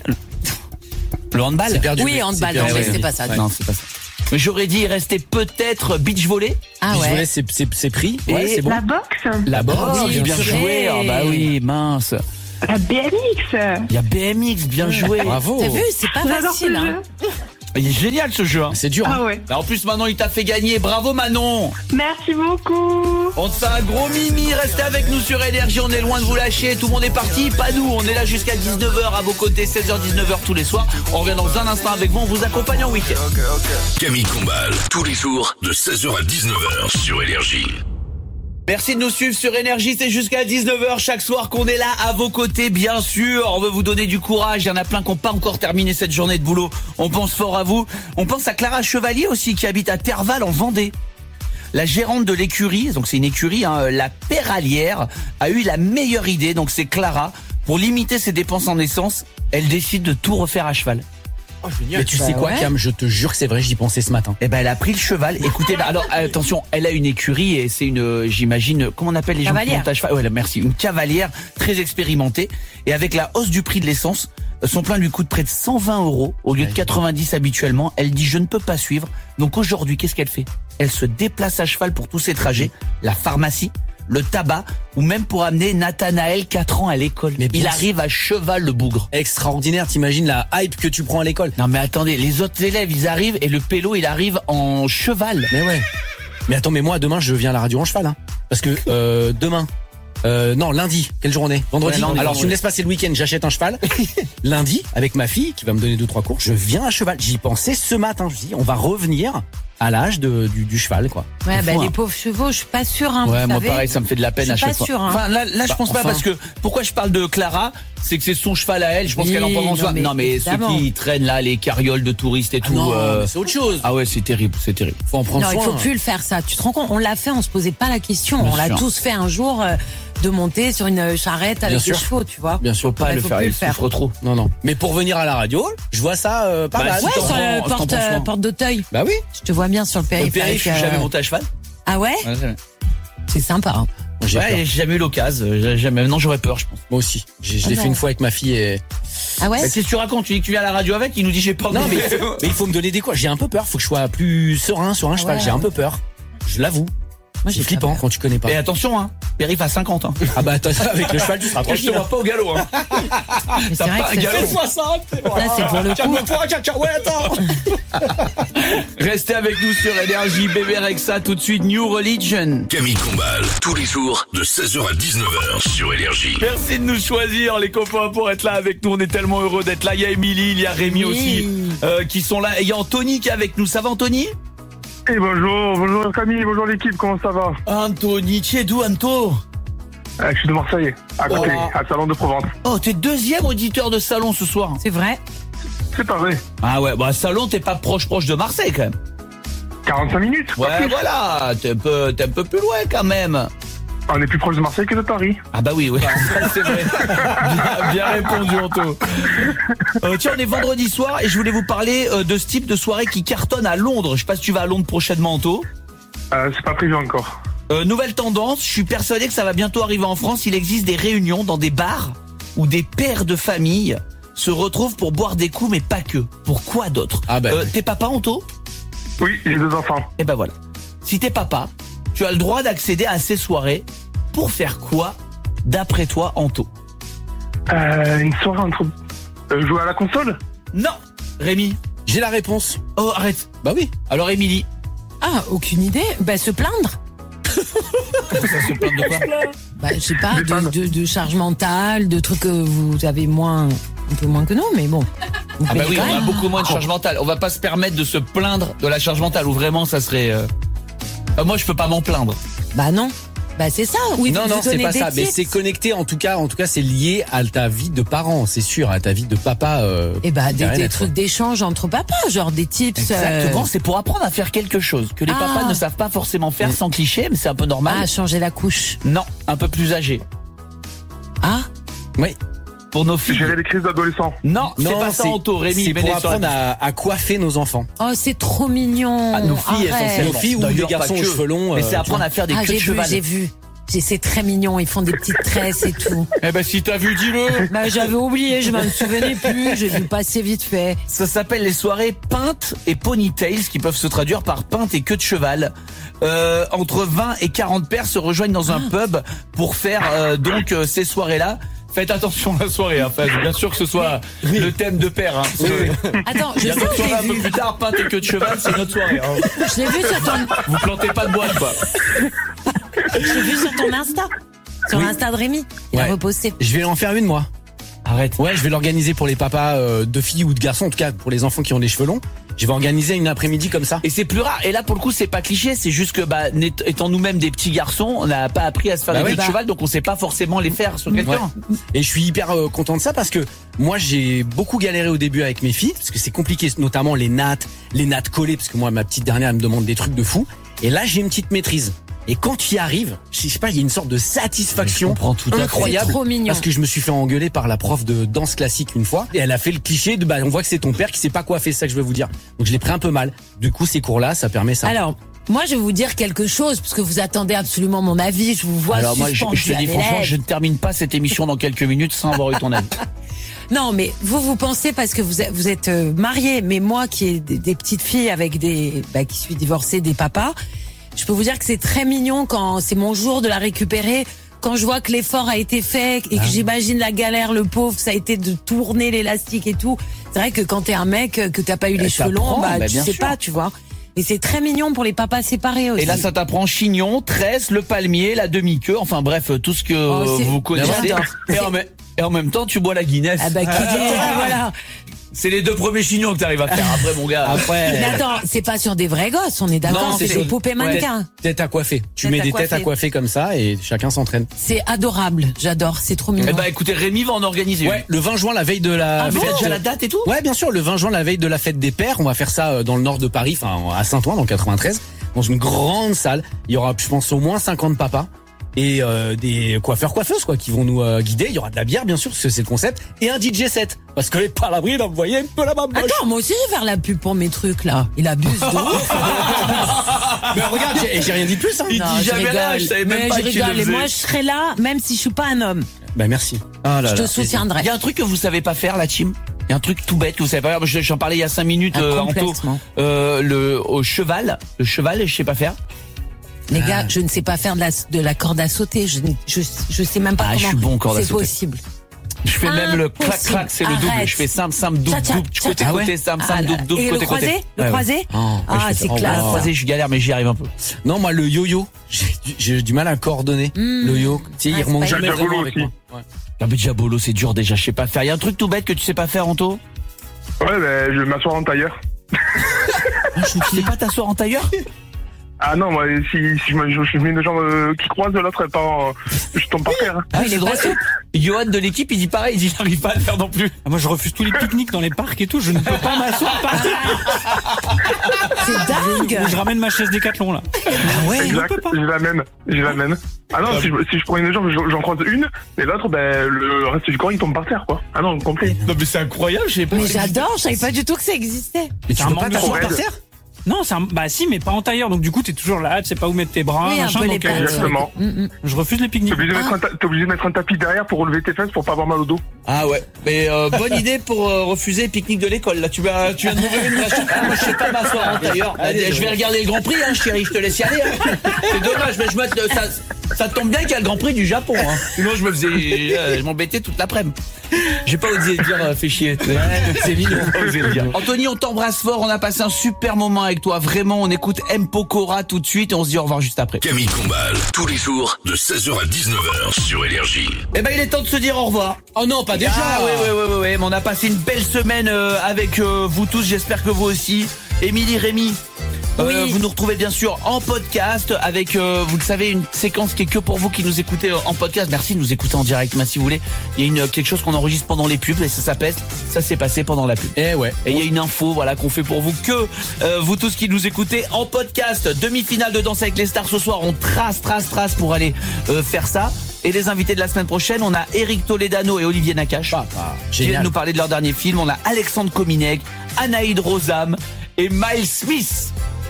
Le handball. C'est perdu. Oui, handball. C'est Non, perdu. mais c'est pas ça. Non, c'est pas ça. Mais j'aurais dit, il restait peut-être beach volley. Ah Je ouais. voulais, c'est pris. Ouais, Et c'est bon. La boxe. La boxe. oui, bien purée. joué. Ah bah oui, mince. La BMX. Il y a BMX, bien joué. Bravo. T'as vu, c'est pas J'adore ce facile. jeu. Hein. Il est génial ce jeu. Hein. C'est dur. Ah hein. ouais. Bah, en plus, Manon, il t'a fait gagner. Bravo, Manon. Merci beaucoup. On te fait un gros mimi. Restez avec nous sur Énergie. On est loin de vous lâcher. Tout le monde est parti. Pas nous. On est là jusqu'à 19h à vos côtés. 16h-19h tous les soirs. On revient dans un instant avec vous. On vous accompagne en week-end. Camille Combal, tous les jours de 16h à 19h sur Énergie. Merci de nous suivre sur Énergie, c'est jusqu'à 19h chaque soir qu'on est là à vos côtés, bien sûr. On veut vous donner du courage, il y en a plein qui n'ont pas encore terminé cette journée de boulot. On pense fort à vous. On pense à Clara Chevalier aussi, qui habite à Terval en Vendée. La gérante de l'écurie, donc c'est une écurie, hein, la Péralière, a eu la meilleure idée, donc c'est Clara. Pour limiter ses dépenses en essence, elle décide de tout refaire à cheval. Oh, mais tu sais quoi, ouais. Cam, je te jure que c'est vrai, j'y pensais ce matin. Eh ben, elle a pris le cheval. Écoutez, alors attention, elle a une écurie et c'est une, j'imagine, comment on appelle les gens qui Cavalière. montent à cheval? Ouais, merci, une cavalière très expérimentée. Et avec la hausse du prix de l'essence, son plein lui coûte près de 120 € au lieu de 90 habituellement. Elle dit je ne peux pas suivre. Donc aujourd'hui, qu'est-ce qu'elle fait? Elle se déplace à cheval pour tous ses trajets, la pharmacie, le tabac, ou même pour amener Nathanaël, 4 ans, à l'école. Mais bien il sûr. arrive à cheval, le bougre. Extraordinaire, t'imagines la hype que tu prends à l'école. Non mais attendez, les autres élèves, ils arrivent et le pélo, il arrive en cheval. Mais ouais. Mais attends, mais moi, demain, je viens à la radio en cheval, hein. Parce que, demain. Non, lundi. Quelle journée? Vendredi. Ouais, lundi, Alors, vendredi. tu me laisses passer le week-end, j'achète un cheval. Lundi, avec ma fille, qui va me donner 2-3 cours, je viens à cheval. J'y pensais ce matin. Je me dis, on va revenir à l'âge du cheval, quoi. Ouais, C'est bah fou, les hein. pauvres chevaux, je suis pas sûre. Hein, Ouais, vous moi savez. pareil, ça me fait de la peine Je à suis chaque pas fois. sûre, hein. Enfin, là je pense pas enfin. parce que pourquoi je parle de Clara, c'est que c'est son cheval à elle. Je pense Oui, qu'elle en prend non, soin. mais Non, mais évidemment. ceux qui traînent là, les carrioles de touristes et tout. Non, mais c'est autre chose. Ah ouais, c'est terrible, c'est terrible. Faut en prendre Non, il soin. faut plus le faire ça. Tu te rends compte? On l'a fait, on se posait pas la question. Bien on l'a sûr. tous fait un jour de monter sur une charrette avec Bien des sûr. chevaux, tu vois. Bien sûr, Faut pas Ouais, le faut faire, plus il le faire. souffre trop. Non, non. Mais pour venir à la radio, je vois ça pas Bah, mal. si Ouais, t'en sur prends- la si t'en porte, prends soin. porte d'Auteuil. Bah oui. Je te vois bien sur le Au périph'. périph', je suis jamais monté à cheval. Ah ouais? C'est sympa. Hein. J'ai peur. Ouais, j'ai jamais eu l'occasion. Jamais. Maintenant, j'aurais peur, je pense. Moi aussi. Je Ah l'ai non. fait une fois avec ma fille et. Ah ouais? Mais qu'est-ce que tu racontes? Tu dis que tu viens à la radio avec, il nous dit j'ai peur de Non, mais, monter. mais il faut me donner des quoi. J'ai un peu peur. Faut que je sois plus serein sur un cheval. ouais. J'ai un peu peur. Je l'avoue. Moi, C'est j'ai flippant pas peur. quand tu connais pas. Et attention, hein. Périph' à 50, hein. Ah bah attends, avec le cheval, tu seras Je te tranquille. vois pas au galop, hein. Mais c'est T'as vrai pas un que galop. Fais-moi ça. là, c'est pour le coup. Calme-toi, ciao, ouais, attends. Restez avec nous sur Énergie, Bébé Rexa, tout de suite, New Religion. Camille Combal, tous les jours de 16h à 19h sur Énergie. Merci de nous choisir, les copains, pour être là avec nous. On est tellement heureux d'être là. Il y a Émilie, il y a Rémi Oui. aussi, qui sont là. Et il y a Anthony qui est avec nous. Ça va, Anthony? Et bonjour Camille, bonjour l'équipe, comment ça va? Anthony, tu es d'où, Anto? Je suis de Marseille, à côté, à Salon de Provence. Oh, t'es deuxième auditeur de Salon ce soir. C'est vrai. C'est pas vrai. Ah ouais, bah Salon, t'es pas proche de Marseille quand même. 45 minutes. Ouais, voilà, t'es un peu plus loin quand même. On est plus proche de Marseille que de Paris. Ah bah oui, c'est vrai. Bien répondu, Anto. Tiens, on est vendredi soir et je voulais vous parler de ce type de soirée qui cartonne à Londres. Je sais pas si tu vas à Londres prochainement, Anto. C'est pas prévu encore. Nouvelle tendance, je suis persuadé que ça va bientôt arriver en France. Il existe des réunions dans des bars où des pères de famille se retrouvent pour boire des coups, mais pas que. Pour quoi d'autre? T'es papa, Anto? Oui, j'ai 2 enfants. Et ben voilà. Si t'es papa, tu as le droit d'accéder à ces soirées pour faire quoi, d'après toi, Anto? Une soirée entre... jouer à la console? Non, Rémi. J'ai la réponse. Oh, arrête. Bah oui. Alors, Émilie? Ah, aucune idée. Bah, se plaindre. Ça se plaindre de quoi? Bah, je sais pas, de charge mentale, de trucs que vous avez un peu moins que nous, mais bon. Ah bah oui, on a beaucoup moins de charge mentale. On va pas se permettre de se plaindre de la charge mentale, ou vraiment ça serait... moi, je peux pas m'en plaindre. Bah non. Bah c'est ça. Oui, non, c'est pas ça. Mais c'est connecté. En tout cas, c'est lié à ta vie de parent, c'est sûr, à ta vie de papa. Et bah des trucs d'échange entre papas, genre des tips. Exactement. C'est pour apprendre à faire quelque chose que les papas ne savent pas forcément faire, sans cliché, mais c'est un peu normal. Ah, changer la couche. Non, un peu plus âgé. Ah. Oui. Pour nos filles. Gérer les crises d'adolescents. Non, c'est pas ça, Anto, Rémi. C'est pour apprendre à coiffer nos enfants. Oh, c'est trop mignon. Ah, nos filles, essentiellement. Nos filles ou les garçons aux cheveux longs. Mais c'est apprendre à faire des queues de cheval. J'ai vu. C'est très mignon, ils font des petites tresses et tout. Eh ben si t'as vu, dis-le. Bah j'avais oublié, je m'en souvenais plus, j'ai vu passer vite fait. Ça s'appelle les soirées pintes et ponytails, qui peuvent se traduire par pintes et queue de cheval. Entre 20 et 40 pères se rejoignent dans un pub pour faire ces soirées-là. Faites attention à la soirée, hein. Bien sûr que ce soit le thème de père. Hein. Attends, je sais notre soirée un peu plus tard, pinte et queue de cheval, c'est notre soirée. Hein. Je l'ai vu sur ton... Vous plantez pas de boîte, quoi. Je l'ai vu sur ton Insta. Sur l'Insta de Rémi. Il a reposté. Je vais en faire une, moi. Arrête. Ouais, je vais l'organiser pour les papas de filles ou de garçons, en tout cas pour les enfants qui ont des cheveux longs. Je vais organiser une après-midi comme ça. Et c'est plus rare. Et là, pour le coup, c'est pas cliché. C'est juste que, étant nous-mêmes des petits garçons, on n'a pas appris à se faire des queues de cheval, donc on sait pas forcément les faire sur quelqu'un. Ouais. Et je suis hyper content de ça parce que moi, j'ai beaucoup galéré au début avec mes filles parce que c'est compliqué, notamment les nattes collées, parce que moi, ma petite dernière, elle me demande des trucs de fou. Et là, j'ai une petite maîtrise. Et quand tu y arrives, je sais pas, il y a une sorte de satisfaction incroyable. C'est trop mignon. Parce que je me suis fait engueuler par la prof de danse classique une fois. Et elle a fait le cliché de, on voit que c'est ton père qui sait pas quoi faire, c'est ça que je veux vous dire. Donc je l'ai pris un peu mal. Du coup, ces cours-là, ça permet ça. Alors, moi, je vais vous dire quelque chose, parce que vous attendez absolument mon avis. Je vous vois. Alors moi, je te dis franchement, je ne termine pas cette émission dans quelques minutes sans avoir eu ton avis. Non, mais vous pensez parce que vous êtes mariés, mais moi qui ai des petites filles avec qui suis divorcée des papas, je peux vous dire que c'est très mignon quand c'est mon jour de la récupérer, quand je vois que l'effort a été fait et que j'imagine la galère, le pauvre, ça a été de tourner l'élastique et tout. C'est vrai que quand t'es un mec, que t'as pas eu les cheveux longs, tu sais pas, tu vois. Et c'est très mignon pour les papas séparés aussi. Et là, ça t'apprend chignon, tresse, le palmier, la demi-queue, enfin bref, tout ce que vous connaissez. Et en même temps, tu bois la Guinness. Ah bah qui dit, voilà. C'est les 2 premiers chignons que t'arrives à faire après, mon gars. Après. Mais attends, c'est pas sur des vrais gosses, on est d'accord, c'est des poupées mannequins. Tête à coiffer. Tu mets des têtes à coiffer comme ça et chacun s'entraîne. C'est adorable, j'adore, c'est trop mignon. Eh bah écoutez, Rémi va en organiser. Ouais, le 20 juin, la veille de la fête. Déjà la date et tout? Ouais, bien sûr, le 20 juin, la veille de la fête des pères. On va faire ça dans le nord de Paris, enfin à Saint-Ouen, dans le 93, dans une grande salle. Il y aura, je pense, au moins 50 papas. Et des coiffeurs-coiffeuses quoi qui vont nous guider. Il y aura de la bière bien sûr parce que c'est le concept et un DJ set parce que les palabrides vous voyez un peu la main. Attends, moi aussi je vais faire la pub pour mes trucs là. Il abuse de ouf. Mais regarde, j'ai rien dit de plus. Hein. Il dit jamais là, je savais même pas qui le faisait. Et moi je serai là même si je suis pas un homme. Bah merci. Je te soutiendrai. Il y a un truc que vous savez pas faire la team. Il y a un truc tout bête que vous savez pas faire. J'en parlais il y a 5 minutes Anto. Au cheval, le cheval je sais pas faire. Les gars, je ne sais pas faire de la corde à sauter. Je sais même pas comment. Je suis bon en corde à sauter. C'est possible. Je fais même le clac-clac, c'est le double. Je fais simple, double, côté, simple, double, et côté, le croisé? côté. Le croisé? C'est classe. Le croisé, je galère, mais j'y arrive un peu. Non, moi, le yo-yo, j'ai du mal à coordonner. Le yo, tu sais, il remonte jamais vraiment avec moi. Non, mais Diabolo, c'est dur déjà, je sais pas faire. Il y a un truc tout bête que tu sais pas faire, Anto? Ouais, je vais m'asseoir en tailleur. Tu sais pas t'asseoir en tailleur? Ah non, moi, si je mets une jambe qui croise, l'autre, elle part, je tombe par terre. Ah, il est droit. Johan de l'équipe, il dit pareil, il dit j'arrive pas à le faire non plus. Moi, je refuse tous les pique-niques dans les parcs et tout. Je ne peux pas m'asseoir par terre. C'est dingue. Je ramène ma chaise Décathlon là. Ah ouais, exact, je l'amène. Ah non, si je prends une jambe, j'en croise une, et l'autre, le reste du corps, il tombe par terre, quoi. Ah non, complet. Non, mais c'est incroyable, je sais pas. Mais j'adore, je savais pas du tout que ça existait. Mais tu peux pas t'asseoir par terre? Non, bah si, mais pas en tailleur. Donc du coup, t'es toujours là, tu sais pas où mettre tes bras, oui, machin. Un peu Donc, exactement. Je refuse les pique-niques. T'es obligé de mettre un tapis derrière pour relever tes fesses pour pas avoir mal au dos. Ah ouais. Mais bonne idée pour refuser les pique-niques de l'école. Là, tu viens de m'ouvrir une machine. Ah, moi, je sais pas m'asseoir en tailleur. Je vais regarder le Grand Prix, hein, chérie. Je te laisse y aller. Hein. C'est dommage, mais ça tombe bien qu'il y a le Grand Prix du Japon. Hein. Sinon, je m'embêtais toute l'après-midi. J'ai pas osé dire fais chier. C'est mignon. Anthony, on t'embrasse fort. On a passé un super moment avec toi. Vraiment, on écoute M. Pokora tout de suite et on se dit au revoir juste après. Camille Combal, tous les jours de 16h à 19h sur Énergie. Eh ben, il est temps de se dire au revoir. Oh non, pas déjà. Ah oui. Mais on a passé une belle semaine avec vous tous. J'espère que vous aussi. Émilie, Rémi. Oui. Vous nous retrouvez bien sûr en podcast avec, vous le savez, une séquence qui est que pour vous qui nous écoutez en podcast. Merci de nous écouter en direct, si vous voulez. Il y a quelque chose qu'on enregistre pendant les pubs et ça s'appelle ça s'est passé pendant la pub. Et ouais. Et il y a une info, voilà, qu'on fait pour vous que vous tous qui nous écoutez en podcast. Demi-finale de Danse avec les stars ce soir. On trace pour aller faire ça. Et les invités de la semaine prochaine, on a Eric Toledano et Olivier Nakache qui viennent nous parler de leur dernier film. On a Alexandre Kominek, Anaïd Rosam et Miles Smith.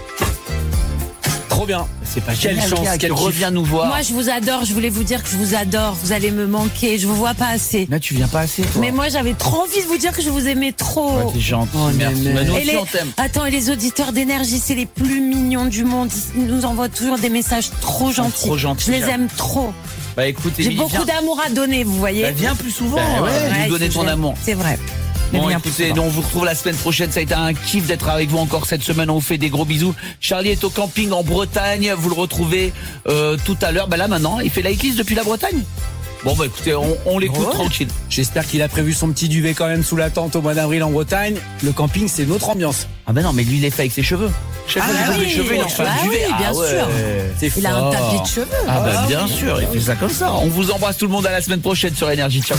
Trop bien. C'est pas quelle génial, chance qu'elle revient nous voir. Moi, je vous adore. Je voulais vous dire que je vous adore. Vous allez me manquer. Je vous vois pas assez. Là, tu viens pas assez, toi. Mais moi, j'avais trop envie de vous dire que je vous aimais trop. Ouais, t'es gentil. Merci. Nous aussi, on t'aime. Attends, et les auditeurs d'énergie, c'est les plus mignons du monde. Ils nous envoient toujours des messages trop gentils. Trop gentils. Je les aime trop. Bah écoute, j'ai beaucoup d'amour à donner, vous voyez. Bah, viens plus souvent. Nous donner ton amour. C'est vrai. Bon, écoutez, on vous retrouve la semaine prochaine. Ça a été un kiff d'être avec vous encore cette semaine. On vous fait des gros bisous. Charlie est au camping en Bretagne. Vous le retrouvez tout à l'heure. Bah là, maintenant, il fait la hitlist depuis la Bretagne. Bon, bah écoutez, on l'écoute tranquille. J'espère qu'il a prévu son petit duvet quand même sous la tente au mois d'avril en Bretagne. Le camping, c'est notre ambiance. Ah bah non, mais lui, il est fait avec ses cheveux. Chaque fois qu'il coupe les cheveux, il en fait un duvet. Oui, bien sûr. C'est il a un tapis de cheveux. Ah bah bien sûr, il fait ça comme ça. On vous embrasse tout le monde à la semaine prochaine sur Énergie. Ciao.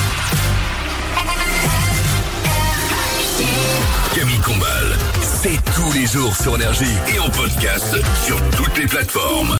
Camille Combal, c'est tous les jours sur Énergie et en podcast sur toutes les plateformes.